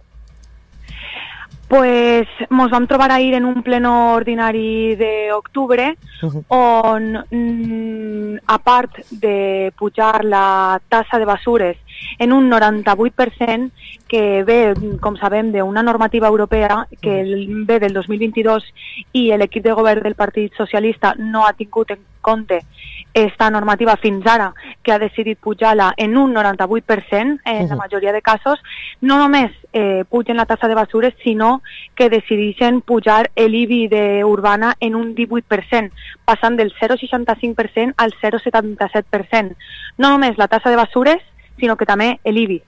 Pues mos vam trobar ahir en un pleno ordinari d'octubre uh-huh. on, mm, a part de pujar la tassa de basures en un noranta-vuit per cent, que ve, com sabem, d'una normativa europea que ve del dos mil vint-i-dos i l'equip de govern del Partit Socialista no ha tingut en compte esta normativa fins ara, que ha decidit pujar-la en un noranta-vuit per cent en la majoria de casos, no només eh, pugen la tassa de basures, sinó que decideixen pujar l'I B I de urbana en un divuit per cent, passant del zero coma seixanta-cinc per cent al zero coma setanta-set per cent. No només la tassa de basures, sinó que també l'I B I.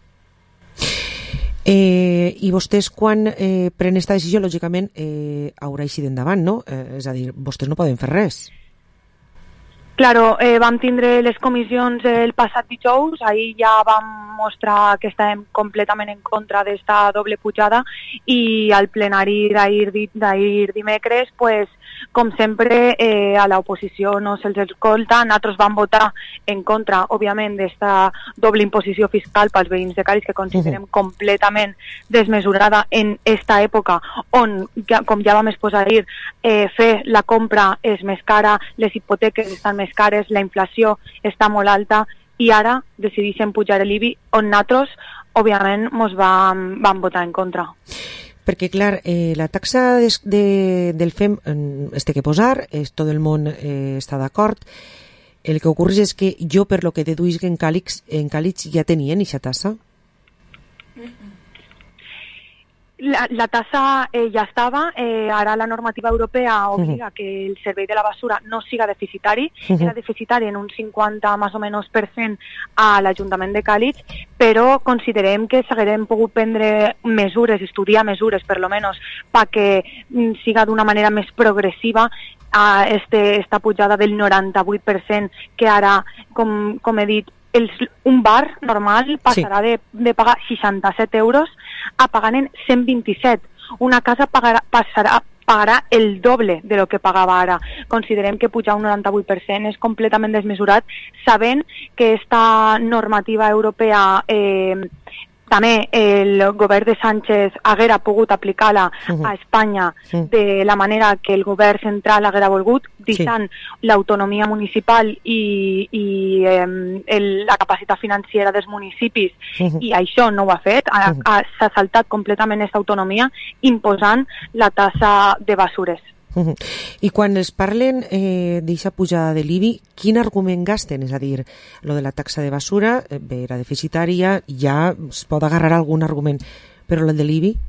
Eh, I vostès, quan eh, prenen aquesta decisió, lògicament, eh, haurà eixit endavant, no? Eh, és a dir, vostès no poden fer res. Claro, eh, vam tindre les comissions el passat dijous, ahir ja vam mostrar que estàvem completament en contra d'esta doble pujada i al plenari d'ahir d'ahir dimecres, pues, com sempre, eh, a l'oposició no se'ls escolta. Nosaltres vam votar en contra, òbviament, d'esta doble imposició fiscal pels veïns de Càlig, que considerem uh-huh. completament desmesurada en esta època, on, ja, com ja vam exposar ahir, eh, fer la compra és més cara, les hipoteques estan més cares, la inflació està molt alta i ara decideixen pujar l'I B I, on nosaltres, òbviament, ens vam, vam votar en contra. Perquè, clar, eh, la taxa de, de, del F E M es té que posar, és, tot el món eh, està d'acord. El que ocorre és que jo, per lo que deduïsc en Càlig, en Càlig ja tenien aquesta tassa. La, la tassa eh, ja estava, eh, ara la normativa europea obliga uh-huh. que el servei de la basura no siga deficitari, uh-huh. era deficitari en un cinquanta més o menys per cent a l'Ajuntament de Càlig, però considerem que s'hagueren pogut prendre mesures, estudiar mesures per lo menos, perquè mm, siga d'una manera més progressiva a este, esta pujada del noranta-vuit per cent que ara, com, com he dit, el, un bar normal passarà sí. de, de pagar seixanta-set euros a pagar en cent vint-i-set. Una casa pagarà, passarà, pagarà el doble de lo que pagava ara. Considerem que pujar un noranta-vuit per cent és completament desmesurat, sabent que esta normativa europea eh, també el govern de Sánchez haguera pogut aplicar-la uh-huh. a Espanya uh-huh. de la manera que el govern central haguera volgut, deixant sí. l'autonomia municipal i, i eh, el, la capacitat financera dels municipis, uh-huh. i això no ho ha fet, ha, uh-huh. ha, s'ha saltat completament aquesta autonomia imposant la tassa de basures. Uh-huh. I quan es parlen eh, d'aquesta pujada de l'I B I, quin argument gasten? És a dir, lo de la taxa de basura, eh, bé, era deficitària, ja es pot agarrar algun argument, però el de l'I B I?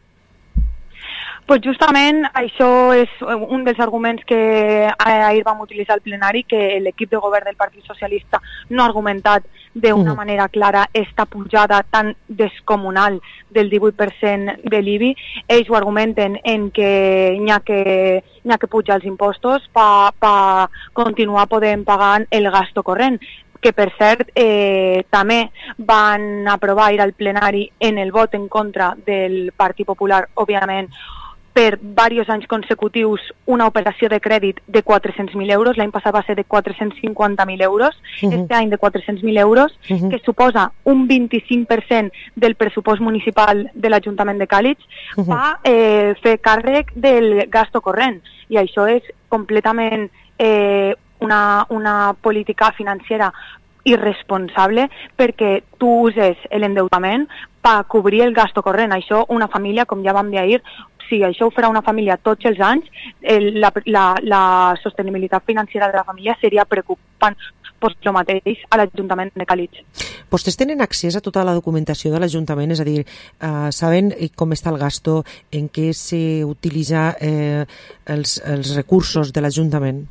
Pues justament això és un dels arguments que ahir vam utilitzar al plenari, que l'equip de govern del Partit Socialista no ha argumentat d'una uh-huh. manera clara esta pujada tan descomunal del divuit per cent de l'I B I. Ells ho argumenten en que n'hi ha que, n'hi ha que pujar els impostos per pa continuar podent pagar el gasto corrent, que per cert eh, també van aprovar ir al plenari en el vot en contra del Partit Popular, òbviament, per diversos anys consecutius una operació de crèdit de quatre-cents mil euros, l'any passat va ser de quatre-cents cinquanta mil euros, uh-huh. este any de quatre-cents mil euros, uh-huh. que suposa un vint-i-cinc per cent del pressupost municipal de l'Ajuntament de Càlig, uh-huh. va eh, fer càrrec del gasto corrent, i això és completament eh, una, una política financera irresponsable perquè tu uses l'endeutament per cobrir el gasto corrent. Això una família, com ja vam dir ahir, si això ho farà una família tots els anys, el, la, la, la sostenibilitat financera de la família seria preocupant. Pues el mateix a l'Ajuntament de Càlig. Vostès tenen accés a tota la documentació de l'Ajuntament, és a dir, eh, saben com està el gasto, en què s'utilitza eh, els, els recursos de l'Ajuntament?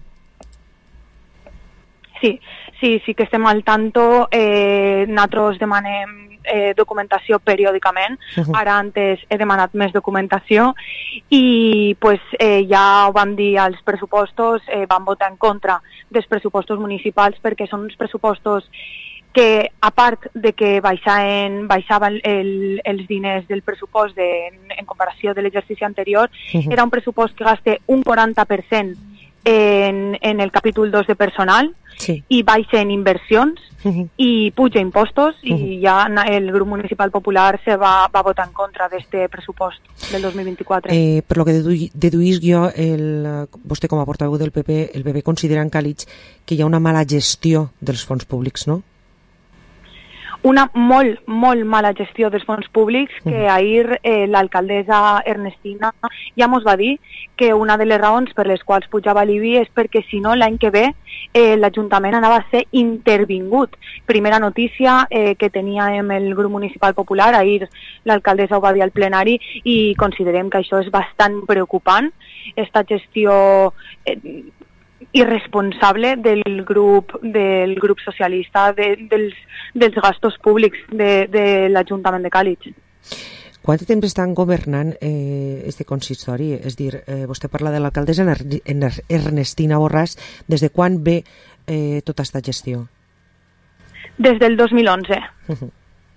Sí, sí, sí que estem al tanto. Eh, nosaltres demanem eh, documentació periòdicament. Uh-huh. Ara antes he demanat més documentació i pues, eh, ja ho vam dir als pressupostos, eh, vam votar en contra dels pressupostos municipals perquè són uns pressupostos que, a part de que baixaven, baixaven el, els diners del pressupost de, en, en comparació de l'exercici anterior, uh-huh. era un pressupost que gaste un quaranta per cent en, en el capítol dos de personal, sí. I baixa en inversions, uh-huh. i puja impostos, uh-huh. i ja el grup municipal popular se va, va votar en contra d'este pressupost del dos mil vint-i-quatre. Eh, per lo que dedu deduís jo, el, vostè com a portaveu del P P, el P P considera en Càlig que hi ha una mala gestió dels fons públics, no? Una molt, molt mala gestió dels fons públics que ahir eh, l'alcaldessa Ernestina ja mos va dir que una de les raons per les quals pujava l'I B I és perquè si no l'any que ve eh, l'Ajuntament anava a ser intervingut. Primera notícia eh, que teníem el grup municipal popular, ahir l'alcaldessa ho va dir al plenari i considerem que això és bastant preocupant, esta gestió eh, irresponsable del grup del grup socialista de, dels, dels gastos públics de, de l'Ajuntament de Càlig. Quant temps estan governant eh, este consistori? És dir, eh, vostè parla de l'alcaldessa Ernestina Borràs. Des de quan ve eh, tota aquesta gestió? Des del dos mil onze. Uh-huh.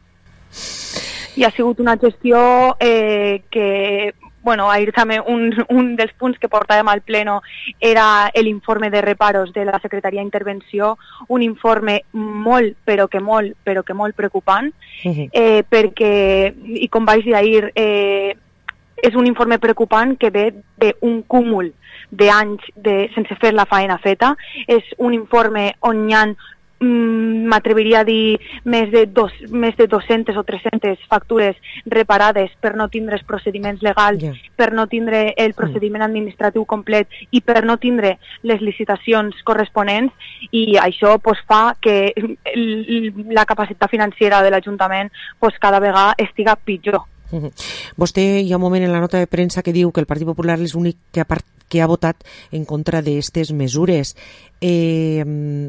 I ha sigut una gestió eh, que... Bueno, ahir també un, un dels punts que portàvem al pleno era l'informe de reparos de la Secretaria d'Intervenció, un informe molt, però que molt, però que molt preocupant, uh-huh. eh, perquè, i com vaig dir ahir, eh, és un informe preocupant que ve d'un cúmul d'anys de, sense fer la faena feta, és un informe on hi ha m'atreviria a dir més de, dos, més de dues-centes o tres-centes factures reparades per no tindre els procediments legals, yeah. per no tindre el procediment administratiu complet i per no tindre les licitacions corresponents, i això pues, fa que la capacitat financera de l'Ajuntament pues, cada vegada estiga pitjor. Uh-huh. Vostè hi ha un moment en la nota de premsa que diu que el Partit Popular és l'únic que ha, que ha votat en contra d'aquestes mesures. Eh...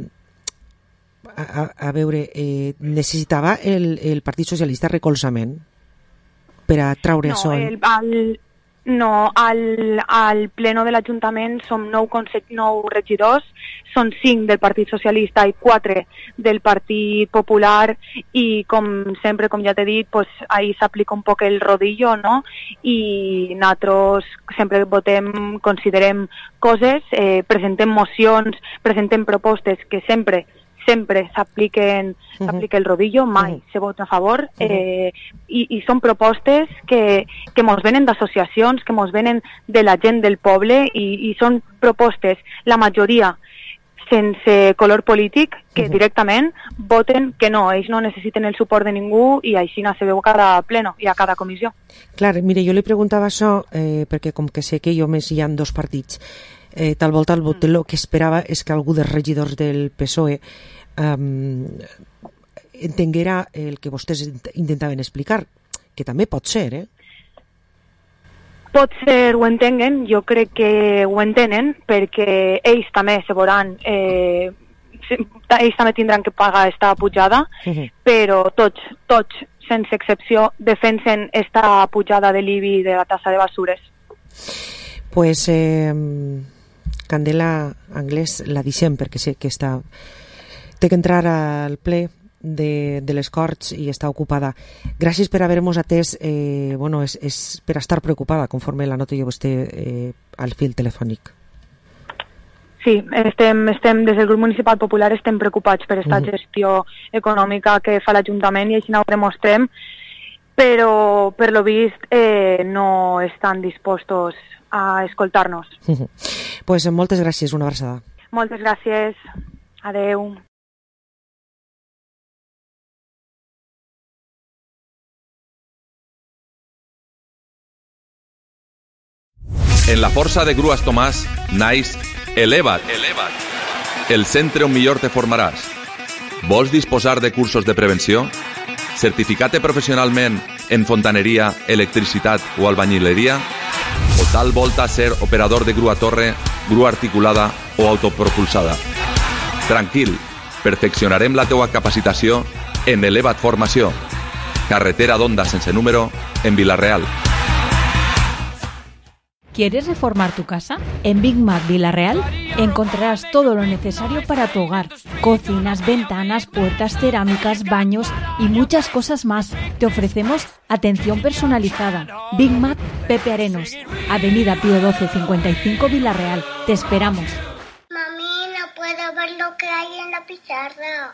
A, a veure, eh, necessitava el, el Partit Socialista recolzament per a traure no, això? El, el, no, al, al pleno de l'Ajuntament som nou, nou regidors, són cinc del Partit Socialista i quatre del Partit Popular, i com sempre, com ja t'he dit, pues, ahí s'aplica un poc el rodillo, no? I nosaltres sempre votem, considerem coses, eh, presentem mocions, presentem propostes que sempre sempre s'apliquen uh-huh. s'aplica el rodillo, mai uh-huh. se vota a favor, eh, uh-huh. i, i són propostes que, que mos venen d'associacions, que mos venen de la gent del poble, i, i són propostes, la majoria sense color polític, que uh-huh. directament voten que no, ells no necessiten el suport de ningú, i així no se veu a cada pleno i a cada comissió. Clar, mire, jo li preguntava això eh, perquè com que sé que jo més hi ha dos partits, eh, tal volta el vot, el que esperava és que algú dels regidors del P S O E Um, entenguera el que vostès intentaven explicar, que també pot ser, eh? Pot ser, ho entenguen, jo crec que ho entenen, perquè ells també se veuran, eh, ells també tindran que pagar esta pujada, uh-huh. però tots, tots, sense excepció, defensen esta pujada de l'I B I de la tassa de basures. Pues eh, Candela Anglès la deixem perquè sé que està... té que entrar al ple de, de les Corts i està ocupada. Gràcies per haver-nos atès. Eh, bueno, és, és per estar preocupada, conforme la nota jo vostè eh, al fil telefònic. Sí, estem, estem, des del grup municipal popular estem preocupats per aquesta uh-huh. gestió econòmica que fa l'Ajuntament, i així no ho demostrem, però per lo vist eh, no estan dispostos a escoltar-nos. Uh-huh. Pues moltes gràcies, una abraçada. Moltes gràcies. Adeu. En la Força de Grues Tomàs naix Eleva't, el centre on millor te formaràs. Vols disposar de cursos de prevenció? Certificat-te professionalment en fontaneria, electricitat o albañileria? O tal volta ser operador de grua torre, grua articulada o autopropulsada? Tranquil, perfeccionarem la teua capacitació en Eleva't Formació. Carretera d'Onda sense número en Vila-real. ¿Quieres reformar tu casa? En Big Mac Vila-real encontrarás todo lo necesario para tu hogar. Cocinas, ventanas, puertas, cerámicas, baños y muchas cosas más. Te ofrecemos atención personalizada. Big Mac Pepe Arenos, Avenida Pío doce cincuenta y cinco Vila-real. Te esperamos. Mami, no puedo ver lo que hay en la pizarra.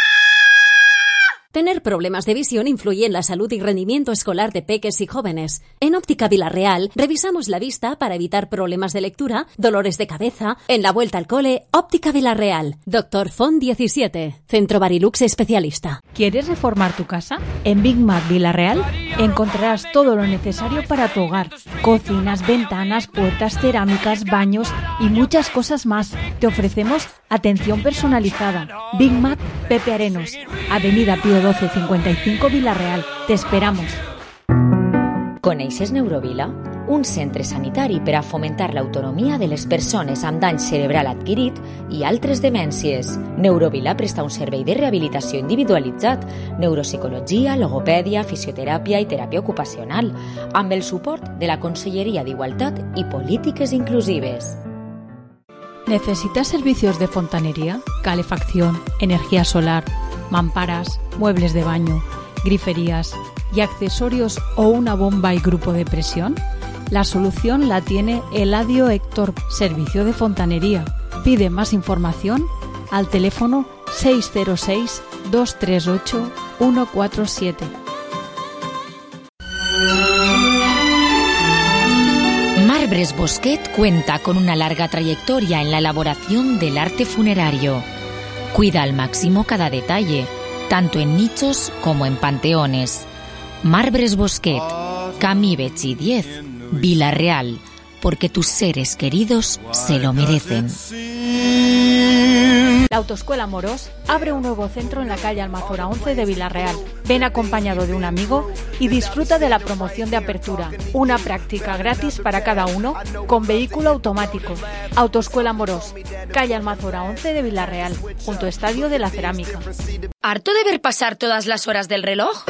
Tener problemas de visión influye en la salud y rendimiento escolar de peques y jóvenes. En Óptica Vila-real revisamos la vista para evitar problemas de lectura, dolores de cabeza. En la vuelta al cole, Óptica Vila-real. Doctor Font diecisiete, Centro Barilux Especialista. ¿Quieres reformar tu casa? En Big Mac Vila-real encontrarás todo lo necesario para tu hogar. Cocinas, ventanas, puertas, cerámicas, baños y muchas cosas más. Te ofrecemos atención personalizada. Big Mac Pepe Arenos, Avenida Pío doce cincuenta y cinco Vila-real. Te esperamos. Coneixes Neurovila? Un centre sanitari per a fomentar l'autonomia de les persones amb dany cerebral adquirit i altres demències. Neurovila presta un servei de rehabilitació individualitzat, neuropsicologia, logopèdia, fisioteràpia i teràpia ocupacional, amb el suport de la Conselleria d'Igualtat i Polítiques Inclusives. ¿Necesitas servicios de fontanería, calefacción, energía solar, mamparas, muebles de baño, griferías y accesorios o una bomba y grupo de presión? La solución la tiene Eladio Héctor, Servicio de Fontanería. Pide más información al teléfono seis cero seis, dos tres ocho, uno cuatro siete. Marbres Bosquet cuenta con una larga trayectoria en la elaboración del arte funerario. Cuida al máximo cada detalle, tanto en nichos como en panteones. Marbres Bosquet, Camí Betxí diez, Vila-real, porque tus seres queridos se lo merecen. La Autoescuela Morós abre un nuevo centro en la calle Almazora once de Vila-real. Ven acompañado de un amigo y disfruta de la promoción de apertura, una práctica gratis para cada uno con vehículo automático. Autoescuela Morós, calle Almazora once de Vila-real, junto Estadio de la Cerámica. ¿Harto de ver pasar todas las horas del reloj?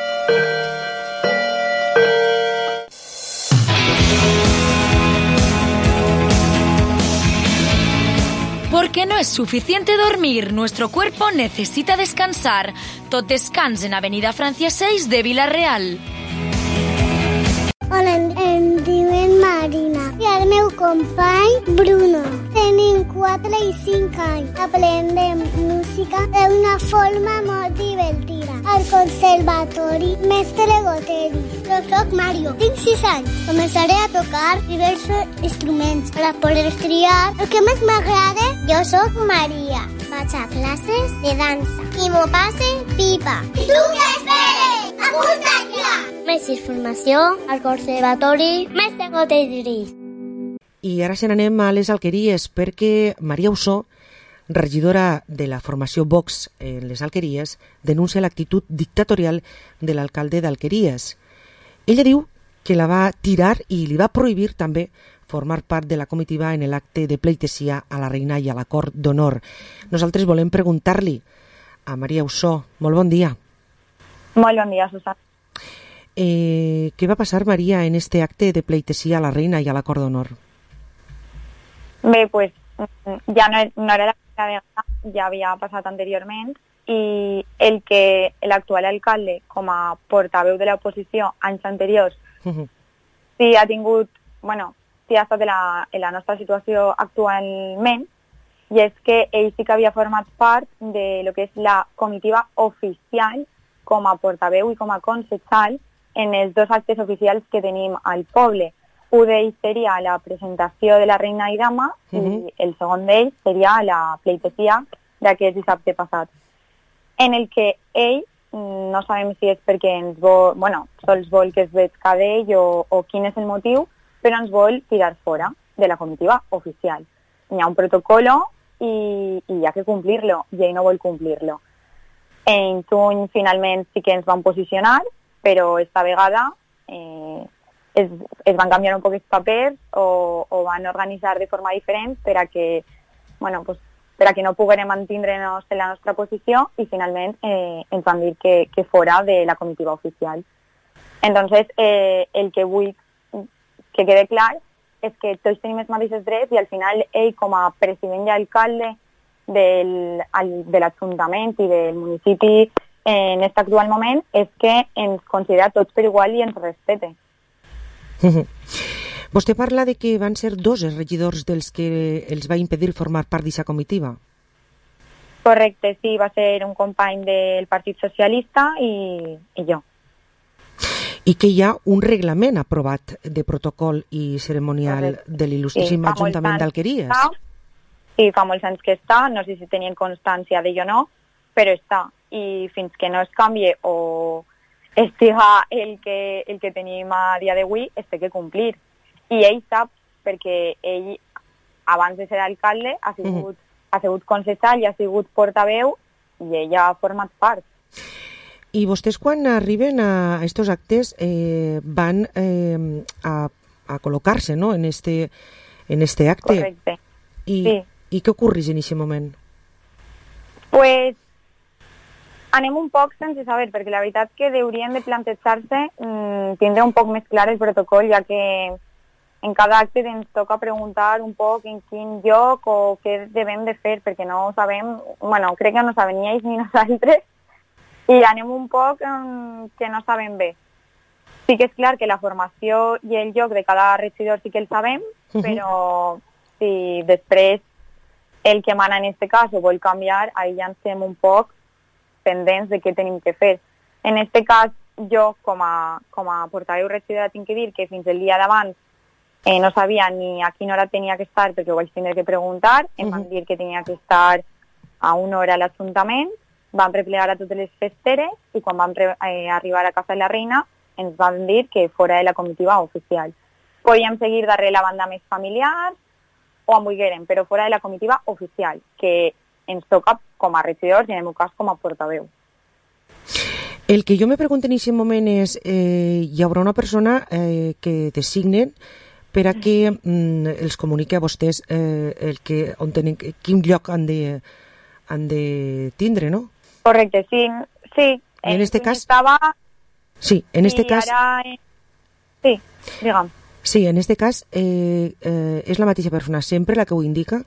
Porque no es suficiente dormir, nuestro cuerpo necesita descansar. Tot descans en Avenida Francia seis de Vila-real. Hola, em, em diuen Marina i el meu company Bruno. Tenim quatre i cinc anys. Aprendem música d'una forma molt divertida. Al conservatori Mestre Goteri. Jo soc Mario, tinc sis anys. Començaré a tocar diversos instruments per a poder triar el que més m'agrada. Jo soc Maria. Vaig a classes de dansa i m'ho passe pipa. I tu què esperes? Apunta't ja! Més informació al Conservatori Mestre Goteri. I ara se n'anem a les Alqueries perquè Maria Ussó, regidora de la formació Vox en les Alqueries, denuncia l'actitud dictatorial de l'alcalde d'Alqueries. Ella diu que la va tirar i li va prohibir també formar part de la comitiva en l'acte de pleitesia a la reina i a la cort d'honor. Nosaltres volem preguntar-li a Maria Ussó. Molt bon dia. Molt bon dia, Susana. Eh, què va passar, Maria, en este acte de pleitesia a la reina i a la cort d'honor? Bé, pues, ja no, no era la primera vegada, ja havia passat anteriorment, i el que l'actual alcalde, com a portaveu de l'oposició anys anteriors, uh-huh. sí ha tingut, bueno, sí ha estat en la, en la nostra situació actualment, i és que ell sí que havia format part de lo que és la comitiva oficial com a portaveu i com a consellal en els dos actes oficials que tenim al poble. un d'ells seria la presentació de la reina i dama Mhm. i el segon d'ells seria la pleitesia d'aquest dissabte passat, en el que ell, mm, no sabem si és perquè ens vol, bueno, sols vol que es veig d'ell o, o quin és el motiu, però ens vol tirar fora de la comitiva oficial. Hi ha un protocolo i, i hi ha que complir-lo, i ell no vol complir-lo. En juny finalment sí que ens van posicionar, però esta vegada eh, es, es van canviar un poc els papers o, o van organitzar de forma diferent per a que, bueno, pues, per a que no poguérem mantindre'ns en la nostra posició i finalment eh, ens van dir que, que fora de la comitiva oficial. Entonces, eh, el que vull que quede clar és que tots tenim els mateixos drets i al final ell com a president i alcalde del, al, de l'Ajuntament i del municipi en aquest actual moment és que ens considera tots per igual i ens respete. Vostè parla de que van ser dos els regidors dels que els va impedir formar part d'aquesta comitiva. Correcte, sí, va ser un company del Partit Socialista i, i jo. I que hi ha un reglament aprovat de protocol i cerimonial Correcte. de l'il·lustríssim Sí, fa molts Ajuntament anys d'Alqueries. que està. Sí, fa molts anys que està, no sé si tenien constància d'ello o no, però està. I fins que no es canvie o estiga el que, el que tenim a dia d'avui, es té que complir. I ell sap, perquè ell, abans de ser alcalde, ha sigut, mm. ha sigut concejal i ha sigut portaveu i ell ha format part. I vostès quan arriben a estos actes eh, van eh, a, a col·locar-se, ¿no?, en este, en este acte. Correcte. I, sí. I què ocorreix en aquest moment? Pues anem un poc sense saber, perquè la veritat que haurien de plantejar-se mmm, tindre un poc més clar el protocol, ja que en cada acte ens toca preguntar un poc en quin lloc o què devem de fer, perquè no ho sabem, bueno, crec que no sabem ni ells ni nosaltres, i anem un poc um, que no sabem bé. Sí que és clar que la formació i el lloc de cada regidor sí que el sabem, uh-huh. però si després el que mana en este cas ho vol canviar, ahí ja ens estem un poc pendents de què tenim que fer. En este cas, jo com a, com a portaveu regidora tinc que dir que fins el dia d'abans eh, no sabia ni a quina hora tenia que estar perquè ho vaig tindre que preguntar, uh-huh. em van dir que tenia que estar a una hora a l'Ajuntament, vam replegar a totes les festeres i quan vam eh, arribar a casa de la reina ens van dir que fora de la comitiva oficial. Podíem seguir darrere la banda més familiar o on vulguérem, però fora de la comitiva oficial, que ens toca com a regidors i en el meu cas com a portaveu. El que jo me pregunto en aquest moment és, eh, hi haurà una persona eh, que designen per a que mm, els comuniqui a vostès eh, el que, on tenen, quin lloc han de, han de tindre, no? Correcte, sí. sí. I en este cas... Estava... Sí, en este cas... Ara... Sí, digue'm. Sí, en este cas eh, eh, és la mateixa persona sempre la que ho indica?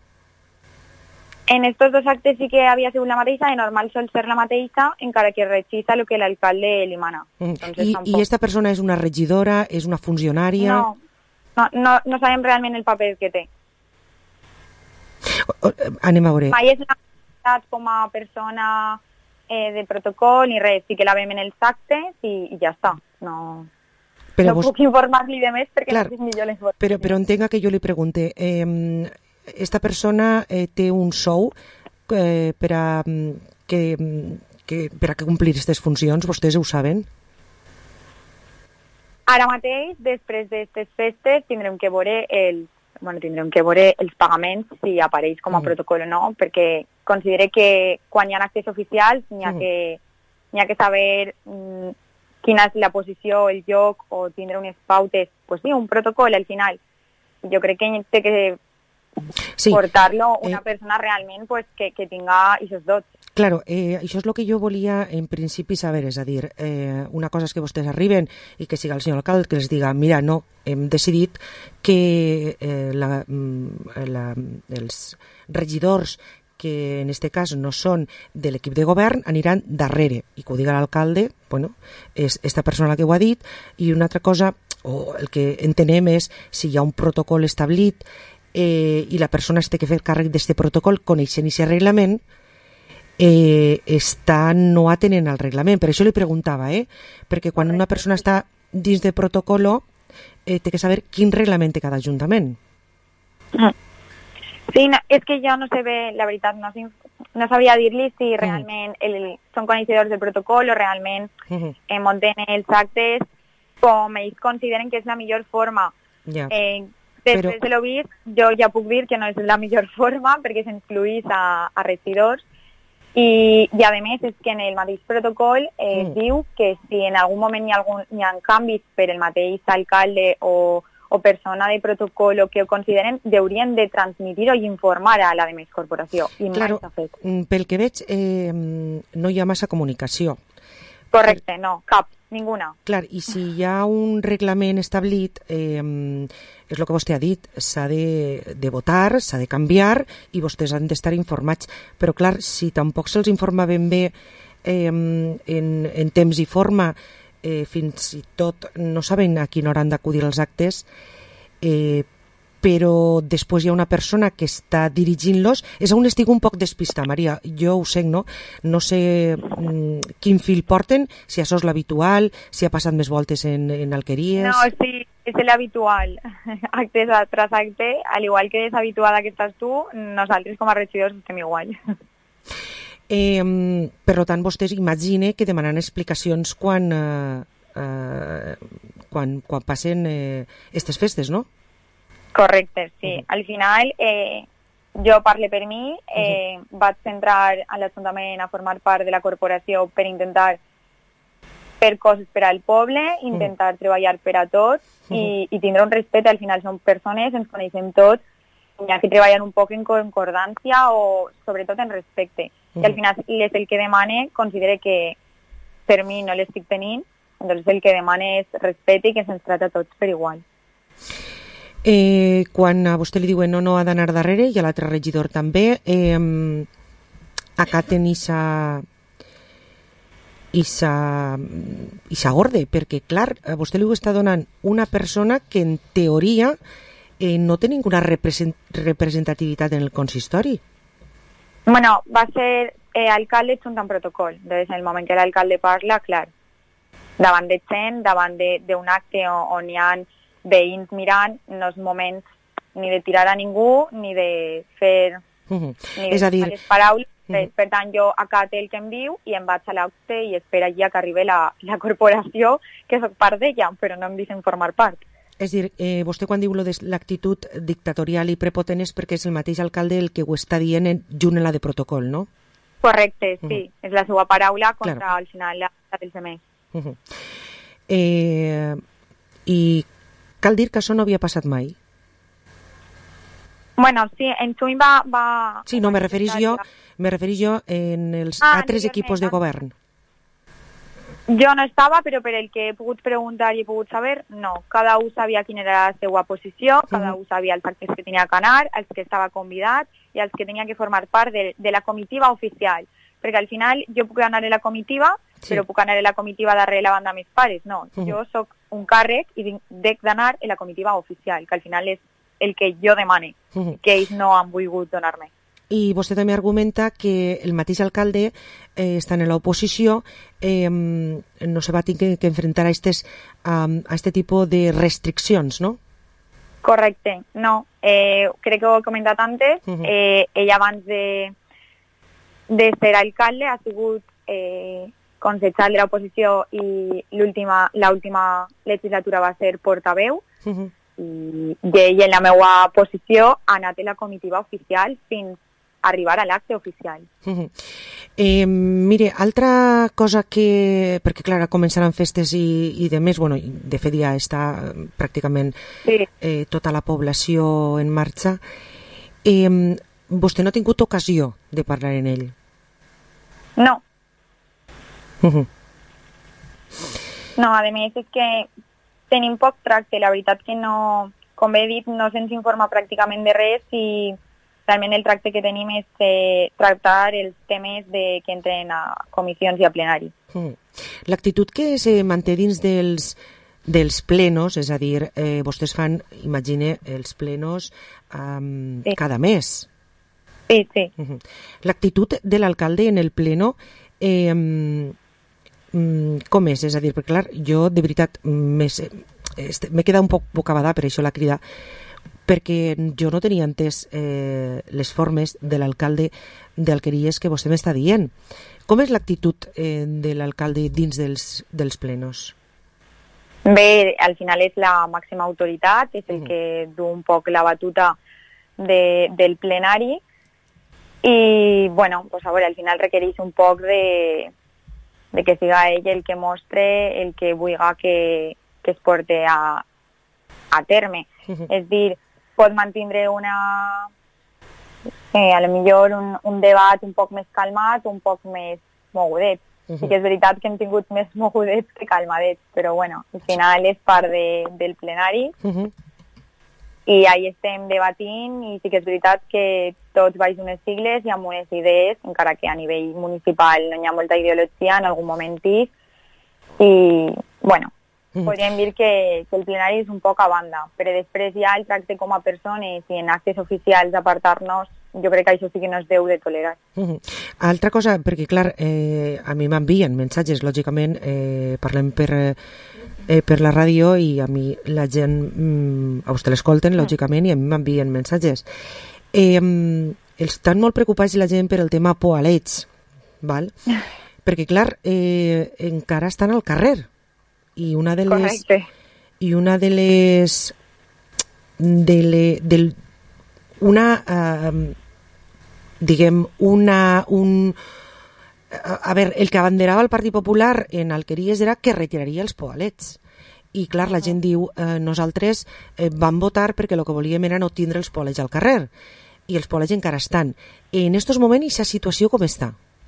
En estos dos actes sí que havia sigut la mateixa, de normal sol ser la mateixa, encara que regissa el que l'alcalde li mana. Mm. I, I esta persona és una regidora, és una funcionària? No, no, no, no sabem realment el paper que té. O, o, anem a veure. Mai és una activitat com a persona eh, de protocol ni res, sí que la veiem en els actes i, i ja està. No, però no vos... puc informar-li de més perquè Clar, no tinc millor la informació. Però, però entenga que jo li pregunte, eh, esta persona eh, té un sou eh, per a que, que, per a que complir aquestes funcions, vostès ho saben? Ara mateix, després d'aquestes festes, tindrem que veure el, bueno, tindrem que veure els pagaments, si apareix com a mm. protocol o no, perquè considere que quan hi ha actes oficials n'hi ha, mm. que, n'hi ha que saber mm, quina és la posició, el lloc, o tindre unes pautes, pues sí, un protocol al final. Jo crec que té que sí. portar-lo una eh... persona realment pues, que, que tinga aquests dots. Claro, eh, això és el que jo volia en principi saber, és a dir, eh, una cosa és que vostès arriben i que siga el senyor alcalde que els diga, mira, no, hem decidit que eh, la, la, els regidors que en este cas no són de l'equip de govern aniran darrere, i que ho diga l'alcalde, bueno, és esta persona la que ho ha dit, i una altra cosa, o el que entenem és si hi ha un protocol establit eh, i la persona es té que fer càrrec d'aquest protocol, coneixent aquest reglament, Eh, està no atenent al reglament. Per això li preguntava, eh? perquè quan una persona està dins de protocolo eh, té que saber quin reglament té cada ajuntament. Mm. Sí, no, és que jo no sé bé, la veritat, no, no sabia dir-li si realment el, són coneixedors del protocol o realment Uh-huh. eh, munten els actes com ells consideren que és la millor forma. Ja. Eh, després Però- de l'ho vist, jo ja puc dir que no és la millor forma perquè s'incluís a, a regidors i, i a més és que en el mateix protocol eh, Mm. diu que si en algun moment hi ha, algun, hi ha canvis per el mateix alcalde o, o persona de protocol o que ho consideren, haurien de transmitir o informar a la de més corporació. I Claro, mai s'ha fet. mm, pel que veig, eh, no hi ha massa comunicació. Correcte, no, cap, ninguna. Clar, i si hi ha un reglament establit, eh, és el que vostè ha dit, s'ha de, de votar, s'ha de canviar i vostès han d'estar informats. Però clar, si tampoc se'ls informa ben bé eh, en, en temps i forma, eh, fins i tot no saben a quina hora han d'acudir als actes, eh, però després hi ha una persona que està dirigint-los, és on estic un poc despistada, Maria, jo ho sé, no? No sé mm, quin fil porten, si això és l'habitual, si ha passat més voltes en, en alqueries... No, sí, és l'habitual. Acte tras acte, al igual que és habituada que estàs tu, nosaltres com a regidors estem igual. Eh, per tant, vostès imagine que demanen explicacions quan, eh, eh, quan, quan passen eh, aquestes festes, no? Correcte, sí. Uh-huh. Al final, eh, jo parle per mi, eh, uh-huh. vaig entrar a l'Ajuntament a formar part de la corporació per intentar fer coses per al poble, intentar uh-huh. treballar per a tots uh-huh. i, i tindre un respecte. Al final som persones, ens coneixem tots, hi ha que treballar un poc en concordància o sobretot en respecte. Uh-huh. I al final és el que demane, considere que per mi no l'estic tenint, doncs el que demane és respecte i que se'ns trata tots per igual. Eh, quan a vostè li diuen no, no ha d'anar darrere i a l'altre regidor també, eh, acaten ixa ixa ixa orde, perquè clar, a vostè li ho està donant una persona que en teoria eh, no té ninguna represent representativitat en el consistori. Bueno, va ser eh, alcalde junt amb protocol. Entonces, en el moment que l'alcalde parla, clar, davant de gent, davant d'un acte on hi ha veïns mirant, no és moments ni de tirar a ningú, ni de fer Uh-huh. ni de És a dir, les paraules. uh-huh. Per tant, jo acate el que em diu i em vaig a l'acte i espera ja que arribi la, la corporació, que soc part d'ella, però no em deixen formar part. És dir, eh, vostè quan diu lo de l'actitud dictatorial i prepotent és perquè és el mateix alcalde el que ho està dient en, junt en la de protocol, no? Correcte, sí. Uh-huh. És la seva paraula contra, Claro. al final, la dels demés. Uh-huh. eh, I cal dir que això no havia passat mai. Bueno, sí, en Chuy va... va Sí, no, me referís jo, me referís jo en els Ah, altres anteriorment, equipos de govern. Jo no estava, però per el que he pogut preguntar i he pogut saber, no. Cada un sabia quina era la seva posició, cada un sabia els actes que tenia que anar, els que estava convidat i els que tenia que formar part de, de la comitiva oficial. Perquè al final jo puc anar a la comitiva, Sí. però puc anar a la comitiva darrere la banda de mis pares. No, Uh-huh. jo sóc un càrrec i dec d'anar a la comitiva oficial, que al final és el que jo demane, Uh-huh. que ells no han volgut donar-me. I vostè també argumenta que el mateix alcalde, eh, estant en l'oposició, eh, no se va tenir que enfrentar a estes, a, a este tipus de restriccions, no? Correcte, no. Eh, crec que ho he comentat antes. Uh-huh. eh, ell abans de, de ser alcalde ha sigut eh, concejal de l'oposició i l'última l'última legislatura va ser portaveu. Uh-huh. I, i ell en la meva posició ha anat a la comitiva oficial fins a arribar a l'acte oficial. Uh-huh. Eh, mire, altra cosa que... Perquè, clar, començaran festes i, i de més, bueno, de fet ja està pràcticament sí. eh, tota la població en marxa. Eh, vostè no ha tingut ocasió de parlar en ell? No. Uh-huh. No, a més és que tenim poc tracte, la veritat que no, com he dit, no se'ns informa pràcticament de res i realment el tracte que tenim és eh, tractar els temes de, que entren a comissions i a plenari. Uh-huh. L'actitud que se manté dins dels, dels plenos, és a dir, eh, vostès fan, imagine, els plenos um, sí. cada mes. Sí, sí. Uh-huh. L'actitud de l'alcalde en el pleno, eh, um, com és? És a dir, perquè clar, jo de veritat més, m'he quedat un poc bocabadà, per això la crida, perquè jo no tenia entès eh, les formes de l'alcalde d'Alqueries que vostè m'està dient. Com és l'actitud eh, de l'alcalde dins dels, dels plenos? Bé, al final és la màxima autoritat, és el que du un poc la batuta de, del plenari i, bueno, pues a veure, al final requereix un poc de, de que siga ell el que mostre el que vulga que, que es porte a, a terme. Uh-huh. És dir, pot mantindre una... Eh, a lo millor un, un debat un poc més calmat, un poc més mogudet. Uh-huh. Sí que és veritat que hem tingut més mogudets que calmadets, però bueno, al final és part de, del plenari. Uh-huh. I ahí estem debatint i sí que és veritat que tots baix unes sigles i amb unes idees, encara que a nivell municipal no hi ha molta ideologia en algun moment i, bueno, mm. podríem dir que, que el plenari és un poc a banda, però després ja el tracte com a persones i en actes oficials apartar-nos, jo crec que això sí que no es deu de tolerar. Mm. Altra cosa, perquè clar, eh, a mi m'envien missatges, lògicament, eh, parlem per... Eh, Eh, per la ràdio i a mi la gent mm, a vostè l'escolten, lògicament, i a mi m'envien missatges. Eh, estan molt preocupats la gent per el tema poalets, val? Perquè, clar, eh, encara estan al carrer i una de les... Correcte. I una de les... De le, del, una... Eh, diguem, una... un A veure, el que abanderava el Partit Popular en Alqueries era que retiraria els poalets. I, clar, la gent diu, eh, nosaltres eh, vam votar perquè el que volíem era no tindre els poalets al carrer. I els poalets encara estan. En aquests moments, aquesta situació com està?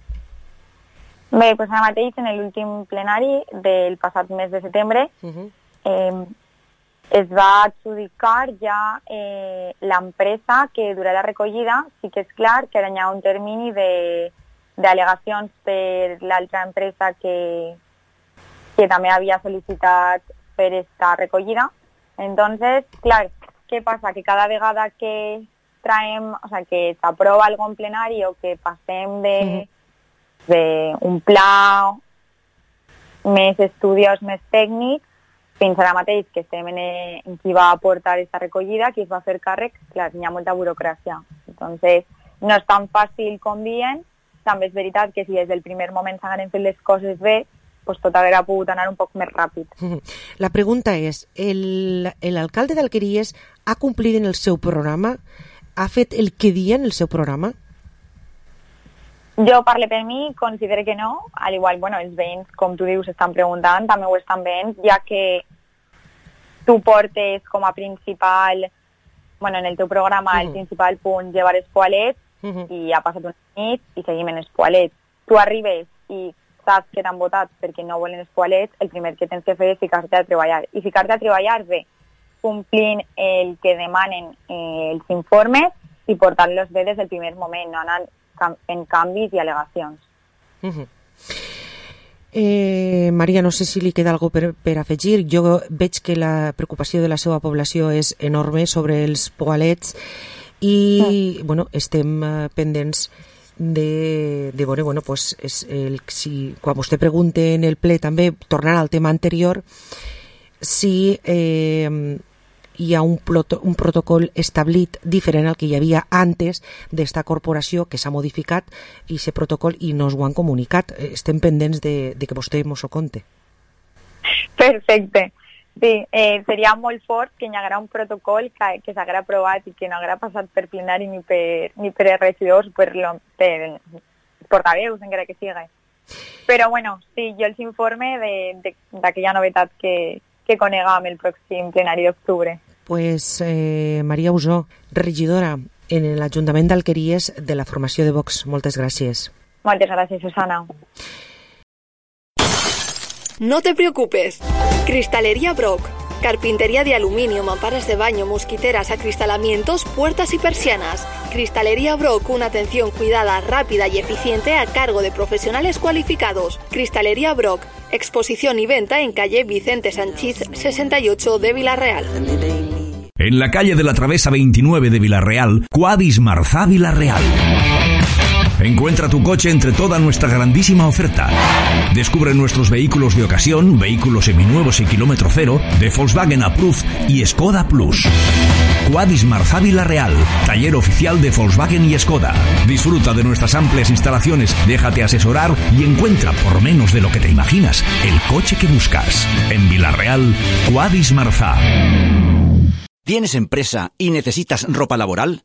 Bé, doncs ara mateix, en l'últim plenari del passat mes de setembre, uh-huh. eh, es va adjudicar ja eh, l'empresa que durà la recollida. Sí que és clar que ara hi ha un termini de... d'al·legacions per l'altra empresa que, que també havia sol·licitat per esta recollida. Entonces, clar, què passa? Que cada vegada que traem, o sea, que s'aprova algun plenari o que passem de, uh-huh. de un pla més estudiós, més tècnic, fins ara mateix que estem en, en qui va aportar aquesta recollida, qui es va fer càrrec, clar, hi ha molta burocràcia. Entonces, no és tan fàcil com diuen. També és veritat que si des del primer moment s'hagueren fet les coses bé, pues tot hauria pogut anar un poc més ràpid. La pregunta és, l'alcalde d'Alqueries ha complit en el seu programa? Ha fet el que dia en el seu programa? Jo parlo per mi, considero que no. Al igual, bueno, els veïns, com tu dius, estan preguntant, també ho estan veient, ja que tu portes com a principal, bueno, en el teu programa, el principal punt, llevar els poalets, Uh-huh. i ha passat una nit i seguim en els poalets. Tu arribes i saps que t'han votat perquè no volen els poalets, el primer que tens que fer és ficar-te a treballar. I ficar-te a treballar bé, complint el que demanen eh, els informes i portar-los bé des del primer moment, no anant cam- fent canvis i al·legacions. Uh-huh. Eh, Maria, no sé si li queda alguna cosa per, per afegir. Jo veig que la preocupació de la seva població és enorme sobre els poalets i mm. bueno, estem uh, pendents de, de veure, bueno, pues, és el, si, quan vostè pregunte en el ple també, tornar al tema anterior, si eh, hi ha un, proto, un protocol establit diferent al que hi havia antes d'esta corporació que s'ha modificat i aquest protocol i no us ho han comunicat. Estem pendents de, de que vostè mos ho conte. Perfecte. Sí, eh, seria molt fort que hi haguera un protocol que, que s'haguera aprovat i que no haguera passat per plenari ni per, ni per regidors, per, lo, per portaveus, encara que sigui. Però bueno, sí, jo els informe d'aquella novetat que, que conegam el pròxim plenari d'octubre. Pues eh, Maria Usó, regidora en l'Ajuntament d'Alqueries de la formació de Vox. Moltes gràcies. Moltes gràcies, Susana. No te preocupes. Cristalería Brock. Carpintería de aluminio, mamparas de baño, mosquiteras, acristalamientos, puertas y persianas. Cristalería Brock, una atención cuidada, rápida y eficiente a cargo de profesionales cualificados. Cristalería Brock. Exposición y venta en calle Vicente Sanchís sesenta y ocho de Villarreal. En la calle de la Travesa veintinueve de Villarreal, Cuadis Marzá Villarreal. Encuentra tu coche entre toda nuestra grandísima oferta. Descubre nuestros vehículos de ocasión, vehículos seminuevos y kilómetro cero, de Volkswagen Approved y Skoda Plus. Quadis Marzá Vila-real, taller oficial de Volkswagen y Skoda. Disfruta de nuestras amplias instalaciones, déjate asesorar y encuentra, por menos de lo que te imaginas, el coche que buscas. En Vila-real, Quadis Marzá. ¿Tienes empresa y necesitas ropa laboral?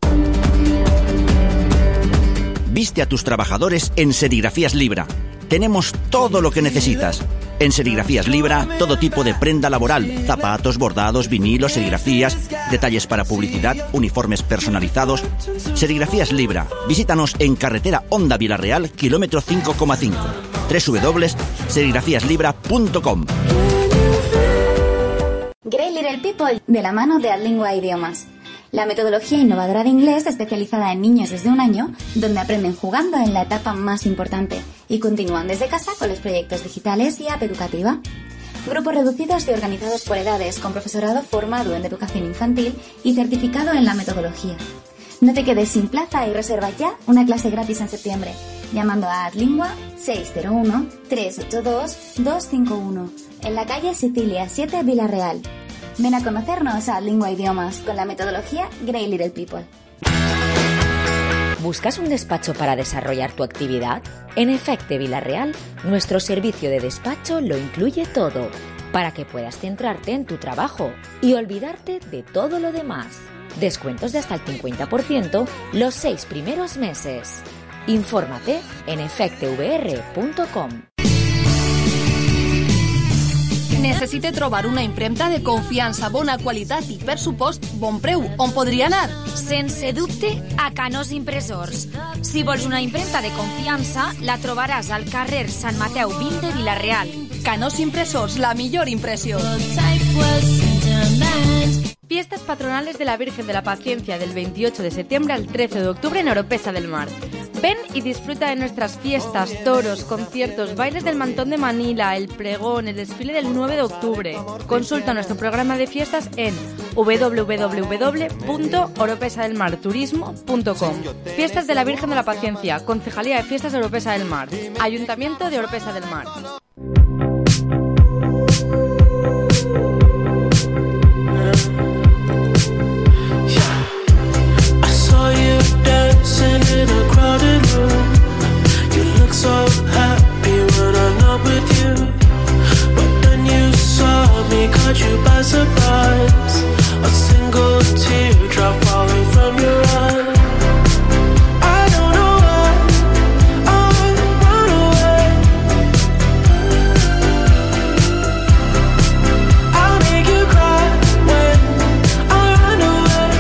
Viste a tus trabajadores en Serigrafías Libra. Tenemos todo lo que necesitas. En Serigrafías Libra, todo tipo de prenda laboral, zapatos, bordados, vinilos, serigrafías, detalles para publicidad, uniformes personalizados. Serigrafías Libra. Visítanos en carretera Honda Vila-real, kilómetro cinco coma cinco. doble u doble u doble u punto serigrafías libra punto com. Great Little People, de la mano de Adlingua Idiomas. La metodología innovadora de inglés especializada en niños desde un año, donde aprenden jugando en la etapa más importante y continúan desde casa con los proyectos digitales y app educativa. Grupos reducidos y organizados por edades, con profesorado formado en educación infantil y certificado en la metodología. No te quedes sin plaza y reserva ya una clase gratis en septiembre, llamando a Adlingua seis cero uno, tres ocho dos, dos cinco uno, en la calle Sicilia siete, Vila-real. Ven a conocernos a Adlingua Idiomas con la metodología Great Little People. ¿Buscas un despacho para desarrollar tu actividad? En Efecte Vila-real, nuestro servicio de despacho lo incluye todo, para que puedas centrarte en tu trabajo y olvidarte de todo lo demás. Descuentos de hasta el cincuenta por ciento los seis primeros meses. Infórmate en efecte v r punto com. Necessite trobar una impremta de confiança, bona qualitat i, per supost, bon preu. On podria anar? Sense dubte, a Canós Impressors. Si vols una impremta de confiança, la trobaràs al carrer Sant Mateu vint de Vila-real. Canós Impressors, la millor impressió. Fiestas patronales de la Virgen de la Paciencia del veintiocho de septiembre al trece de octubre en Oropesa del Mar. Ven y disfruta de nuestras fiestas, toros, conciertos, bailes del Mantón de Manila, el pregón, el desfile del nueve de octubre. Consulta nuestro programa de fiestas en w w w punto oropesa del mar turismo punto com. Fiestas de la Virgen de la Paciencia, Concejalía de Fiestas de Oropesa del Mar, Ayuntamiento de Oropesa del Mar. In a crowded room, you look so happy when I'm not with you. But then you saw me, caught you by surprise. A single teardrop falling from your eye. I don't know why I run away. I'll make you cry when I run away.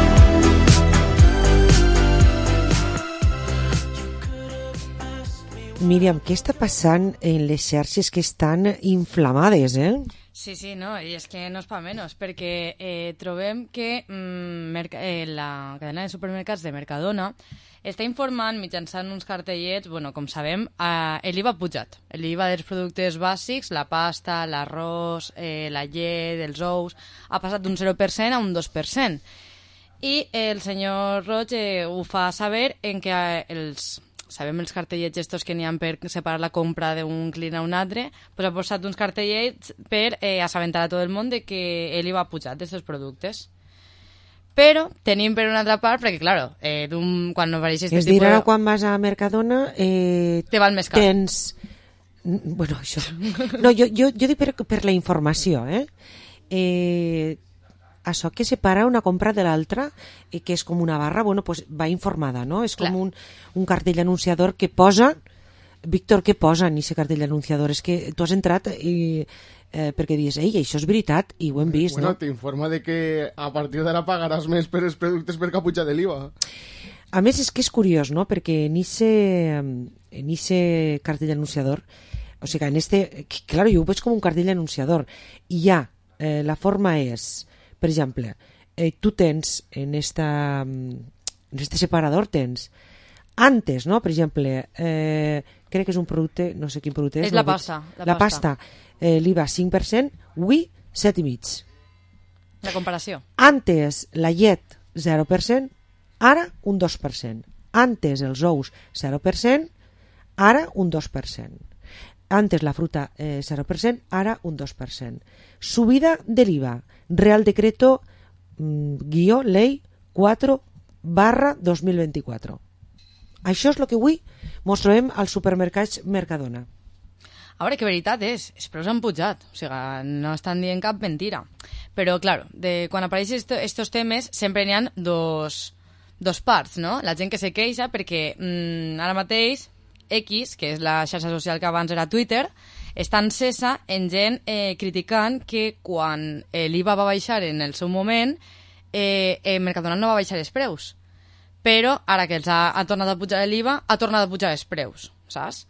Míriam, què està passant en les xarxes que estan inflamades, eh? Sí, sí, no, i és que no és pa menys, perquè eh, trobem que mm, merc- eh, la cadena de supermercats de Mercadona està informant mitjançant uns cartellets, bueno, com sabem, eh, l'I V A ha pujat. L'I V A dels productes bàsics, la pasta, l'arròs, eh, la llet, els ous, ha passat d'un zero per cent a un dos per cent. I el senyor Roig eh, ho fa saber en que eh, els... sabem els cartellets estos que n'hi ha per separar la compra d'un client a un altre, pues ha posat uns cartellets per eh, assabentar a tot el món de que l'I V A ha pujat d'aquests productes. Però tenim per una altra part, perquè, clar, eh, quan apareix aquest tipus... És dir, de... ara quan vas a Mercadona... Eh, te val més car. Tens... Bueno, això... No, jo, jo, jo dic per, per la informació, eh? Eh... Això que separa una compra de l'altra, eh, que és com una barra, bueno, pues va informada, no? És com un, un cartell anunciador que posa... Víctor, què posa en aquest cartell anunciador? És que tu has entrat i... Eh, perquè dius, ei, això és veritat, i ho hem vist, bueno, no? T'informa de que a partir d'ara pagaràs més per els productes per caputxa de l'I V A. A més, és que és curiós, no? Perquè en aquest cartell anunciador, o sigui, en este... Claro, jo ho veig com un cartell anunciador. I ja, eh, la forma és... Per exemple, eh, tu tens en, esta, en este separador tens antes, no? Per exemple, eh, crec que és un producte, no sé quin producte és. És la pasta. La, la pasta, pasta eh, l'I V A cinc per cent, avui set i mig. La comparació. Antes la llet zero per cent, ara un dos per cent. Antes els ous zero per cent, ara un dos per cent. Antes la fruta eh, zero per cent, ara un dos per cent. Subida del I V A. Real Decreto mm, guió Ley quatre barra dos mil vint-i-quatre. Això és el que avui mos trobem als supermercats Mercadona. A veure, que veritat és, els preus han pujat, o sigui, no estan dient cap mentira. Però, clar, de, quan apareixen estos temes sempre n'hi ha dos, dos parts, no? La gent que se queixa perquè mmm, ara mateix X, que és la xarxa social que abans era Twitter, està encesa en gent eh, criticant que quan eh, l'I V A va baixar en el seu moment, eh, eh, Mercadona no va baixar els preus. Però ara que els ha, ha tornat a pujar l'I V A, ha tornat a pujar els preus, saps?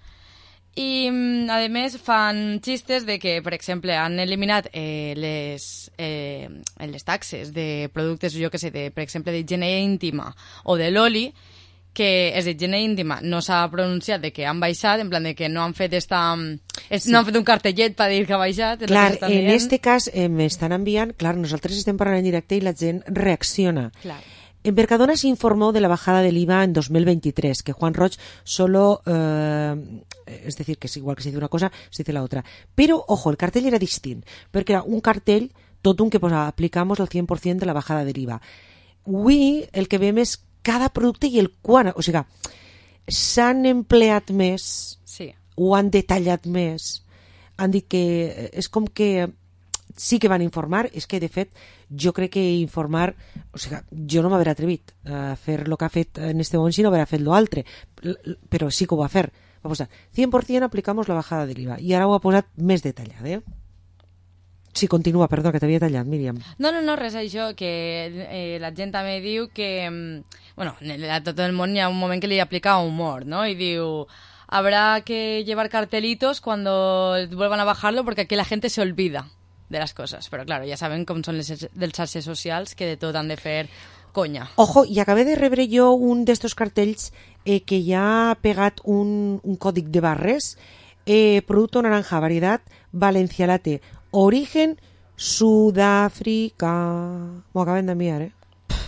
I, a més, fan xistes de que, per exemple, han eliminat eh, les, eh, les taxes de productes, jo que sé, de, per exemple, d'higiene íntima o de l'oli, que és d'higiene íntima, no s'ha pronunciat de que han baixat, en plan de que no han fet esta, sí. no han fet un cartellet per dir que ha baixat. Clar, en este cas eh, m'estan enviant, clar, nosaltres estem parlant en directe i la gent reacciona. Clar. En Mercadona se informó de la bajada del I V A en dos mil veintitrés, que Juan Roig solo, eh, es decir, que es igual que se dice una cosa, se dice la otra. Pero, ojo, el cartel era distint, perquè era un cartell, tot un que posava, aplicamos el cent per cent de la bajada del I V A. Avui el que veiem és cada producte i el quan, o sigui, s'han empleat més, sí. ho han detallat més, han dit que és com que sí que van informar, és que de fet jo crec que informar, o sigui, jo no m'haver atrevit a fer el que ha fet en este moment si no haver fet l'altre, però sí que ho va fer, va posar cent per cent aplicamos la bajada del I V A i ara ho ha posat més detallat, eh? Sí, continua, perdó, que t'havia tallat, Míriam. No, no, no, res, això, que eh, la gent també diu que, bueno, a tot el món hi ha un moment que li aplica humor, ¿no? Y diu, habrá que llevar cartelitos cuando vuelvan a bajarlo porque aquí la gente se olvida de las cosas. Pero claro, ya saben com són les dels xarxes socials, que de tot han de fer conya. Ojo, i acabé de rebre jo un d'estos cartells eh, que ja ha pegat un, un còdic de barres, eh, producto naranja, variedad Valencia Latte, origen Sud-àfrica. M'ho acaben d'enviar, eh?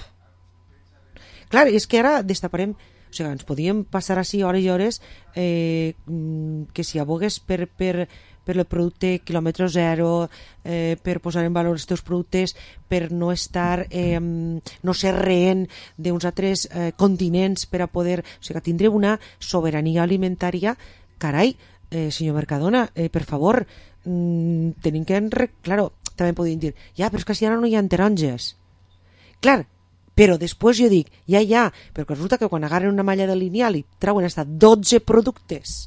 Clar, és que ara destaparem, o sigui, ens podíem passar així hores i hores eh, que si abogues per, per, per el producte quilòmetre zero, eh, per posar en valor els teus productes, per no estar, eh, no ser rehén d'uns altres eh, continents per a poder... O sigui, tindré una sobirania alimentària. Carai, eh, senyor Mercadona, eh, per favor, mm, tenim que... Enre... Claro, també podien dir, ja, però és que si ara no hi ha taronges. Clar, però després jo dic, ja, ja, però resulta que quan agarren una malla de lineal i trauen hasta dotze productes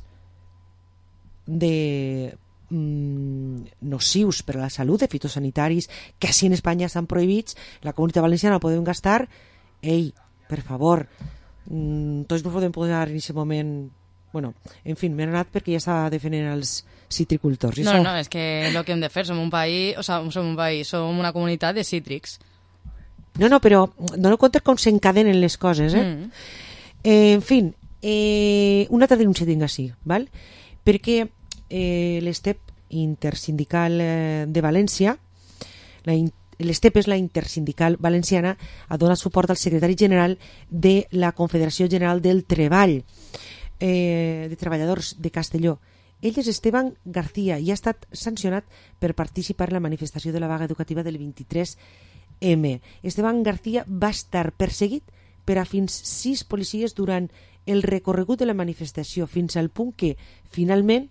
de mm, nocius per a la salut, de fitosanitaris, que així en Espanya estan prohibits, la Comunitat Valenciana el podem gastar, ei, per favor, mm, tots no podem posar en aquest moment... Bueno, en fin, m'he anat perquè ja estava defendent els citricultors. No, no, és que el que hem de fer, som un país, o sigui, som un país, som una comunitat de cítrics. No, no, però no comptes com s'encadenen les coses, eh? Mm. eh en fin, eh, una altra denúncia tinc així, val? Perquè eh, l'Estep Intersindical eh, de València, la l'Estep és la Intersindical Valenciana, ha donat suport al secretari general de la Confederació General del Treball, eh, de Treballadors de Castelló. Ell és Esteban García i ha estat sancionat per participar en la manifestació de la vaga educativa del vint-i-tres eme. Esteban García va estar perseguit per a fins sis policies durant el recorregut de la manifestació, fins al punt que, finalment,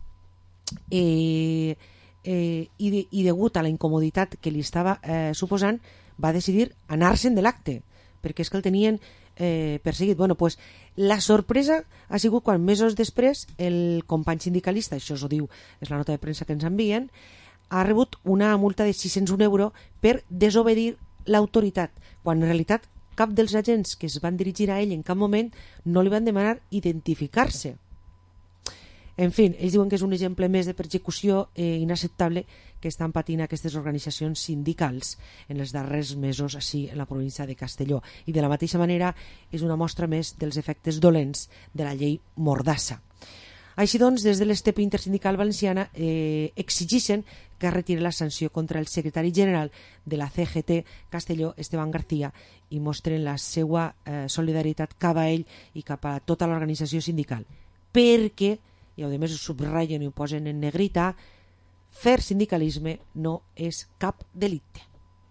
eh, eh, i, de, i degut a la incomoditat que li estava eh, suposant, va decidir anar-se'n de l'acte, perquè és que el tenien eh, perseguit. Bueno, pues, la sorpresa ha sigut quan mesos després el company sindicalista, això ho diu, és la nota de premsa que ens envien, ha rebut una multa de sis-cents un euro per desobedir l'autoritat, quan en realitat cap dels agents que es van dirigir a ell en cap moment no li van demanar identificar-se. En fi, ells diuen que és un exemple més de persecució eh, inacceptable que estan patint aquestes organitzacions sindicals en els darrers mesos així en la província de Castelló. I de la mateixa manera és una mostra més dels efectes dolents de la llei Mordassa. Així doncs, des de l'Estepa Intersindical Valenciana eh, exigeixen que retiri la sanció contra el secretari general de la C G T Castelló, Esteban García, i mostren la seva eh, solidaritat cap a ell i cap a tota l'organització sindical. Perquè, i a més ho subratllen i ho posen en negrita, fer sindicalisme no és cap delicte.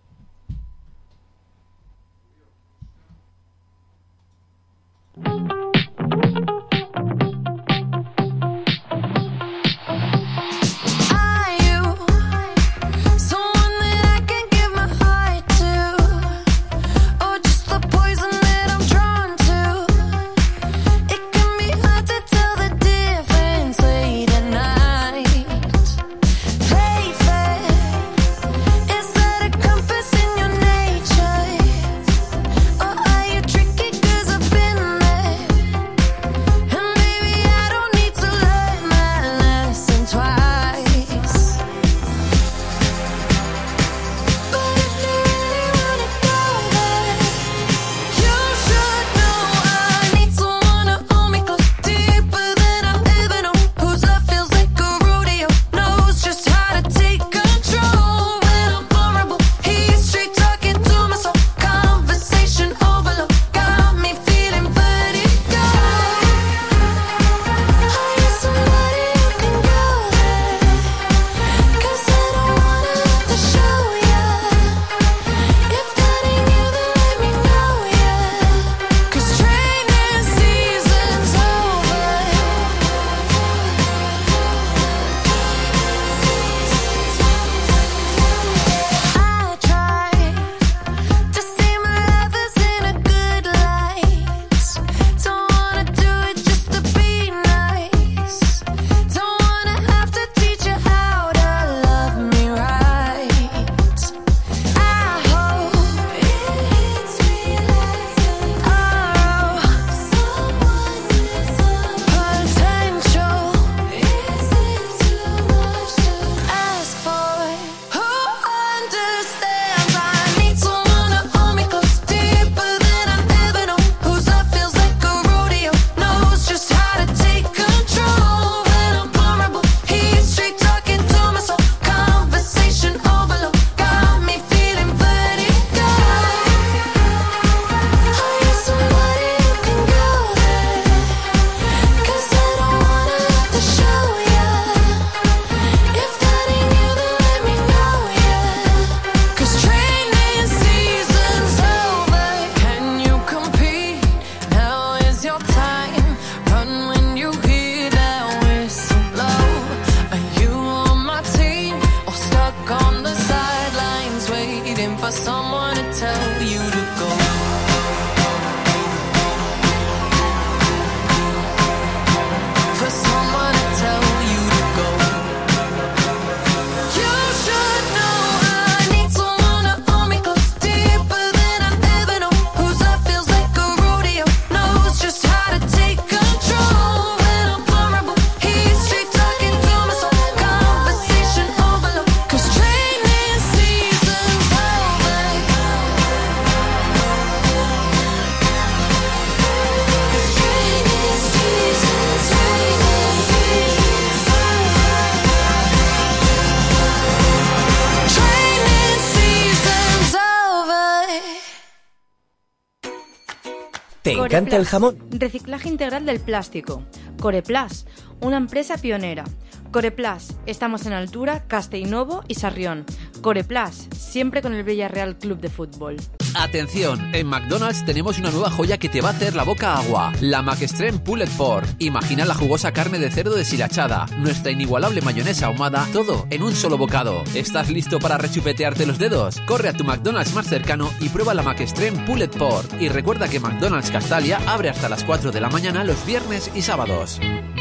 ¿Te encanta el jamón? Reciclaje integral del plástico. Coreplas, una empresa pionera. Coreplas, estamos en Altura, Castellnovo y Sarrión. Coreplas, siempre con el Villarreal Club de Fútbol. Atención, en McDonald's tenemos una nueva joya que te va a hacer la boca agua. La McExtreme Pulled Pork. Imagina la jugosa carne de cerdo deshilachada, nuestra inigualable mayonesa ahumada, todo en un solo bocado. ¿Estás listo para rechupetearte los dedos? Corre a tu McDonald's más cercano y prueba la McExtreme Pulled Pork. Y recuerda que McDonald's Castalia abre hasta las cuatro de la mañana los viernes y sábados.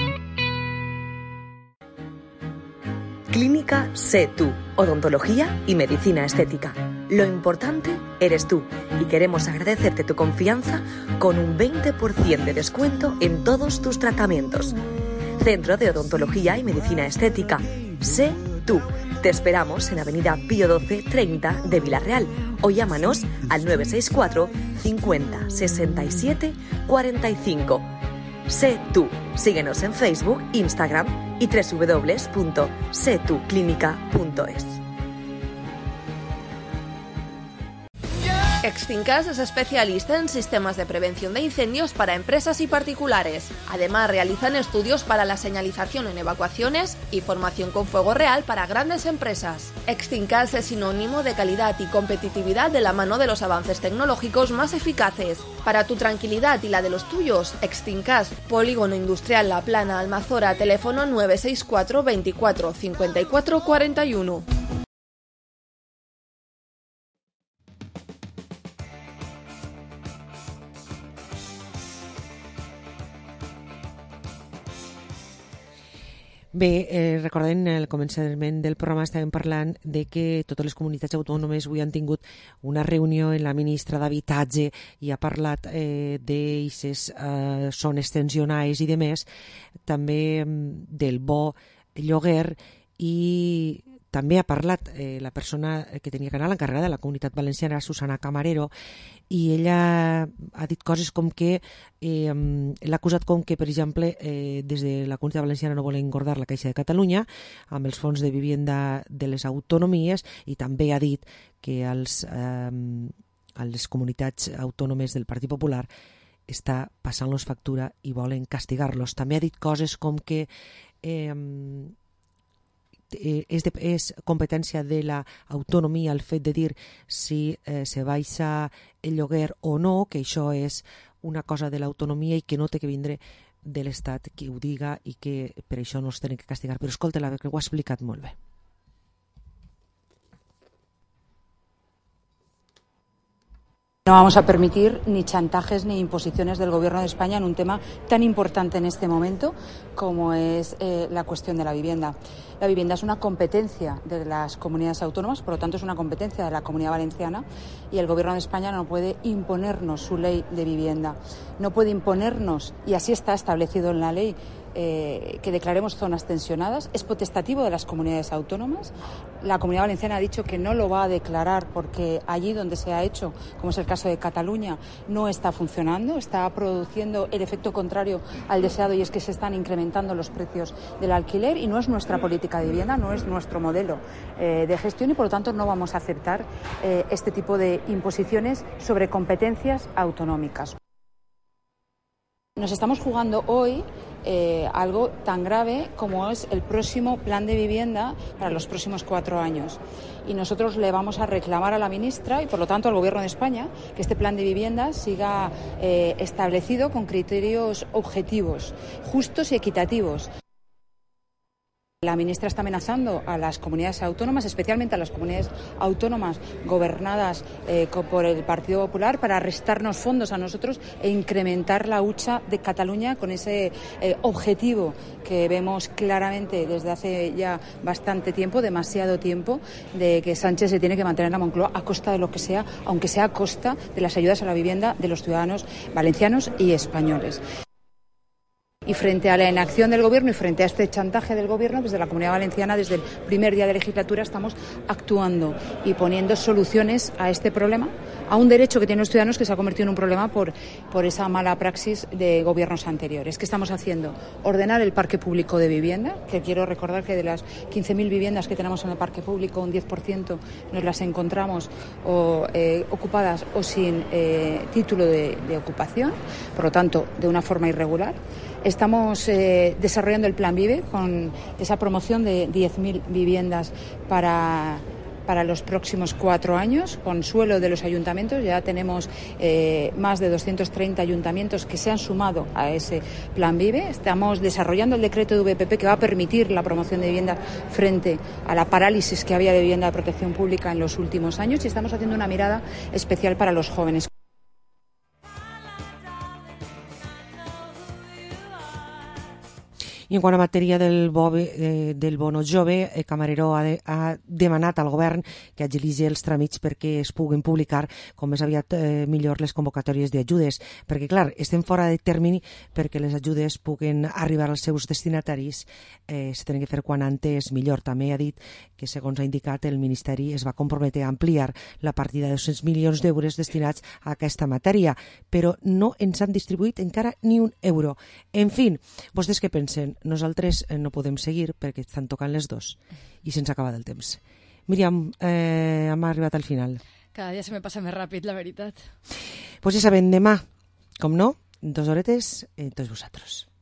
Clínica Sé Tú, odontología y medicina estética. Lo importante eres tú y queremos agradecerte tu confianza con un veinte por ciento de descuento en todos tus tratamientos. Centro de Odontología y Medicina Estética. Sé Tú. Te esperamos en Avenida Pío doce treinta de Villarreal o llámanos al nueve seis cuatro cincuenta sesenta y siete cuarenta y cinco. Sé Tú. Síguenos en Facebook, Instagram y doble u doble u doble u punto se tu clínica punto es. Extincas es especialista en sistemas de prevención de incendios para empresas y particulares. Además, realizan estudios para la señalización en evacuaciones y formación con fuego real para grandes empresas. Extincas es sinónimo de calidad y competitividad de la mano de los avances tecnológicos más eficaces. Para tu tranquilidad y la de los tuyos, Extincas, Polígono Industrial La Plana, Almazora, teléfono nueve seis cuatro veinticuatro cincuenta y cuatro cuarenta y uno. Bé, eh, recordem, al començament del programa estàvem parlant de que totes les comunitats autònomes avui han tingut una reunió en la ministra d'Habitatge i ha parlat eh, d'eixes eh, zones tensionades i de més, també del bo lloguer, i també ha parlat eh, la persona que tenia que anar, l'encarregada de la Comunitat Valenciana, Susana Camarero, i ella ha dit coses com que eh, l'ha acusat com que, per exemple, eh, des de la Comunitat Valenciana no volen engordar la Caixa de Catalunya amb els fons de vivenda de les autonomies, i també ha dit que als, eh, a les comunitats autònomes del Partit Popular està passant-los factura i volen castigar-los. També ha dit coses com que eh, és, de, és competència de l'autonomia el fet de dir si eh, se baixa el lloguer o no, que això és una cosa de l'autonomia i que no té que vindre de l'Estat qui ho diga i que per això no es tenen que castigar. Però escolta-la, que ho ha explicat molt bé. No vamos a permitir ni chantajes ni imposiciones del Gobierno de España en un tema tan importante en este momento como es eh, la cuestión de la vivienda. La vivienda es una competencia de las comunidades autónomas, por lo tanto es una competencia de la Comunidad Valenciana, y el Gobierno de España no puede imponernos su ley de vivienda. No puede imponernos, y así está establecido en la ley, Eh, que declaremos zonas tensionadas. Es potestativo de las comunidades autónomas. La Comunidad Valenciana ha dicho que no lo va a declarar porque allí donde se ha hecho, como es el caso de Cataluña, no está funcionando, está produciendo el efecto contrario al deseado, y es que se están incrementando los precios del alquiler, y no es nuestra política de vivienda, no es nuestro modelo eh, de gestión, y por lo tanto no vamos a aceptar eh, este tipo de imposiciones sobre competencias autonómicas. Nos estamos jugando hoy eh, algo tan grave como es el próximo plan de vivienda para los próximos cuatro años. Y nosotros le vamos a reclamar a la ministra y, por lo tanto, al Gobierno de España que este plan de vivienda siga eh, establecido con criterios objetivos, justos y equitativos. La ministra está amenazando a las comunidades autónomas, especialmente a las comunidades autónomas gobernadas eh, por el Partido Popular, para restarnos fondos a nosotros e incrementar la hucha de Cataluña con ese eh, objetivo que vemos claramente desde hace ya bastante tiempo, demasiado tiempo, de que Sánchez se tiene que mantener en la Moncloa a costa de lo que sea, aunque sea a costa de las ayudas a la vivienda de los ciudadanos valencianos y españoles. Y frente a la inacción del Gobierno y frente a este chantaje del Gobierno, desde la Comunidad Valenciana, desde el primer día de legislatura, estamos actuando y poniendo soluciones a este problema, a un derecho que tienen los ciudadanos que se ha convertido en un problema por, por esa mala praxis de gobiernos anteriores. ¿Qué estamos haciendo? Ordenar el parque público de vivienda, que quiero recordar que de las quince mil viviendas que tenemos en el parque público, un diez por ciento nos las encontramos o, eh, ocupadas o sin eh, título de, de ocupación, por lo tanto, de una forma irregular. Estamos eh, desarrollando el Plan Vive con esa promoción de diez mil viviendas para, para los próximos cuatro años, con suelo de los ayuntamientos. Ya tenemos eh, más de doscientos treinta ayuntamientos que se han sumado a ese Plan Vive. Estamos desarrollando el decreto de V P P que va a permitir la promoción de vivienda frente a la parálisis que había de vivienda de protección pública en los últimos años, y estamos haciendo una mirada especial para los jóvenes. I en quant a matèria del, bove, eh, del bono jove, eh, Camarero ha, de, ha demanat al govern que agilitzi els tràmits perquè es puguin publicar com més aviat eh, millor les convocatòries d'ajudes, perquè clar, estem fora de termini perquè les ajudes puguen arribar als seus destinataris, eh, se tenen que fer quan antes millor. També ha dit que, segons ha indicat, el Ministeri es va comprometre a ampliar la partida de dos-cents milions d'euros destinats a aquesta matèria, però no ens han distribuït encara ni un euro. En fi, vostès què pensen? Nosaltres no podem seguir perquè estan tocant les dos i se'ns acaba el temps. Míriam, eh, hem arribat al final. Cada dia se me passa més ràpid, la veritat. Pues ja sabem, demà, com no, dos horetes, eh, tots vosaltres.